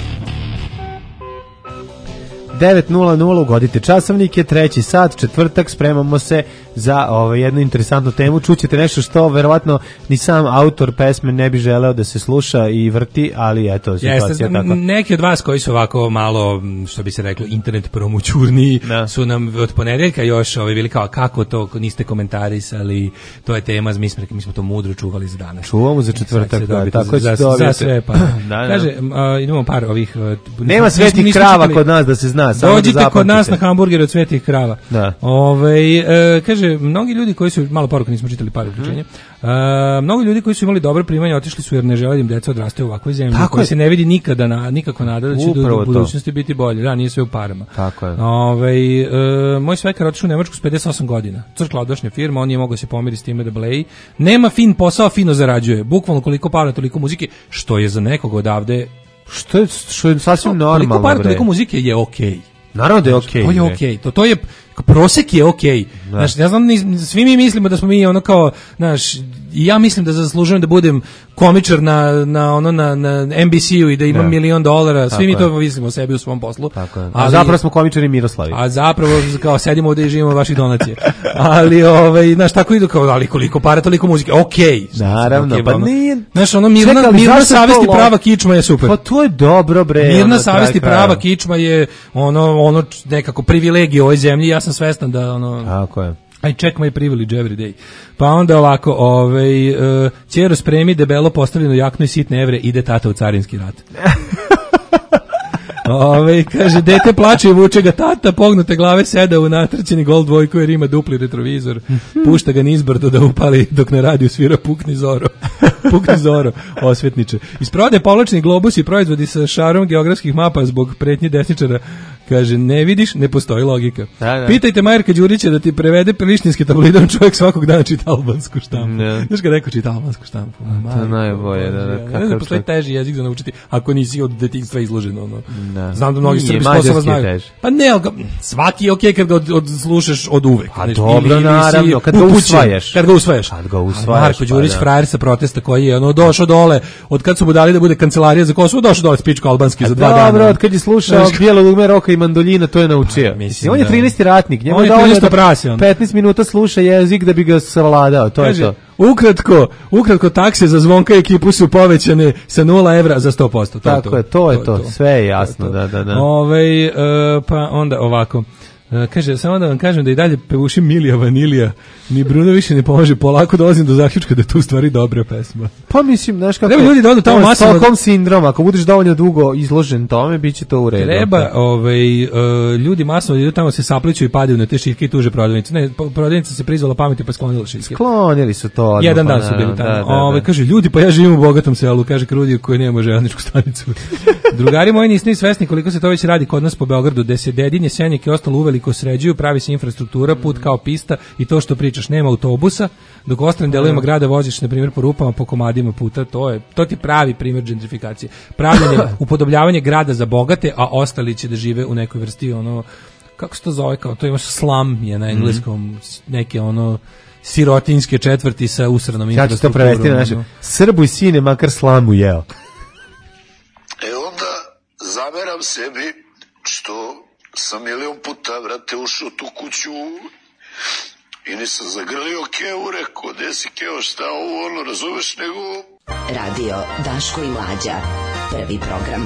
9:00 ugodite časovnike, 3. sat, četvrtak, spremamo se za jednu interesantnu temu. Čućete nešto što verovatno ni sam autor pesme ne bi želeo da se sluša i vrti, ali eto, situacija takva. Neki od vas koji su ovako malo, što bi se reklo, internet promućurniji, su nam od ponedeljka još bili kao, kako to niste komentarisali, to je tema, mi smo to mudro čuvali za danas. Čuvamo za četvrtak, tako za sve, pa. Kaže, idemo par ovih... Nema svetih krava kod nas da se zna. Dođite kod nas na hamburger od svetih krava. Da. Kaže, mnogi ljudi koji su, malo poruka, nismo čitali par uključenja, mnogi ljudi koji su imali dobro primanje otišli su jer ne žele da im deca odrastaju u ovakvoj zemlji, koji se ne vidi nikako nada da će u budućnosti biti bolje. Da, nije sve u parama. Tako je. Moj svekar otišao u Nemačku s 58 godina. Crkla odašnja firma, on nije mogao se pomiriti s time da bleji. Nema fin posao, fino zarađuje. Bukvalno koliko para, toliko muzike, što je za nekog odavde što je sasvim normalno. Koliko para, toliko muzike je okej. Naravno da je okej. To je okej. To je prosek je okej. Znaš, ja znam, svi mi mislimo da smo mi ono kao, znaš, i ja mislim da zaslužujem da budem komičar na NBC-u i da imam $1.000.000, svi mi to mislimo o sebi u svom poslu. A zapravo smo komičari Miroslavi. A zapravo kao sedimo ovde i živimo vaših donacija. Ali znaš, tako idu kao, ali koliko para, toliko muzike. Okej. Naravno, okay, pa nije. Znaš, ono mirna savest i prava kičma je super. Pa to je dobro, bre. Mirna savest i prava kičma je ono nekako privilegija u ovoj zemlji. Ja sam svestan da ono. Tako je. I check my privilege every day. Pa onda ovako, ćero spremi debelo postavljeno jakno i sitne evre, ide tata u carinski rat. Kaže, dete plače i vuče ga tata, pognute glave seda u natrčeni Gold dvojku jer ima dupli retrovizor, pušta ga nizbrdo da upali dok na radiju svira Pukni Zoro, osvetniče. Iz prodaje povlačni globus i proizvodi sa šarom geografskih mapa zbog pretnje desničara. Kaže, ne vidiš, ne postoji logika. Da. Pitajte Majerka Đurića da ti prevede prištinski tabloidan, čovjek svakog dana čita albansku štampu. Znaš kad neko čita albansku štampu? To je najbolje. Ne postoji teži jezik za naučiti ako nisi od detinjstva izložen. Znam da mnogi Srbi s Kosova znaju. Pa ne, svaki je okej kad ga slušaš od uvek. A dobro, naravno, kad ga usvajaš. Kad ga usvajaš. Marko Đurić, frajer sa protesta koji je došao dole, od kad su mu dali da bude kancelarija za Kosovo, došao dole spičko albanski za 2 dana. Dobro, od kad je slušao Bijelo dugme roka i mandoljina, to je naučio. On je 13. ratnik, njemu je dovoljno da 15 minuta sluša jezik da bi ga savladao, to je to. Ukratko takse za Zvonka i ekipu su povećane sa 0 evra za 100%. Tako je, to je to, sve je jasno. Da. Pa onda ovako. Kaže, samo da vam kažem da i dalje pevušim Milija Vanilija, ni Bruno više ne pomaže, polako dolazim do zaključka da je to u stvari dobra pesma. Pa mislim, znaš kako, treba ljudi da odu tamo masivno. Stockholm sindrom, ako budeš dovoljno dugo izložen tome, bit će to u redu. Treba, ljudi masovno idu tamo, se sapliću i padaju na te šiljke i tuže prodavnice. Ne, prodavnica se prizvala pameti pa sklonila šiljke. Sklonili su to odmah. Jedan dan su bili tamo. Kaže, ljudi, pa ja živim u bogatom selu, kaže Krudi koji nema željezničku stanicu. Drugari moji, niste ni svesni koliko se to već radi kod nas po Beogradu, gde se Dedinje, Senjak i ostalo uveliko sređuju, pravi se infrastruktura, put kao pista i to što pričaš, nema autobusa, dok u ostalim delovima grada voziš, na primjer, po rupama, po komadima puta, to ti pravi primjer gentrifikacije. Pravljenje, upodobljavanje grada za bogate, a ostali će da žive u nekoj vrsti, kako se to zove, kao to imaš slum, je na engleskom, neke sirotinske četvrti sa usranom infrastrukturom. Ja ću to prevesti na naše, Srbu i sine, makar slamu jeo. Onda zameram sebi što sam 1.000.000 puta, vrate, ušao tu kuću i nisam zagrlio Keo, rekao, gde si Keo, šta ovo, razumeš, nego... Radio Daško i Mlađa, prvi program.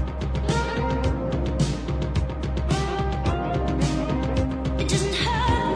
It doesn't hurt.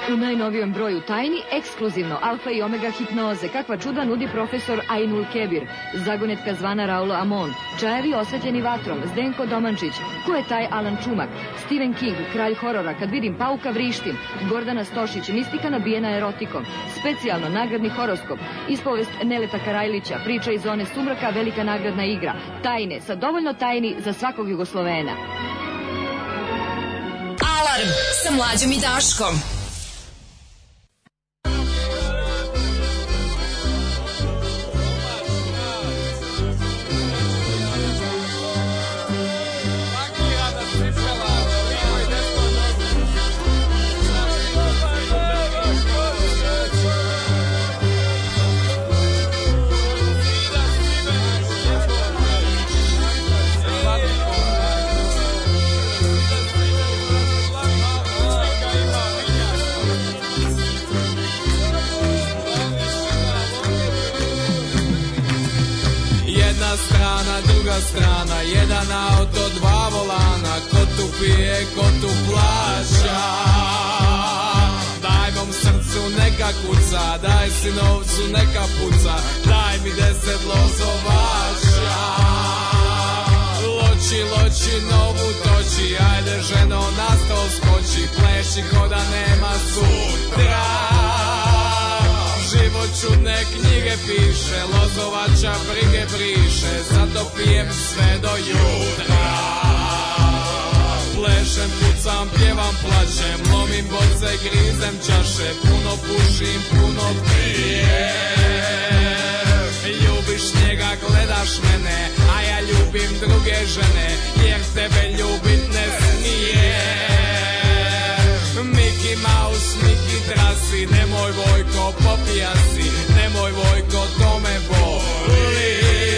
U najnovijem broju Tajni, ekskluzivno Alfa i Omega hipnoze, kakva čuda nudi profesor Ainul Kebir, zagonetka zvana Raulo Amon, čajevi osvetljeni vatrom, Zdenko Domančić, ko je taj Alan Čumak, Stephen King, kralj horora, kad vidim pauka vrištim, Gordana Stošić, mistika nabijena erotikom, specijalno nagradni horoskop, ispovest Neleta Karajlića, priča iz zone sumraka, velika nagradna igra, Tajne, sa dovoljno tajni za svakog Jugoslovena. Alarm sa Mlađom i Daškom. Strana, druga strana, jedan auto, dva volana, ko tu pije, ko tu plaća. Daj mom srcu neka kuca, daj si novcu neka puca, daj mi 10 lozovača. Loči, loči, novu toči, ajde ženo na stol skoči, pleši ko da nema sutra. Život čudne knjige piše, lozovača brige briše, zato pijem sve do jutra. Plešem, pucam, pjevam, plačem, lomim boce, grizem čaše, puno pušim, puno pijem. Ljubiš njega, gledaš mene, a ja ljubim druge žene, jer tebe ljubit ne smije. Mickey Mouse, Mickey trasi, nemoj Vojko, popija si, nemoj Vojko, to me boli.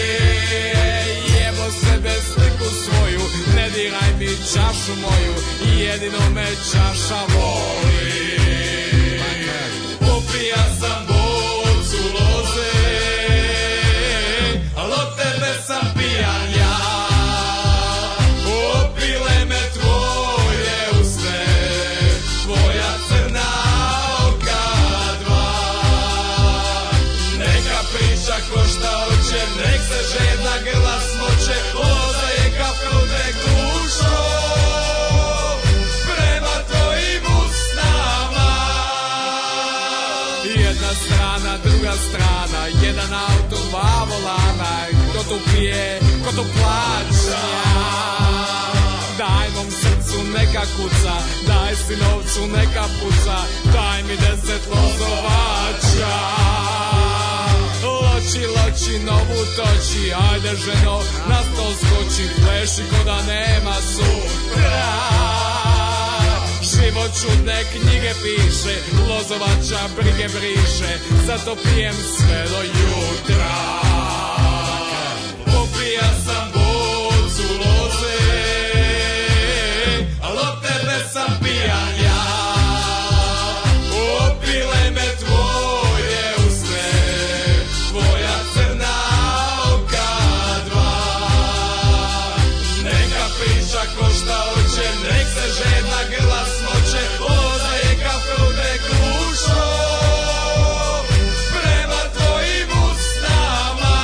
Jebo sebe sliku svoju, ne diraj mi čašu moju, jedino me čaša voli. Popija sam bocu loze, al od tebe sam pijan ja. Opile me tvoje uste, tvoja crna oka dva. Neka priča ko šta hoće, nek se žedna grla smoće, loza je kaprude gušo prema tvojim usnama. Jedna strana, druga strana, jedan auto, dva volana, ko tu pije, ko tu plaća. Daj mom srcu neka kuca, daj si novcu neka puca, daj mi 10 lozovača. Loči, loči, novu toči, ajde ženo, na stol skoči, pleši ko da nema sutra. Život čudne knjige piše, lozovača brige briše, zato pijem sve do jutra. Popija sam bocu loze, al od tebe sam pijan ja. Opile me tvoje usne, tvoja crna oka dva. Neka priča ko šta hoće, nek se žedna grla smoće, loza je kaprude gušo prema tvojim usnama.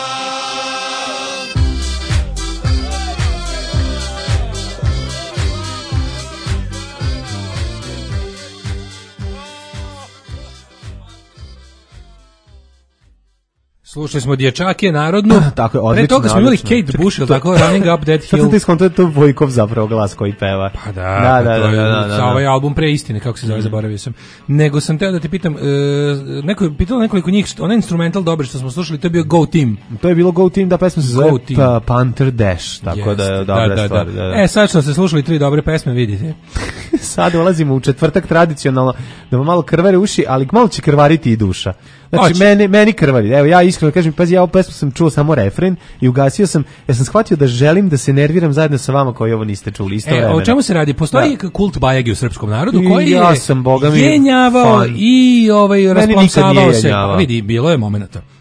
Slušali smo Dječake narodnu. Tako je, odlično. Pre toga smo imali Kate Bush, ili tako, Running Up That Hill. Sad sam ti skontao, to je Vojkov zapravo glas koji peva. Pa da. Ovaj album pre istine, kako se zove, zaboravio sam. Nego sam teo da te pitam, neko je pitalo nekoliko njih, onaj instrumental dobar što smo slušali, to je bio Go Team. To je bilo Go Team, da pesma se zove Panther Dash, tako da je dobra stvar. Da. Sad što ste slušali 3 dobre pesme, vidite. Sad ulazimo u četvrtak tradicionalno, da vam malo krvare uši, ali malo će krvariti i duša. Znači, meni krvari. Evo, ja iskreno kažem, pazi, ja ovu pesmu sam čuo samo refren i ugasio sam, ja sam shvatio da želim da se nerviram zajedno sa vama koji ovo niste čuli isto vremena. O čemu se radi? Postoji kult bajagi u srpskom narodu koji ja sam, boga mi, jenjavao i rasplakavao se. Vidi, bilo je momenata.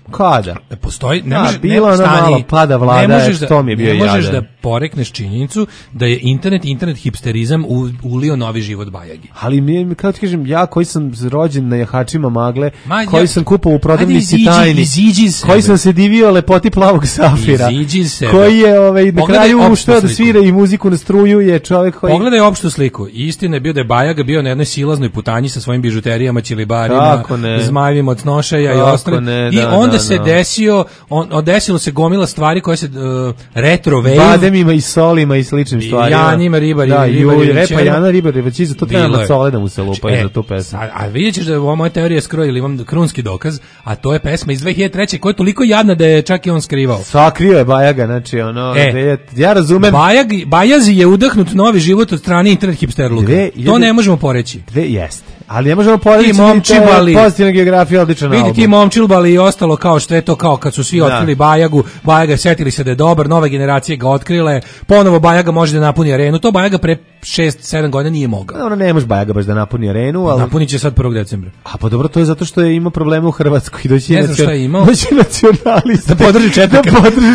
Kada? Postoji, bila ona malo pada vlada, što mi je bio jadan. Ne možeš da porekneš činjenicu da je internet hipsterizam ulio novi život Bajagi. Ali mi, kao ti kažem, ja koji sam rođen na jahačima magle, koji sam kupao u prodavnici tajni, koji sam se divio lepoti plavog safira, koji je na kraju ušteo da svira i muziku na struju, je čovjek koji... Pogledaj opštu sliku. Istina je bio da je Bajaga bio na jednoj silaznoj putanji sa svojim bižuterijama, ćilibarima, zmajevima od snošaja i ostalim. I onda se desilo se gomila stvari koje se retro wave, bademima i solima i sličnim stvarima. Janima, ribari, repa Jana Ribarić, za to treba na cole da mu se lupa za tu pesmu. A vidjet ćeš da je ova moja teorija skrojila, imam krunski dokaz, a to je pesma iz 2003. koja je toliko jadna da je čak i on skrivao. Sakrio je Bajaga, znači ja razumem. Bajazi je udahnut novi život od strane internet hipsterluka. To ne možemo poreći. Jeste. Ali ne možemo poreći pozitivna geografija, odličan album. Vidi ti Momčilbali i ostalo kao što je to, kao kad su svi otkrili Bajagu, Bajaga setili se da je dobar, nove generacije ga otkrile, ponovo Bajaga može da napuni arenu, to Bajaga pre 6-7 godina nije mogao. Ono ne može Bajaga baš da napuni arenu, ali... Napunit će sad 1. decembra. A pa dobro, to je zato što je imao problema u Hrvatskoj. Ne znam šta je imao. Doći nacionalista. Da podrži Četnika.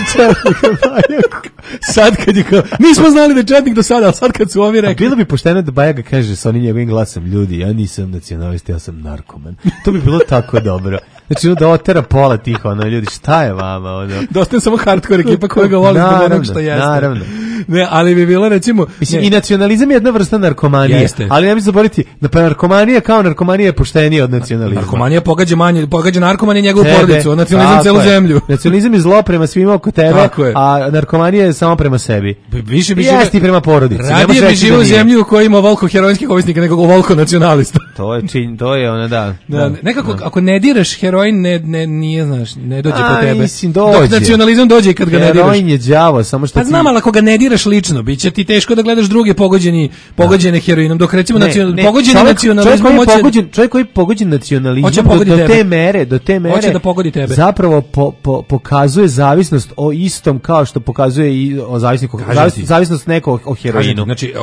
Bajagu. Sad kad je kao, nismo znali da je Četnik do sada, ali sad kad su ovi rekli... Bilo bi pošteno da Bajaga kaže sa onim njegovim glasom, ljudi, ja nisam nacionalista, ja sam narkoman. To bi bilo tako dobro. Znači, da otera pola tih, ljudi, šta je vama, Dosta je samo hardcore ekipa koja ga voli zbog onog što jeste. Naravno. Ne, ali bi bilo, recimo... Mislim, i nacionalizam je jedna vrsta narkomanije. Jeste. Ali ne bi zaboraviti, da narkomanija kao narkomanija je poštenija od nacionalizma. Narkomanija pogađa narkomane i njegovu porodicu, a nacionalizam celu zemlju. Nacionalizam je zlo prema svima oko tebe, a narkomanija je samo prema sebi. Više bi jesti prema porodici. Radije bi živio u zemlju u kojoj ima volko heroinskih ovisnika nego volko nacionalista. To je ona, da. Nekako, ako ne diraš heroin, nije, znaš, ne dođe po tebe. Mislim, dođe. Dok nacionalizam dođe i kad ga ne diraš. Heroin je đavo, samo što pa znam, ali ako ga ne diraš lično, bit će ti teško da gledaš druge pogođene heroinom, dok recimo pogođeni nacionalizmom čovjek koji pogođen nacionalizmom do te mere hoće da pogodi tebe. Zapravo pokazuje zavisnost o istom kao što pokazuje i o zavisnost nekog o heroinu. Znači,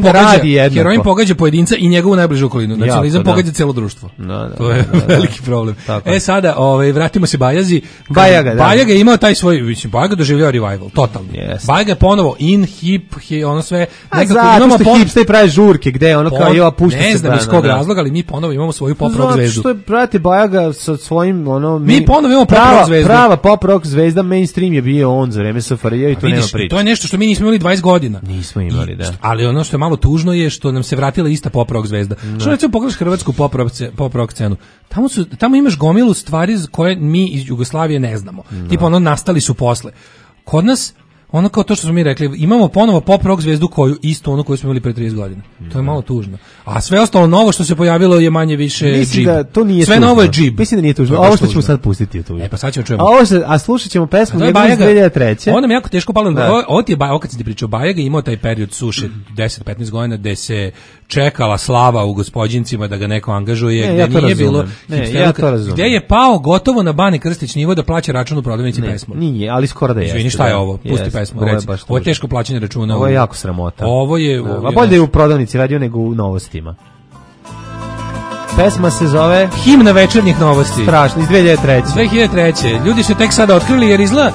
heroin pogađa pojedinca i njegovu najbližu okolinu. Nacionalizam pogađa celo društvo. To je veliki problem. Sada, vratimo se Bajazi. Bajaga je imao taj svoj, mislim, Bajaga doživljava revival, totalno. Bajaga je ponovo hip, ono sve. Zato što hipster pravi žurke, gde ono kao jeva pušta se. Ne znam iz kog razloga, ali mi ponovo imamo svoju pop rock zvezdu. Što je, brate, Bajaga sa svojim, mi ponovo imamo pop rock zvezdu. Prava pop rock zvezda, mainstream je bio on za vreme SFRJ i to nema priče. To je nešto što mi nismo imali 20 godina. Nismo imali, da. Ali ono što je malo tužno je što nam se vratila ista pop rock zvezda. Što recimo pogledaš hrvatsku pop rock scenu, tamo imaš gomilu stvari koje mi iz Jugoslavije ne znamo. Tipa nastali su posle. Kod nas ono kao to što smo mi rekli, imamo ponovo pop rock zvezdu koju smo imali pre 30 godina. To je malo tužno. A sve ostalo novo što se pojavilo je manje više džib. Sve tužno. Novo je džib. Mislim da nije tužno. Ovo što ćemo sad pustiti je tužno. Pa sad ćemo čujemo. A slušat ćemo pesmu iz 2003. Ovo nam jako teško palo. Ovo ti je kad sam ti pričao, Bajaga imao taj period suše 10-15 godina gde se čekala slava u Gospođincima da ga neko angažuje, gde nije bilo gde je pao gotovo na Bane Krstić nivo da plaća račun u prodavnici pesmu. Nije, ali skoro da je. Izvini, šta je ovo? Pusti pesmu, reci. Ovo je teško plaćanje računa. Ovo je jako sramota. Ovo je... bolje da je u prodavnici radio nego u novostima. Pesma se zove... Himna večernjih novosti. Strašno, iz 2003. 2003. Ljudi su tek sada otkrili jer izgleda...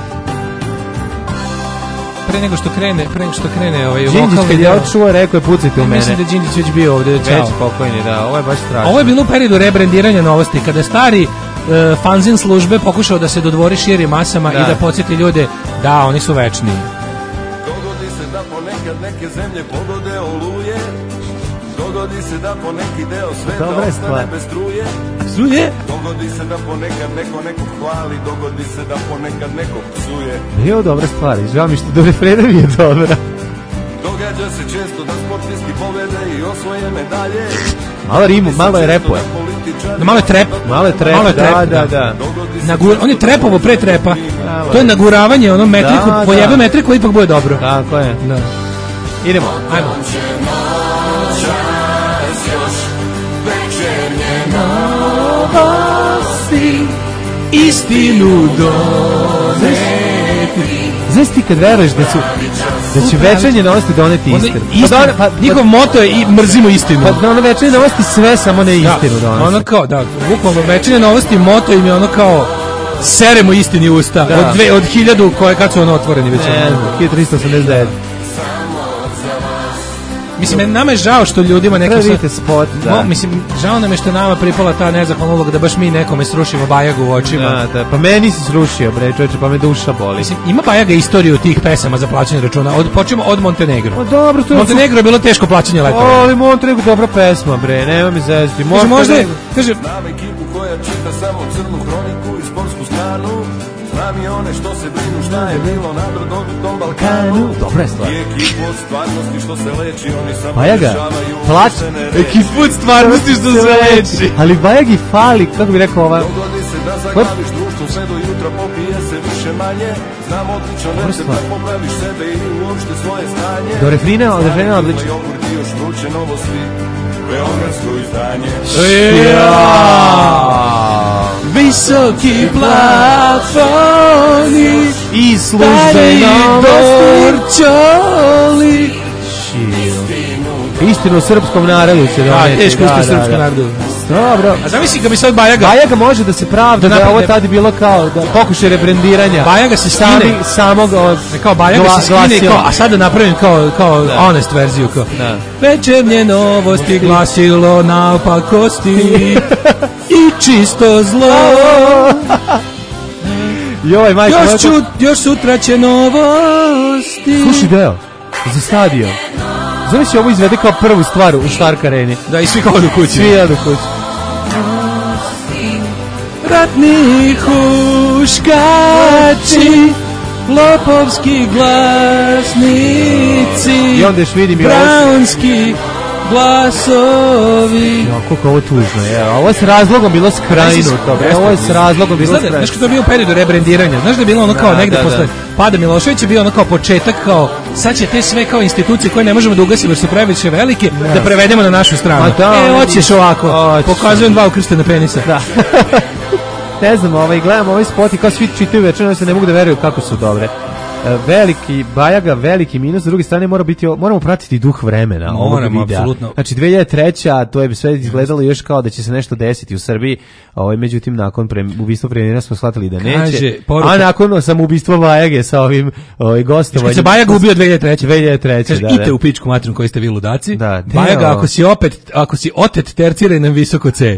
Pre nego što krene ovaj vokal. Đinđić kad je odšuo, rekao je pucajte u mene. Mislim da je Đinđić već bio ovde. Već pokojni, da, ovo je baš strašno. Ovo je bilo u periodu rebrendiranja novosti, kada stari fanzin službe pokušao da se dodvori širim masama i da podsjeti ljude da oni su večni. Dogodi se da ponekad neke zemlje pogode oluje, dogodi se da po neki deo sveta ostane bez struje. Dogodi se da ponekad neko nekog hvali, dogodi se da ponekad nekog psuje. Nije ovo dobra stvar, žao mi što do refrena mi je dobra. Događa se često da sportisti pobede i osvoje medalje. Malo rimu, malo je repuje. Malo je trep. Da. On je trepovo pre trepa. To je naguravanje, ono metriku, pojebe metriku, ipak bude dobro. Tako je. Idemo. Ajmo. Istinu doneti. Znaš ti kad veruješ da će večernje novosti doneti istinu? Njihov moto je i mrzimo istinu. Pa ono večernje novosti sve samo ne istinu donesi. Ono kao, da, bukvalno večernje novosti moto im je ono kao seremo istini usta. Da. Od 1000 koje kad su ono otvoreni već. 1389. Mislim, nama je žao što ljudima neko vidite spot, da. Mislim, žao nam je što nama pripala ta nezahvalna uloga da baš mi nekome srušimo Bajagu u očima. Da, pa meni si srušio, bre, čovječe, pa me duša boli. Mislim, ima Bajaga istoriju tih pesama za plaćanje računa. Počnemo od Montenegro. Dobro, to Montenegro je bilo teško plaćanje letovanja. Ali Montenegro dobra pesma, bre, nema mi zezati. Možda je, kaže, znam ekipu koja čita samo crnu hroniku i sportsku stranu. Znam i one što se brinu šta je bilo na brdovitom Balkanu. Dobra je stvar. I ekipu od stvarnosti što se leči, oni samo Bajaga, plać. ekipu od stvarnosti što se leči. Ali Bajagi fali, kako bi rekao ova... Dogodi se da zaglaviš društvo sve do jutra, popije se više manje. Znam odlično recept da popraviš sebe i uopšte svoje stanje. Do refrina odlično. I jogurt i još vruće novosti, beogradsko izdanje. Visoki plafoni i službeno Dorčoli. Istinu o srpskom narodu će doneti. Teško istinu o srpskom narodu. Dobro. A zamisli kad bi sad Bajaga može da se pravda da je ovo tad bilo kao da pokušaj rebrendiranja. Bajaga se skine samog kao Bajaga se skine kao, a sad da napravim kao honest verziju kao. Večernje novosti glasilo naopakosti i čisto zlo. Još sutra će novosti. Slušaj deo za stadion. Znaš će ovo izvede kao prvu stvar u Stark Areni. Da, i svi kao odu kući. Svi odu kući. Ratni huškači, lopovski glasnici, i onda još vidim brownski glasovi. Ja, koliko ovo tužno je. Ovo je s razlogom bilo skrajnuto. Ovo je s razlogom bilo skrajnuto. Znaš kako to je bio period rebrendiranja? Znaš da je bilo ono kao negde posle pada Milošević je bio ono kao početak, kao sad će te sve kao institucije koje ne možemo da ugasimo jer su previše velike, da prevedemo na našu stranu. Hoćeš ovako. Pokazujem dva ukrštena penisa. Da. Ne znam, gledam ovaj spot i kao svi čitaju večer, se ne mogu da veruju kako su dobre. Veliki Bajaga, veliki minus, s druge strane moramo pratiti duh vremena. Moramo, apsolutno. Znači 2003. to je sve izgledalo još kao da će se nešto desiti u Srbiji, međutim nakon ubistva premijera smo shvatili da neće, a nakon samoubistva Bajage sa ovim gostovanjem. Što se Bajaga ubio 2003. Kaže, ite u pičku materinu koji ste vi ludaci. Da, Bajaga, ako si otet, terciraj nam visoko C.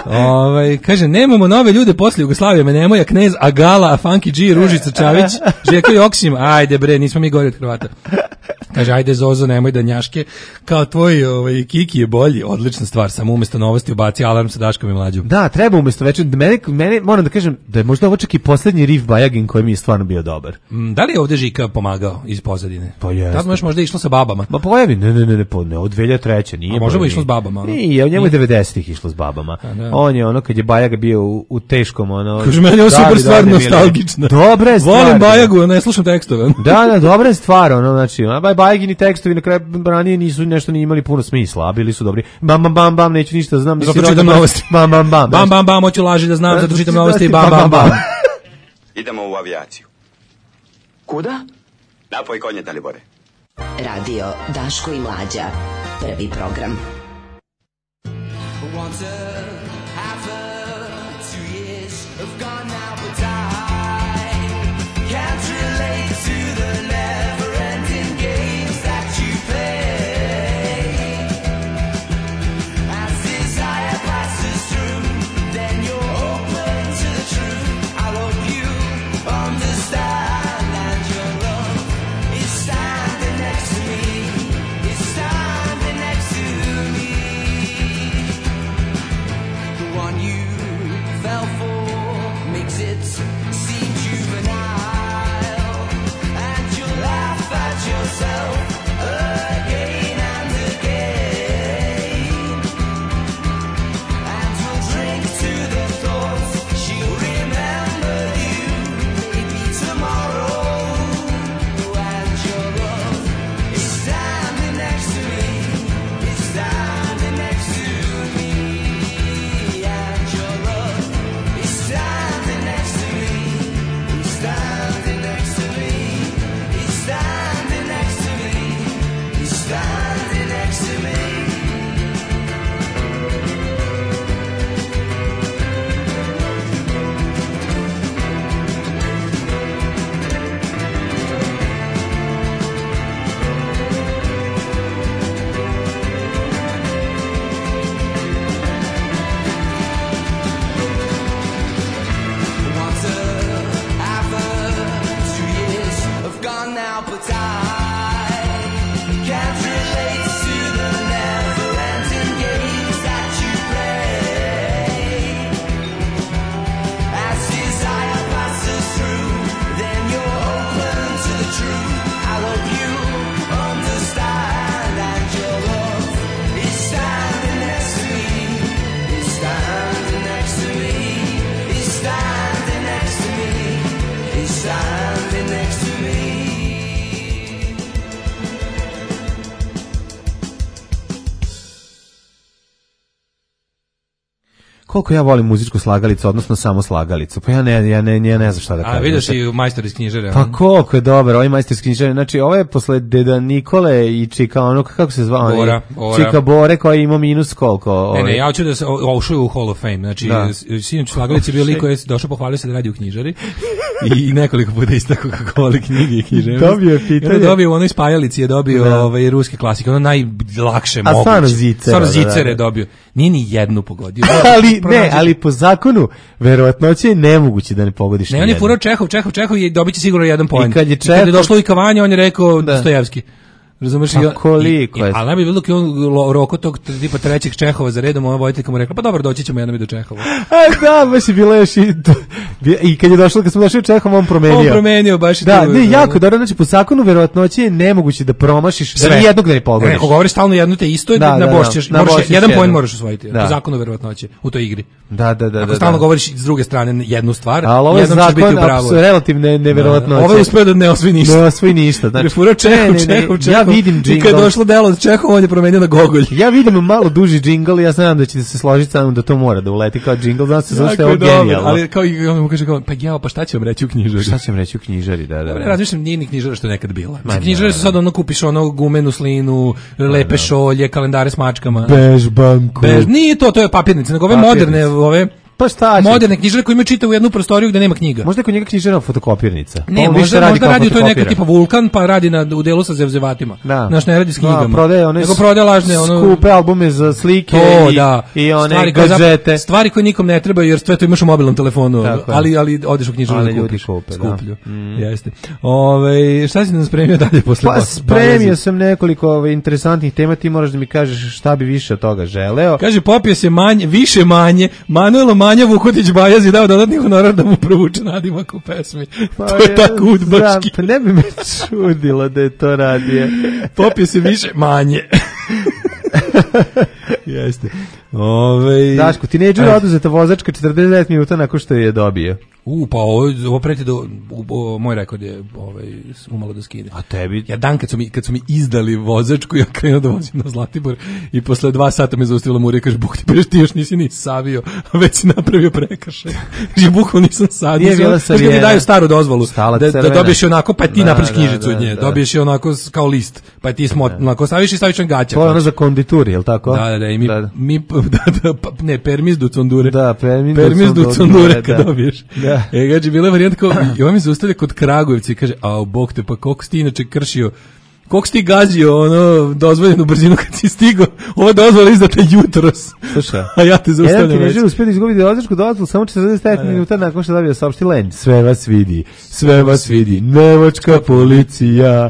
Kaže, nemamo nove ljude posle Jugoslavije, Nemoja, Knez, Agala, a Funky G, Ružica Čavić, Željko Joksim, ajde bre, nismo mi gori od Hrvata. Kaže, ajde Zozo, nemoj da njaške, kao tvoj Kiki je bolji, odlična stvar, samo umjesto novosti ubaci Alarm sa Daškom i Mlađom. Da, treba umjesto večer, mene moram da kažem da je možda ovo čak i posljednji riff Bajagin koji mi je stvarno bio dobar. Da li je ovdje Žika pomagao iz pozadine? Pa jeste. Tad možda išlo sa babama. Ma pojavi, ne, od 2003. nije. A možda išlo s babama? Nije, u njemu je 90-ih išlo s babama. On je kad je Bajaga bio u teškom Kaže, meni je super stvar nostalgična. Dobra je stvar. Volim Bajagu, ne slušam tekstove. Da, dobra je stvar, znači, Bajagini tekstovi na kraju ranije nisu nešto ni imali puno smisla, a bili su dobri. Bam, neću ništa znam. Zato čitam novosti. Bam, hoću laži da znam, zato čitam novosti, bam. Idemo u avijaciju. Kuda? Napoj konje, Dalibore. Radio Daško i Mlađa, prvi program. Seem Koliko ja volim muzičku slagalicu, odnosno samo slagalicu. Pa ja ne znam šta da kažem. A vidiš i majstor iz knjižare. Pa koliko je dobar, ovaj majstor iz knjižare. Znači, ovo je posle Deda Nikole i Čika, ono, kako se zvao? Bora. Čika Bore, koji ima minus koliko? Ne, ja hoću da se ušao u Hall of Fame. Znači, sinoć slagalici bio lik koji je došao pohvalio se da radi u knjižari i nekoliko puta istakao kako voli knjige i književnost. Dobio je pitanje. Dobio u onoj spajalici je dobio ruske klasike, ono najlakše moguće. A stvarno Zicere je dobio. Nije ni jednu pogodio. Ali po zakonu verovatnoće je nemoguće da ne pogodiš. Ne, on je furao Čehov i dobit će sigurno 1 poen. I kad je došlo i Kavanje, on je rekao Dostojevski. Razumeš? Pa koliko je? Ali ne bi bilo ki on roko tog tipa trećeg Čehova za redom, ova vojiteljka mu rekla, pa dobro, doći ćemo jednom i do Čehova. Da, baš je bilo još i kad smo došli u Čehov, on promenio. Baš da, ne, jako dobro, znači po zakonu verovatnoće je nemoguće da promašiš, da ni jednog da ne pogodiš. Ako govoriš stalno jedno te isto, na bošćeš, jedan poen moraš osvojiti, po zakonu verovatnoće, u toj igri. Da. Ako stalno govoriš s druge strane jednu stvar, jednom ćeš biti u pravu. Relativne neverovatnoće. Ovo je uspeo da ne osvoji ništa. Ne osvoji ništa, znači. Ja vidim džingl. I kad je došlo delo od Čehova, on je promenio na Gogolj. Ja vidim malo duži džingl i ja znam da će se složiti sa mnom da to mora da uleti kao džingl, znam se zašto je ovo genijalno. Ali kao i on mu kaže, pa šta će vam reći u knjižari? Šta će vam reći u knjižari, da. Razmišljam, nije ni knjižara što je nekad bila. Knjižare su sad ono kupiš ono gumenu slinu, lepe šolje, kalendare s mačkama. Bežbanku. Nije to je papirnice, nego ove moderne, Pa šta će? Moderne knjižare koje imaju čitavu jednu prostoriju gde nema knjiga. Možda je kod njega knjižara fotokopirnica. Ne, možda radi to neka tipa Vulkan, pa radi u delu sa zevzevatima. Znaš, ne radi s knjigama. Nego prodaje lažne skupe albume za slike i one gadžete. Stvari koje nikom ne trebaju, jer sve to imaš u mobilnom telefonu. Ali odeš u knjižaru da kupiš. Skuplju. Jeste. Šta si nam spremio dalje posle? Pa spremio sam nekoliko interesantnih tema, ti moraš da mi kažeš šta bi više od toga želeo. Kaže, popio se više manje, Manuelo Manja Vukotić Bajaz je dao dodatni honorar da mu provuče nadimak u pesmi. To je tako udbaški. Pa ne bi me čudilo da je to radio. Popio se više manje. Jeste. Daško, tinejdžer oduzeta vozačka 49 minuta nakon što je dobio. Pa ovo preti da moj rekord je umalo da skine. A tebi? Ja dan kad su mi izdali vozačku, ja krenuo da vozim na Zlatibor i posle 2 sata me zaustavila Murija i kaže, Bog ti preš, ti još nisi savio, a već si napravio prekršaj. Ja bukvalno nisam sadio. Kad mi daju staru dozvolu, da dobiješ onako, pa ti napraviš knjižicu od nje, dobiješ je onako kao list, pa ti onako staviš i staviš gaća. To je ono za konditur, je li tako? Da, i mi ne, permis du condure. Da, permis du condure kad dobiješ. Gađi, bila je varijanta kao, i on mi se ustavlja kod Kragujevca i kaže, Bog te, pa koliko si ti inače kršio, koliko si ti gazio dozvoljenu brzinu kad si stigao, ova dozvola izdata jutros. Slušaj, a ja te zaustavljam već. Jedan ti uspio da izgubiti vozačku dozvolu samo 49 minuta nakon što dobio saopšti Len. Sve vas vidi, nevačka policija.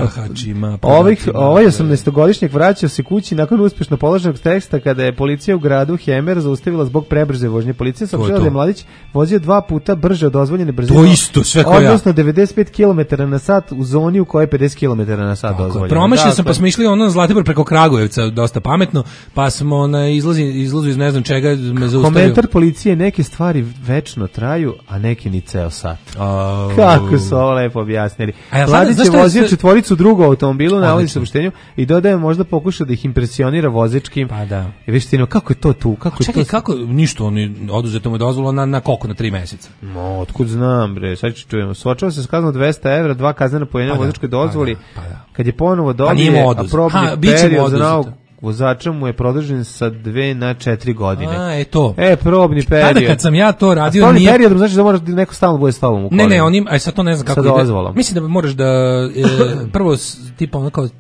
Ovaj 18-godišnjak vraćao se kući nakon uspješno položenog teksta kada je policija u gradu Hemer zaustavila zbog prebrze vožnje. Policija saopštila da je mladić vozio 2 puta brže od dozvoljene brzine. To isto, sve koja. Odnosno 95 km/h u zoni u kojoj je 50 km/h dozvoljeno. Promašili sam, pa smo išli Zlatibor preko Kragujevca, dosta pametno, pa smo na izlazu iz ne znam čega me zaustavio. Komentar policije, neke stvari večno traju, a neke ni ceo sat. Kako su ovo lepo objasnili. Mladić je vozio u drugu automobilu na ovom saopštenju i dodaje možda pokušao da ih impresionira vozačkim. Pa da. I viš ti, kako je to tu? Kako ništa, oni oduzeto mu dozvolu na koliko, na 3 meseca? Otkud znam, bre, sad ću čujemo. Suočava se s kaznom 200 evra, 2 kaznena poena vozačkoj dozvoli. Kad je ponovo dobije, a probni period za novog vozača mu je produžen sa 2 na 4 godine. Probni period. Tada kad sam ja to radio, probni period znači da moraš neko stalno bude s tobom u kolima. Ne, onim, sad to ne znam kako ide. Mislim da moraš da prvo tipa ono kao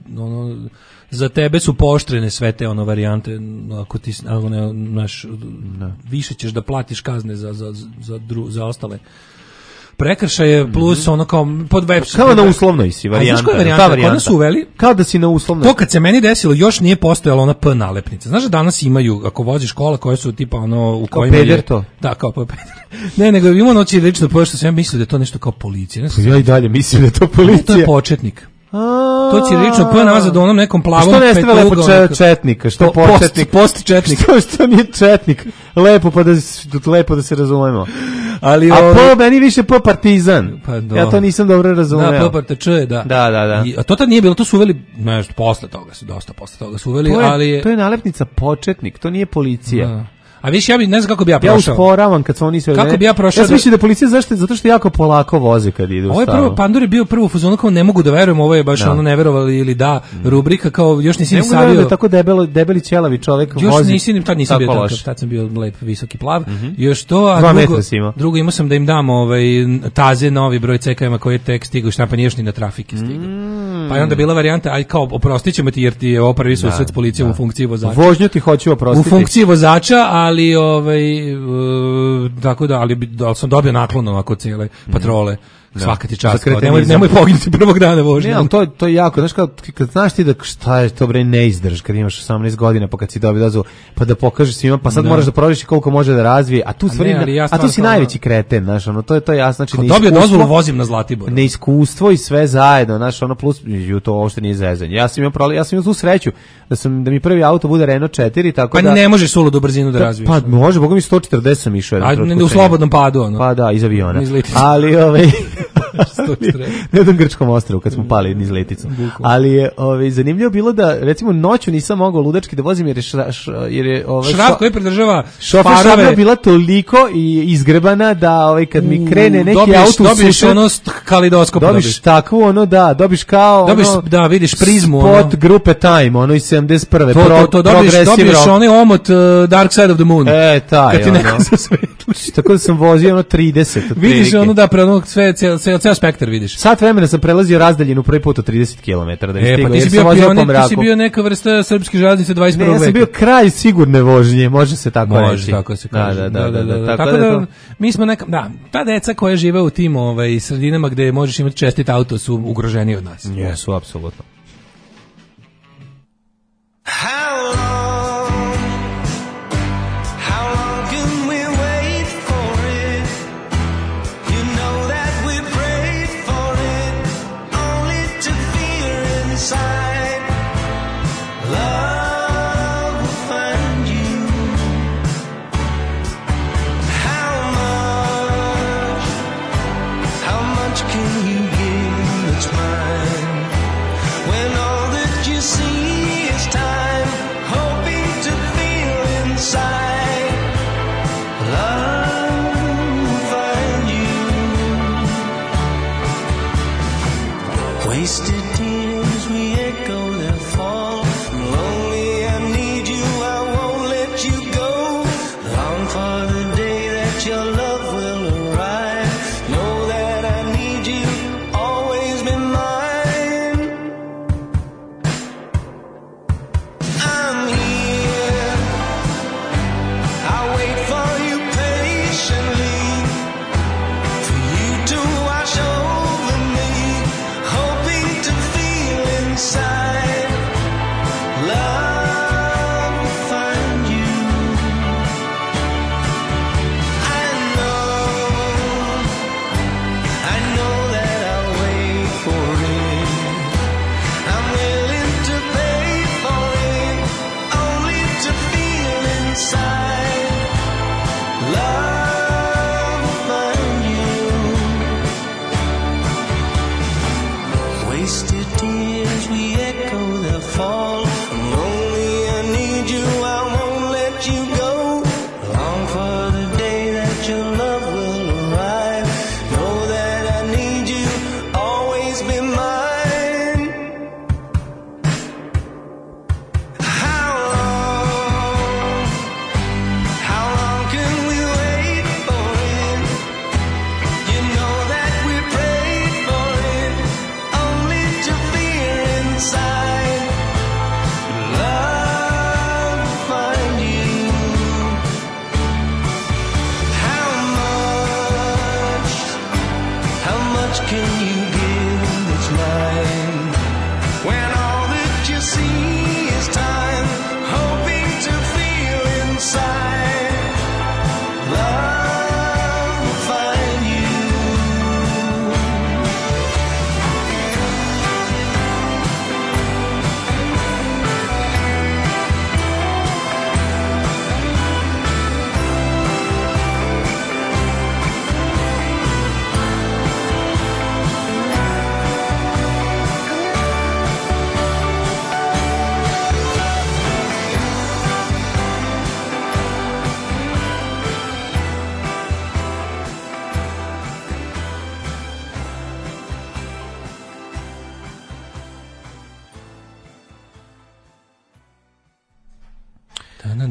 za tebe su pooštrene sve te varijante, ako ti više ćeš da platiš kazne za ostale prekršaje plus ono kao pod web. Kao na uslovnoj si varijanta. Kod nas uveli. Kao da si na uslovnoj. To kad se meni desilo, još nije postojala ona P nalepnica. Znaš da danas imaju, ako voziš kola koje su tipa u kojima je... Peder to? Da, kao peder. Ne, nego ima noći lično pošto sam ja mislio da je to nešto kao policija. Ja i dalje mislim da je to policija. To je početnik. To će lično P nazad onom nekom plavom petlugu. Što ne stave lepo četnika? Što početnik? Post četnik. Što nije četnik? Lepo da se razumemo. Ali a P meni više P partizan. Ja to nisam dobro razumeo. Da, P partizan, da. Da. A to tad nije bilo, to su uveli nešto posle toga su uveli, ali to je nalepnica početnik, to nije policija. A viš, ja bi, ne znam kako bi ja prošao. Ja usporavam kad su oni sve... Kako bi ja prošao? Ja sam mislio da policija zato što jako polako voze kad idu. Ovo je prvo, Pandur je bio prvo u fazonu kao ne mogu da verujem, ovo je baš ono ne verovali ili da, rubrika kao još nisi ni savio. Ne mogu da tako debeli ćelavi čovjek vozi. Još nisi ni, tad nisam bio takav, tad sam bio lep, visoki, plav. Još to, a drugo imao sam da im dam taze novi broj CKM-a koji je tek stigao, štampan još ni na trafike stigao. Pa je onda bila varijanta, aj kao oprostit ćemo ti jer ti je ovo prvi susret s policijom u funkciji vozača. Vožnju ti hoću oprostiti. U funkciji vozača, ali tako da, ali sam dobio naklon ovako cijele patrole. Svaka ti čast, nemoj poginuti prvog dana vožnje. Ne, ali to je jako, znaš kad znaš ti da šta je to bre neizdrž kad imaš 18 godina pa kad si dobio dozvolu pa da pokažeš svima pa sad moraš da proveriš koliko može da razvije, a tu tu si najveći kreten, znaš, ono to je jasno, znači dobio dozvolu vozim na Zlatiboru. Neiskustvo i sve zajedno, znaš, ono plus to uopšte nije zezanje. Ja sam imao tu sreću da mi prvi auto bude Renault 4 tako pa da ne možeš suludu brzinu da razviješ. Pa može, bogami 140 sam išao u slobodnom padu ono. Pa da, iz aviona. Ali ne u grčkom ostrvu kad smo pali niz leticom. Ali je zanimljivo bilo da recimo noću nisam mogao ludački da vozim jer je šraf koji pridržava šofer bila toliko izgrebana da kad mi krene neki auto dobiš ono kalidoskop, dobiš takvu ono da dobiš kao da vidiš prizmu spot grupe Time ono iz 71. To dobiš onaj omot Dark Side of the Moon. Taj tako da sam vozio ono 30. Vidiš ono da pre onog sve ceo spektar vidiš. Sat vremena sam prelazio razdaljinu prvi put od 30 km da bi stigao. Ti si bio neka vrsta srpske železnice 21. veka. Ja sam bio kralj sigurne vožnje, može se tako reći. Može, tako se kaže. Tako da mi smo ta deca koja žive u tim sredinama gde možeš imati čestit auto su ugroženiji od nas. Jesu, apsolutno. When all that you see is time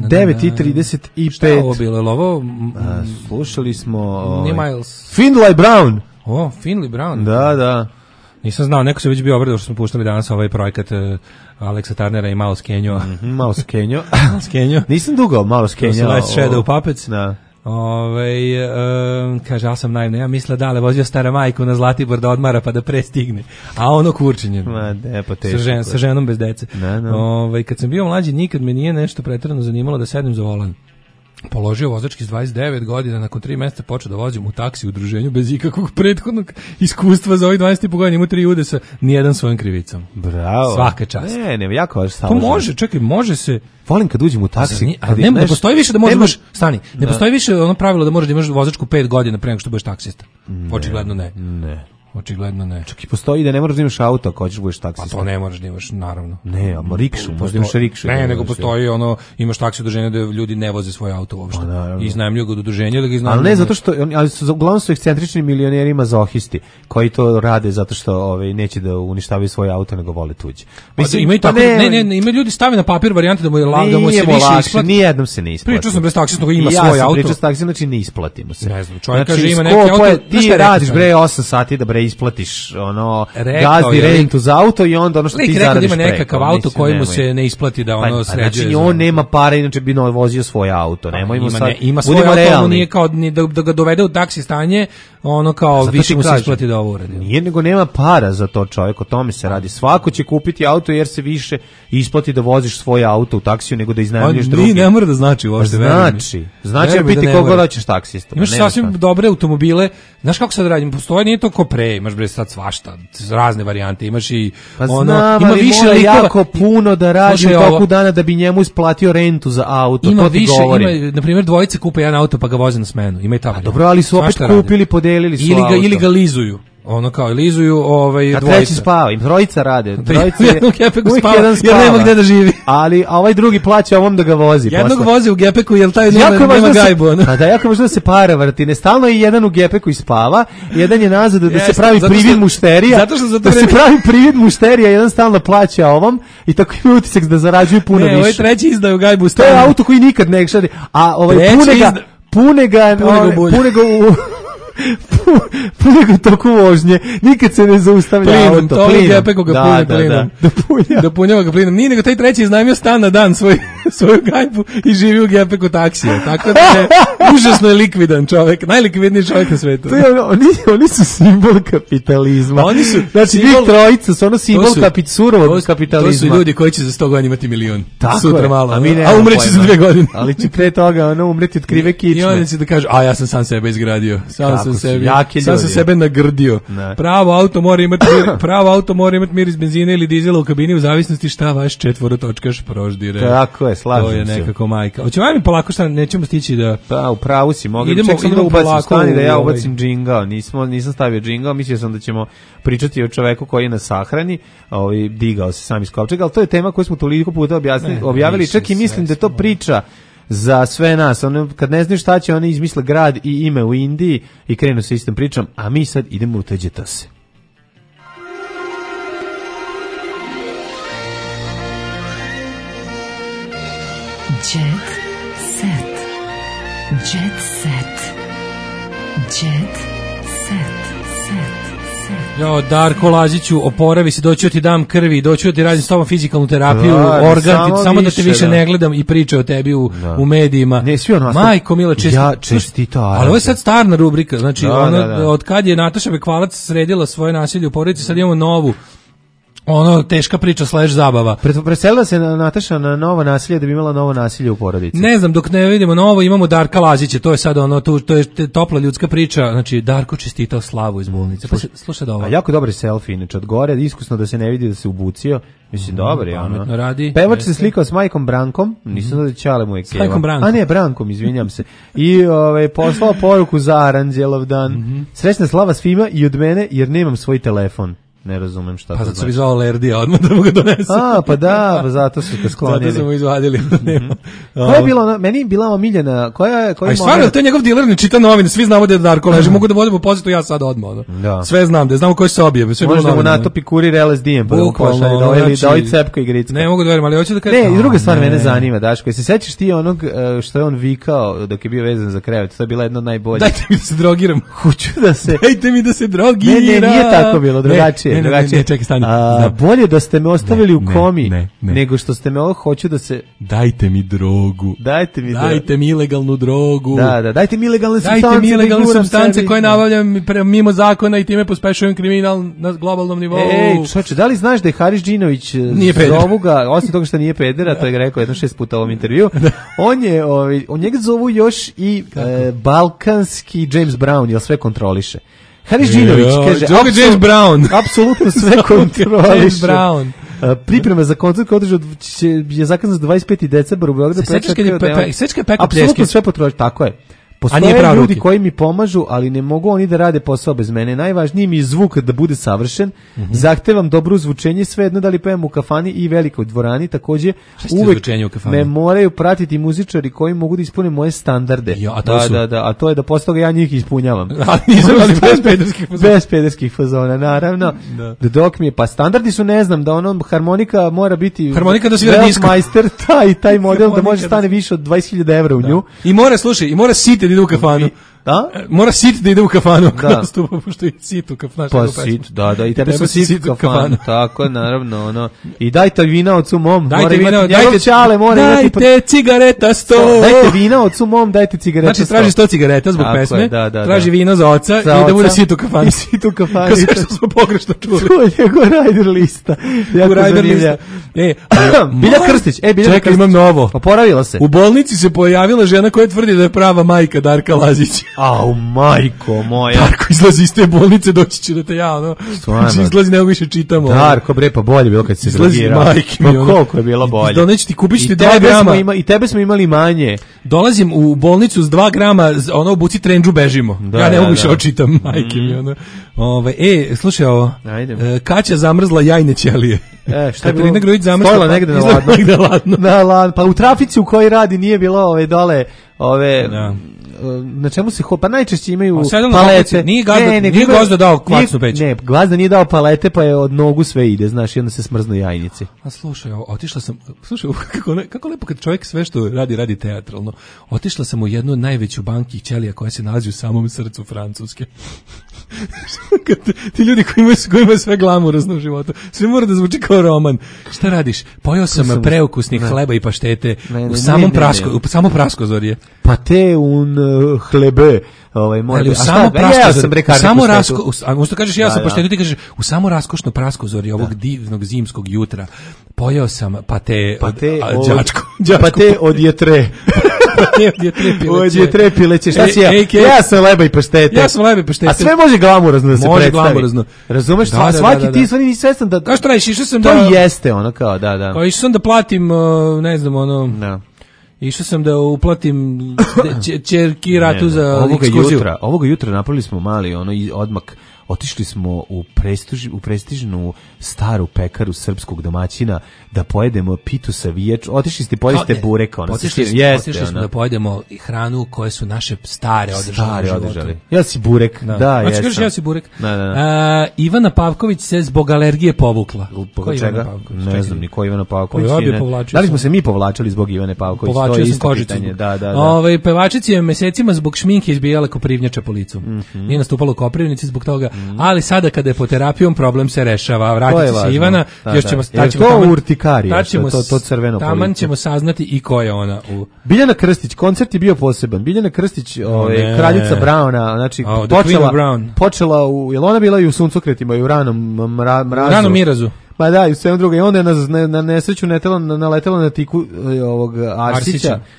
9:35. Šta je ovo bilo? Ovo slušali smo Miles. Finlay Brown. Finlay Brown. Da. Nisam znao, neko se već bio obradao što smo puštali danas ovaj projekat Aleksa Turnera i Malo Skenjo. Malo Skenjo. Nisam dugo Malo Skenjo. Last Shadow Puppets. Da. Kaže, ja sam naivno, ja mislila da vozio stara majku na Zlatibor da odmara pa da prestigne, a ono kurčenje sa ženom bez dece. Kad sam bio mlađi nikad me nije nešto pretjerano zanimalo da sednem za volan. Položio vozački s 29 godina, nakon 3 mjeseca počeo da vozim u taksi u udruženju bez ikakvog prethodnog iskustva za ovih 12,5 godina, imao 3 udesa, nijedan svojom krivicom. Bravo. Svaka čast. Ne, jako vaš to može, čekaj, može se. Volim kad uđem u taksi. Ne postoji više da možeš ne postoji više ono pravilo da možeš da imaš vozačku 5 godina pre nego što budeš taksista. Očigledno ne. Očigledno ne. Čak i postoji da ne moraš da imaš auto ako hoćeš budeš taksista. Pa to ne moraš da imaš, naravno. Ne, a rikšu, možda imaš rikšu. Ne, nego postoji ono, imaš taksi udruženje da ljudi ne voze svoje auto uopšte. I iznajmljuju ga od udruženja da ga iznajmljuju. Ali ne, zato što, uglavnom su ekscentrični milioneri mazohisti koji to rade zato što neće da uništavaju svoje auto nego vole tuđe. Mislim, ima i tako, ima ljudi stave na papir varijante da mu se više isplati. Nijednom se ne isplati. Pričao sam bez taksista koji ima svoj auto. Ja sam pričao s taksistom, znači ne isplatimo se. Ne znam, čovjek kaže ima neki auto. Ti radiš bre 8 sati da bre isplatiš gazdi rentu za auto i onda ono što ti zaradiš preko. Ima nekakav auto koji mu se ne isplati da ono sređuje. Znači on nema para, inače bi vozio svoj auto. Nemojmo sad. Ima svoj auto, nije kao da ga dovede u taksi stanje, ono kao više mu se isplati da ovo uradi. Nije, nego nema para za to, čovjek, o tome se radi. Svako će kupiti auto jer se više isplati da voziš svoj auto u taksiju nego da iznajmljuješ drugi. Ne mora da znači uopšte. Znači da biti koga hoćeš taksista. Imaš sasvim dobre automobile. Znaš kako sad radim? Postoji, nije to ko pre, imaš bre sad svašta, razne varijante, imaš i ima više likova, jako puno da radi u toku dana da bi njemu isplatio rentu za auto, ima to ti više, govorim. Ima, na primjer, dvojice kupe jedan auto pa ga voze na smenu, ima i tako. Dobro, ali su opet kupili, podelili su auto. Ili ga lizuju. Ono kao lizuju dvojica. A treći spava, im trojica rade. Trojica jednog gepeku spava, jer nema gde da živi. A ovaj drugi plaća ovom da ga vozi. Jednog vozi u gepeku, jer taj nema gajbu. A da, jako možda se para vrti. Ne stalno je jedan u gepeku i spava, jedan je nazad da se pravi privid mušterija. Da se pravi privid mušterija, jedan stalno plaća ovom i tako ima utisak da zarađuju puno više. Ne, ovaj treći izdaju gajbu. To je auto koji nikad ne šadi. A ovaj pune ga toku vožnje, nikad se ne zaustavlja auto. Gepeku ga pune plinom. Dopunjava ga plinom. Nije nego taj treći iznajmio stan na dan svoju gajbu i živi u gepeku taksija. Tako da je užasno je likvidan čovjek, najlikvidniji čovjek na svetu. Oni su simbol kapitalizma. Znači njih trojica su ono simbol surovog kapitalizma. To su ljudi koji će za 100 godina imati milion. Sutra malo. A umreći za 2 godine. Ali će pre toga umreti od krive kičme. I oni će da kažu, a ja sam sam sebe izgradio. Sam sam sebe nagrdio. Pravo auto mora imati miris benzina ili dizela u kabini u zavisnosti šta vaš četvorotočkaš proždire. Tako je, slažem se. To je nekako majka. Hoćemo mi polako šta nećemo stići da. Pa, u pravu si, idemo da ubacim stani da ja ubacim džingao. Nisam stavio džingao, mislio sam da ćemo pričati o čoveku koji je na sahrani, digao se sam iz kovčega, ali to je tema koju smo toliko puta objavili, čak i mislim da je to priča za sve nas. Kad ne znaju šta će, oni izmisle grad i ime u Indiji i krenu sa istom pričom, a mi sad idemo u Teđetase. Jet set. Jet set. Jet set. Jo, Darko Laziću, oporavi se, doću ti dam krvi, doću ti radim s tobom fizikalnu terapiju, organ, samo da te više ne gledam i priče o tebi u medijima. Ne, svi ono Majko Mila, čestito. Ali ovo je sad starna rubrika, znači od kad je Nataša Bekvalac sredila svoje nasilje u porodici, sad imamo novu. Teška priča / zabava. Preselila se Nataša na novo nasilje da bi imala novo nasilje u porodici. Ne znam, dok ne vidimo novo, imamo Darka Lazića, to je sad to je topla ljudska priča, znači Darko čestitao slavu iz bolnice. Pa slušaj da ovo. A jako dobar selfie, inače od gore, iskusno da se ne vidi da se ubucio. Mislim, dobar je ono. Pevač se slikao s majkom Brankom, nisam da Ćale mu je keva. S majkom Brankom. A ne, Brankom, izvinjam se. I poslao poruku za Aranđelov dan. Srećna slava svima i od mene, jer nemam svoj telefon. Ne razumem šta pa to znači. Pa zato znači. bi zvao Lerdija, odmah da mu ga donesu. Pa da, zato su ga sklonili. Zato su mu izvadili. Koja je bila, meni je bila omiljena, koja stvarno, to je njegov diler, ne čita novine, svi znamo da je Darko leži, mogu da vodimo posjetu ja sad odmah. Da. Sve znam, da znamo koji se objave. Možda mu natopi kurir LSD-em, pa mu pošalje da ovaj cepka i gricka. Ne mogu da verujem, ali hoću da kažem. Ne, i druga stvar mene zanima, Daško, se sećaš ti onog što je on vikao dok je bio vezan za krevet, to je bila jedna od najboljih. Dajte mi da se drogiram. Hoću da se... Dajte mi da se drogiram. Ne, nije tako bilo, drugačije. Ne, čekaj, stani. Bolje da ste me ostavili u komi, nego što ste me hoću da se... Dajte mi drogu. Dajte mi ilegalnu drogu. Da, dajte mi ilegalne supstance. Dajte mi ilegalne supstance koje nabavljam mimo zakona i time pospešujem kriminal na globalnom nivou. Ej, čoče, da li znaš da je Haris Džinović zovu ga, osim toga što nije pedera, to je rekao jedno 6 puta u ovom intervju, on njega zovu još i balkanski James Brown, jer sve kontroliše. Haris Džinović kaže, apsolutno sve kontroliše. Priprema za koncert koji je zakazan za 25. decembar u Beogradu. Apsolutno sve potroši, tako je. Postoje ljudi koji mi pomažu, ali ne mogu oni da rade posao bez mene. Najvažniji mi je zvuk da bude savršen. Zahtevam dobro zvučenje, svejedno da li pevam u kafani i velikoj dvorani. Takođe, uvek me moraju pratiti muzičari koji mogu da ispune moje standarde. A to je da posle toga ja njih ispunjavam. Bez pederskih fazona, naravno. Dok mi je, pa standardi su, ne znam, da harmonika mora biti da svira disko. Majster, taj model da može stane više od 20.000 evra u nju. I mora siti da ide u kafanu. Da? Mora sit da ide u kafanu ako nastupa, pošto je sit u kafanu. Pa sit, da, i tebe su sit u kafanu. Tako, naravno, I dajte vina ocu mom. Dajte cigareta 100. Dajte vina ocu mom, dajte cigareta 100. Znači, traži 100 cigareta zbog pesme, traži vino za oca i da bude sit u kafanu. Sit u kafanu. Kao sve što smo pogrešno čuli. To je njegov rider lista. U rider lista. Bilja Krstić. Čekaj, imam novo. Oporavila se. U bolnici se pojavila žena koja tvrdi da je prava majka Darka Lazića. Au, majko moja. Darko izlazi iz te bolnice, doći ću da te ja, Znači, izlazi, nego više čitamo. Darko, bre, pa bolje bilo kad se drogirao. Koliko je bilo bolje. Doneći ti, kupit ću ti 2 grama. I tebe smo imali manje. Dolazim u bolnicu s 2 grama, obuci trendžu, bežimo. Ja ne mogu više očitam, majke mi, slušaj ovo. Kaća zamrzla jajne ćelije. Šta je bilo? Katarina Grujić zamrzla. Stojila negde na ladno. Pa u trafici u kojoj radi nije bilo dole na čemu se pa najčešće imaju palete. Nije Gazda dao kvačnu peć. Ne, Gazda nije dao palete, pa je od nogu sve ide, znaš, i onda se smrznu jajnici. A slušaj, otišla sam, kako lepo kad čovjek sve što radi teatralno. Otišla sam u jednu od najveću banki ćelija koja se nalazi u samom srcu Francuske. Ti ljudi koji imaju sve glamurozno u životu, sve mora da zvuči kao roman. Šta radiš? Pojeo sam preukusnih hleba i paštete u samom Praskozorje. Pa te un hlebe, ali u samo kažeš ja sam paštetu, ti kažeš u samo raskošno Praskozorje ovog divnog zimskog jutra. Pojeo sam pate od jetre. Od jetre pileće. Šta si ja? Ja sam leba i paštete. A sve može glamurozno da se predstavi. Razumeš? Svaki ti stvari nisi svestan da... Kao što radiš, išao sam da... To jeste ono kao, da. Kao išao sam da platim, ne znam, išao sam da uplatim ćerki ratu za ekskluziju. Ovoga jutra napravili smo mali odmak. Otišli smo u prestižnu staru pekaru srpskog domaćina da pojedemo pitu sa viječ. Otišli ste pojeste burek. Otišli smo da pojedemo hranu koje su naše stare održali. Ja si burek. Da, jesam. Ja si burek. Ivana Pavković se zbog alergije povukla. Zbog čega? Ne znam, niko Ivana Pavković. Da li smo se mi povlačili zbog Ivane Pavković? Povlačio sam kožicu. Pevačici je mesecima zbog šminke izbijala koprivnjača po licu. Nije nastupala u Koprivnici zbog toga. Ali sada kada je po terapijom problem se rešava. Vratit će se Ivana, još ćemo to crveno po licu. Taman ćemo saznati i ko je ona. Biljana Krstić, koncert je bio poseban. Biljana Krstić, kraljica Browna, znači počela jel ona bila i u Suncokretima i u ranom mrazu. Ranom mirazu. Pa da, i u svemu drugo. I onda je na nesreću naletela na tiku ovog Arsića.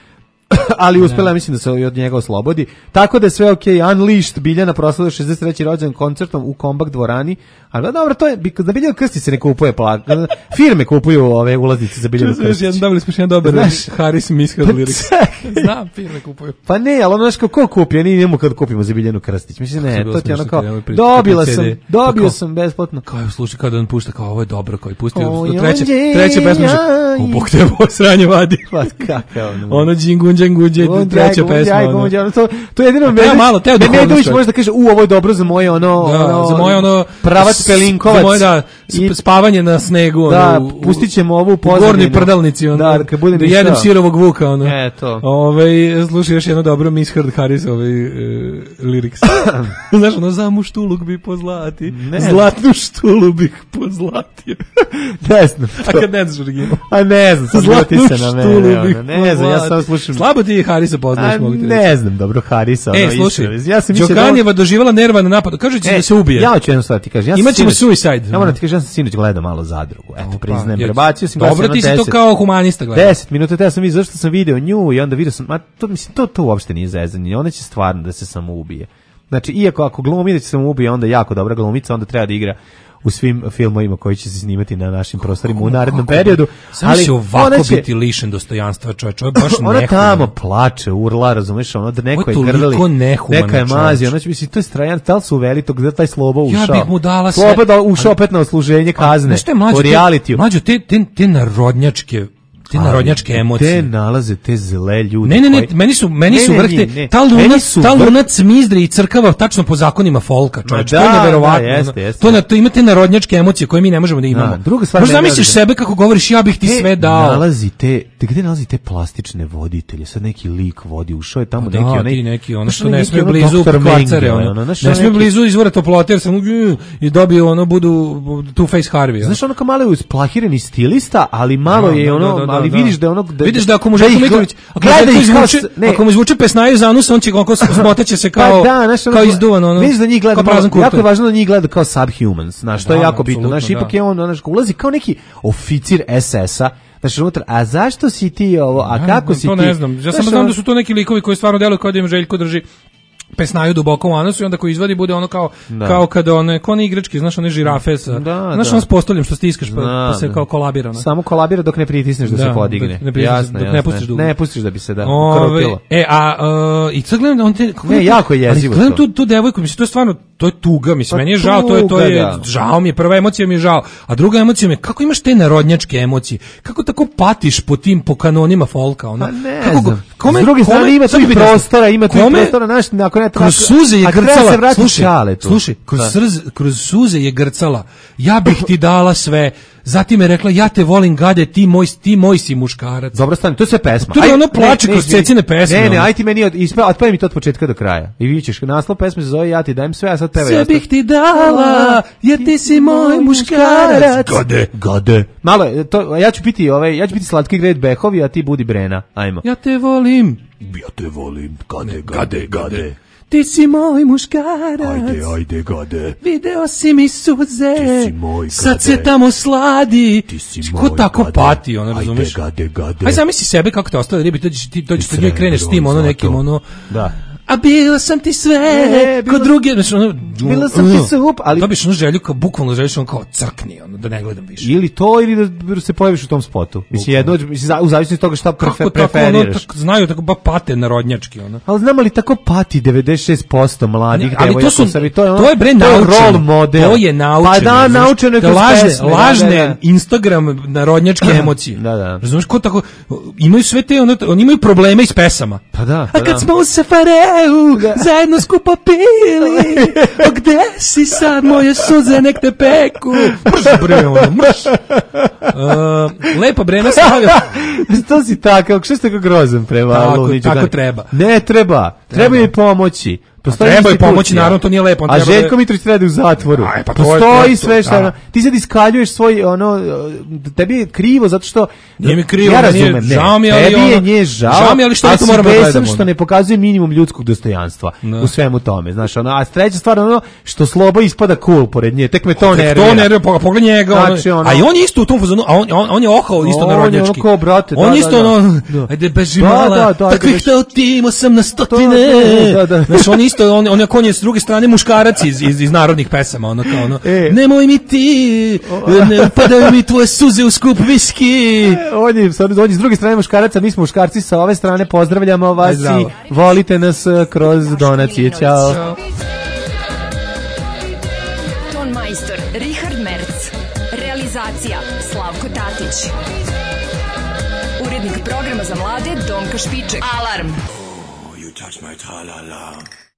ali uspela mislim da se od njega oslobodi. Tako da je sve okej. Unleashed Biljana proslavila 63. rođendan koncertom u Kombak dvorani. Ali dobro, to je da Biljana Krstić se ne kupuje firme kupuju ove ulaznice za Biljanu Krstić. Dobili smo jedan dobar Haris Mishead lyrics. Znam, firme kupuju. Pa ne, ali ono znaš ko kupio, nije njemu kad kupimo za Biljanu Krstić. Mislim ne, to ti ono kao dobio sam besplatno. Kao slušaj kada on pušta kao ovo je dobro, kao i pustio treće pesme. U bog te sranje vadi. Pa kakav. Ono džingunđe, treća pesma. To je jedino Medović može da kaže ovo je dobro za moje ono pravac Pelinkovac. Za moje spavanje na snegu. Da, pustit ćemo ovu pozadinu. U gornjoj prdalnici. Da jedem sirovog vuka. Eto. Slušaj još jedno dobro Mishead Harris lyrics. Znaš ono za muštuluk bi pozlati. Zlatnu štulu bih pozlatio. Ne znam. A kad ne znaš original? A ne znam, sad zlatnu štulu bih ne znam, ja sam slušam. Slabo ti Harisa poznaš, mogu ti reći. Ne znam, dobro, Harisa. Slušaj, Đokanjeva doživjela nerva na napadu. Kažu će da se ubije. Ja ću jednu stvar ti kažem. Imaćemo suicide. Ja moram ti kažem, ja sam sinoć gledao malo Zadrugu. Eto, priznajem, prebacio sam. Dobro, ti si to kao humanista gledao. 10 minuta, te ja sam vidio, zašto sam video nju i onda video sam, to uopšte nije zezanje. Ona će stvarno da se samo ubije. Znači, iako ako glumi da će se samo ubije, onda jako dobra glumica, onda treba da igra u svim filmovima koji će se snimati na našim prostorima u narednom periodu. Ali će ovako biti lišen dostojanstva, čovječ, ovo je baš ona tamo plače, urla, razumeš, ono da neko je grli, neka je mazi, ono će misli, to je strajan, da li su uveli to, gde taj Slobo ušao? Ja bih mu dala sve. Slobo da ušao opet na odsluženje kazne, u realitiju. Mlađo, te narodnjačke emocije. Te nalaze te zle ljude. Ne, meni su vrhte. Ta luna cmizdri i crkava tačno po zakonima folka, čovječ. To je neverovatno. To imate narodnjačke emocije koje mi ne možemo da imamo. Možda zamisliš sebe kako govoriš, ja bih ti sve dao. Gde nalazi te plastične voditelje? Sad neki lik vodi, ušao je tamo neki ono što ne smije blizu kvarcare, ne smije blizu izvora toplote, jer sam i dobio budu Two-Face Harvey. Znaš, ono kao malo je usplahireni stilista, ali malo je ono, ali vidiš da ono vidiš da ako mu Željko Mitrović ako mu izvuče pesnaju za anus, on će kako smotaće se kao kao izduvan ono. Vidiš da njih gleda, jako je važno da njih gleda kao subhumans, znaš, to je jako bitno. Znaš, ipak je on ulazi kao neki oficir SS-a. Znači unutra, a zašto si ti ovo, a kako si ti? To ne znam, ja samo znam da su to neki likovi koji stvarno deluju kao da im Željko drži pesnaju duboko u anusu i onda koji izvadi bude ono kao kada one igračke, znaš, one žirafe sa, znaš, ono s postoljem što stiskaš pa se kao kolabira. Samo kolabira dok ne pritisneš da se podigne. Jasno. Ne pustiš dugo. Ne pustiš da bi se ukrotilo. I sad gledam da on te... Ne, jako je jezivo to. Gledam tu devojku, mislim, to je stvarno, to je tuga, mislim, meni je žao, to je, žao mi je, prva emocija mi je žao, a druga emocija mi je, kako imaš te narodnjačke emocije, kako tako patiš po kanonima folka, ono? S druge strane ima tu i prostora, znaš, ako ne kroz suze je grcala, slušaj, kroz suze je grcala, ja bih ti dala sve, zatim je rekla, ja te volim gade, ti moj si muškarac. Dobro, stani, to je sve pesma. To je ono plače kroz cecine pesme. Ne, aj ti meni otpevaj mi to od početka do kraja. I vidjet ćeš, naslov pesme se zove Ja ti dajem sve, a sad pevaj. Sve bih ti dala, jer ti si moj muškarac. Gade. Malo, ja ću biti Slatki Gred Behovi, a ti budi Brena. Ajmo. Ja te volim, gade. Ti si moj muškarac. Ajde, gade. Video si mi suze. Ti si moj, gade. Sad se tamo sladi. Ti si ko tako gade. pati, ono, razumeš? Gade. Aj zamisli sebe kako te ostale ribi, dođeš pred njoj, kreneš s tim, ono, nekim, ono... Da. A bila sam ti sve, kod druge, znači ono... Bila sam ti sup, ali... Dobiš ono želju, bukvalno želiš ono kao crkni, ono, da ne gledam više. Ili to, ili da se pojaviš u tom spotu. Mislim, jedno, u zavisnosti od toga šta preferiraš. Kako znaju, tako ba pate narodnjački, ono. Ali znam li tako pati 96% mladih devojaka u Srbiji, to je bre naučeno. Role model. To je naučeno. Pa da, naučeno je kroz pesme. Lažne Instagram narodnjačke emocije. Da. Razumiješ, ko tako, imaju sve te, oni imaju probleme s pesama. Pa da. A kad smo u Safareu, zajedno skupo pili, gde si sad, moje suze nek te peku. Mrš bre, ono, mrš. Lepa Brena stavlja. Što si takav, što ste ga grozan prema Luniću? Tako treba. Ne treba, treba mi pomoći. Treba je pomoći, naravno, to nije lepo. A Željko Mitrović treba da je u zatvoru. Postoji sve šta. Ti sad iskaljuješ svoj, tebi je krivo, zato što... Nije mi krivo, ja razumem, žao mi, ali tebi je nje žao, žao mi, ali što to moramo da gledamo. Što ne pokazuje minimum ljudskog dostojanstva u svemu tome. Znaš, a treća stvar, što Sloba ispada cool pored nje, tek me to nervira. To nervira, pogledaj njega. A i on je isto u tom fazonu, a on je ohao isto narodnjački. On je isto ajde beži mala, takvih teotimo sam na stotine. Znaš, on isto, on je s druge strane muškarac iz narodnih pesama, nemoj mi ti, ne upadaju mi tvoje suze u skup viski. On je s druge strane muškaraca, mi smo muškarci sa ove strane, pozdravljamo vas i volite nas kroz donacije. Ćao. Ton majstor Richard Merc. Realizacija Slavko Tatić. Urednik programa za mlade Donka Špiček. Alarm! You touch my tra-la-la.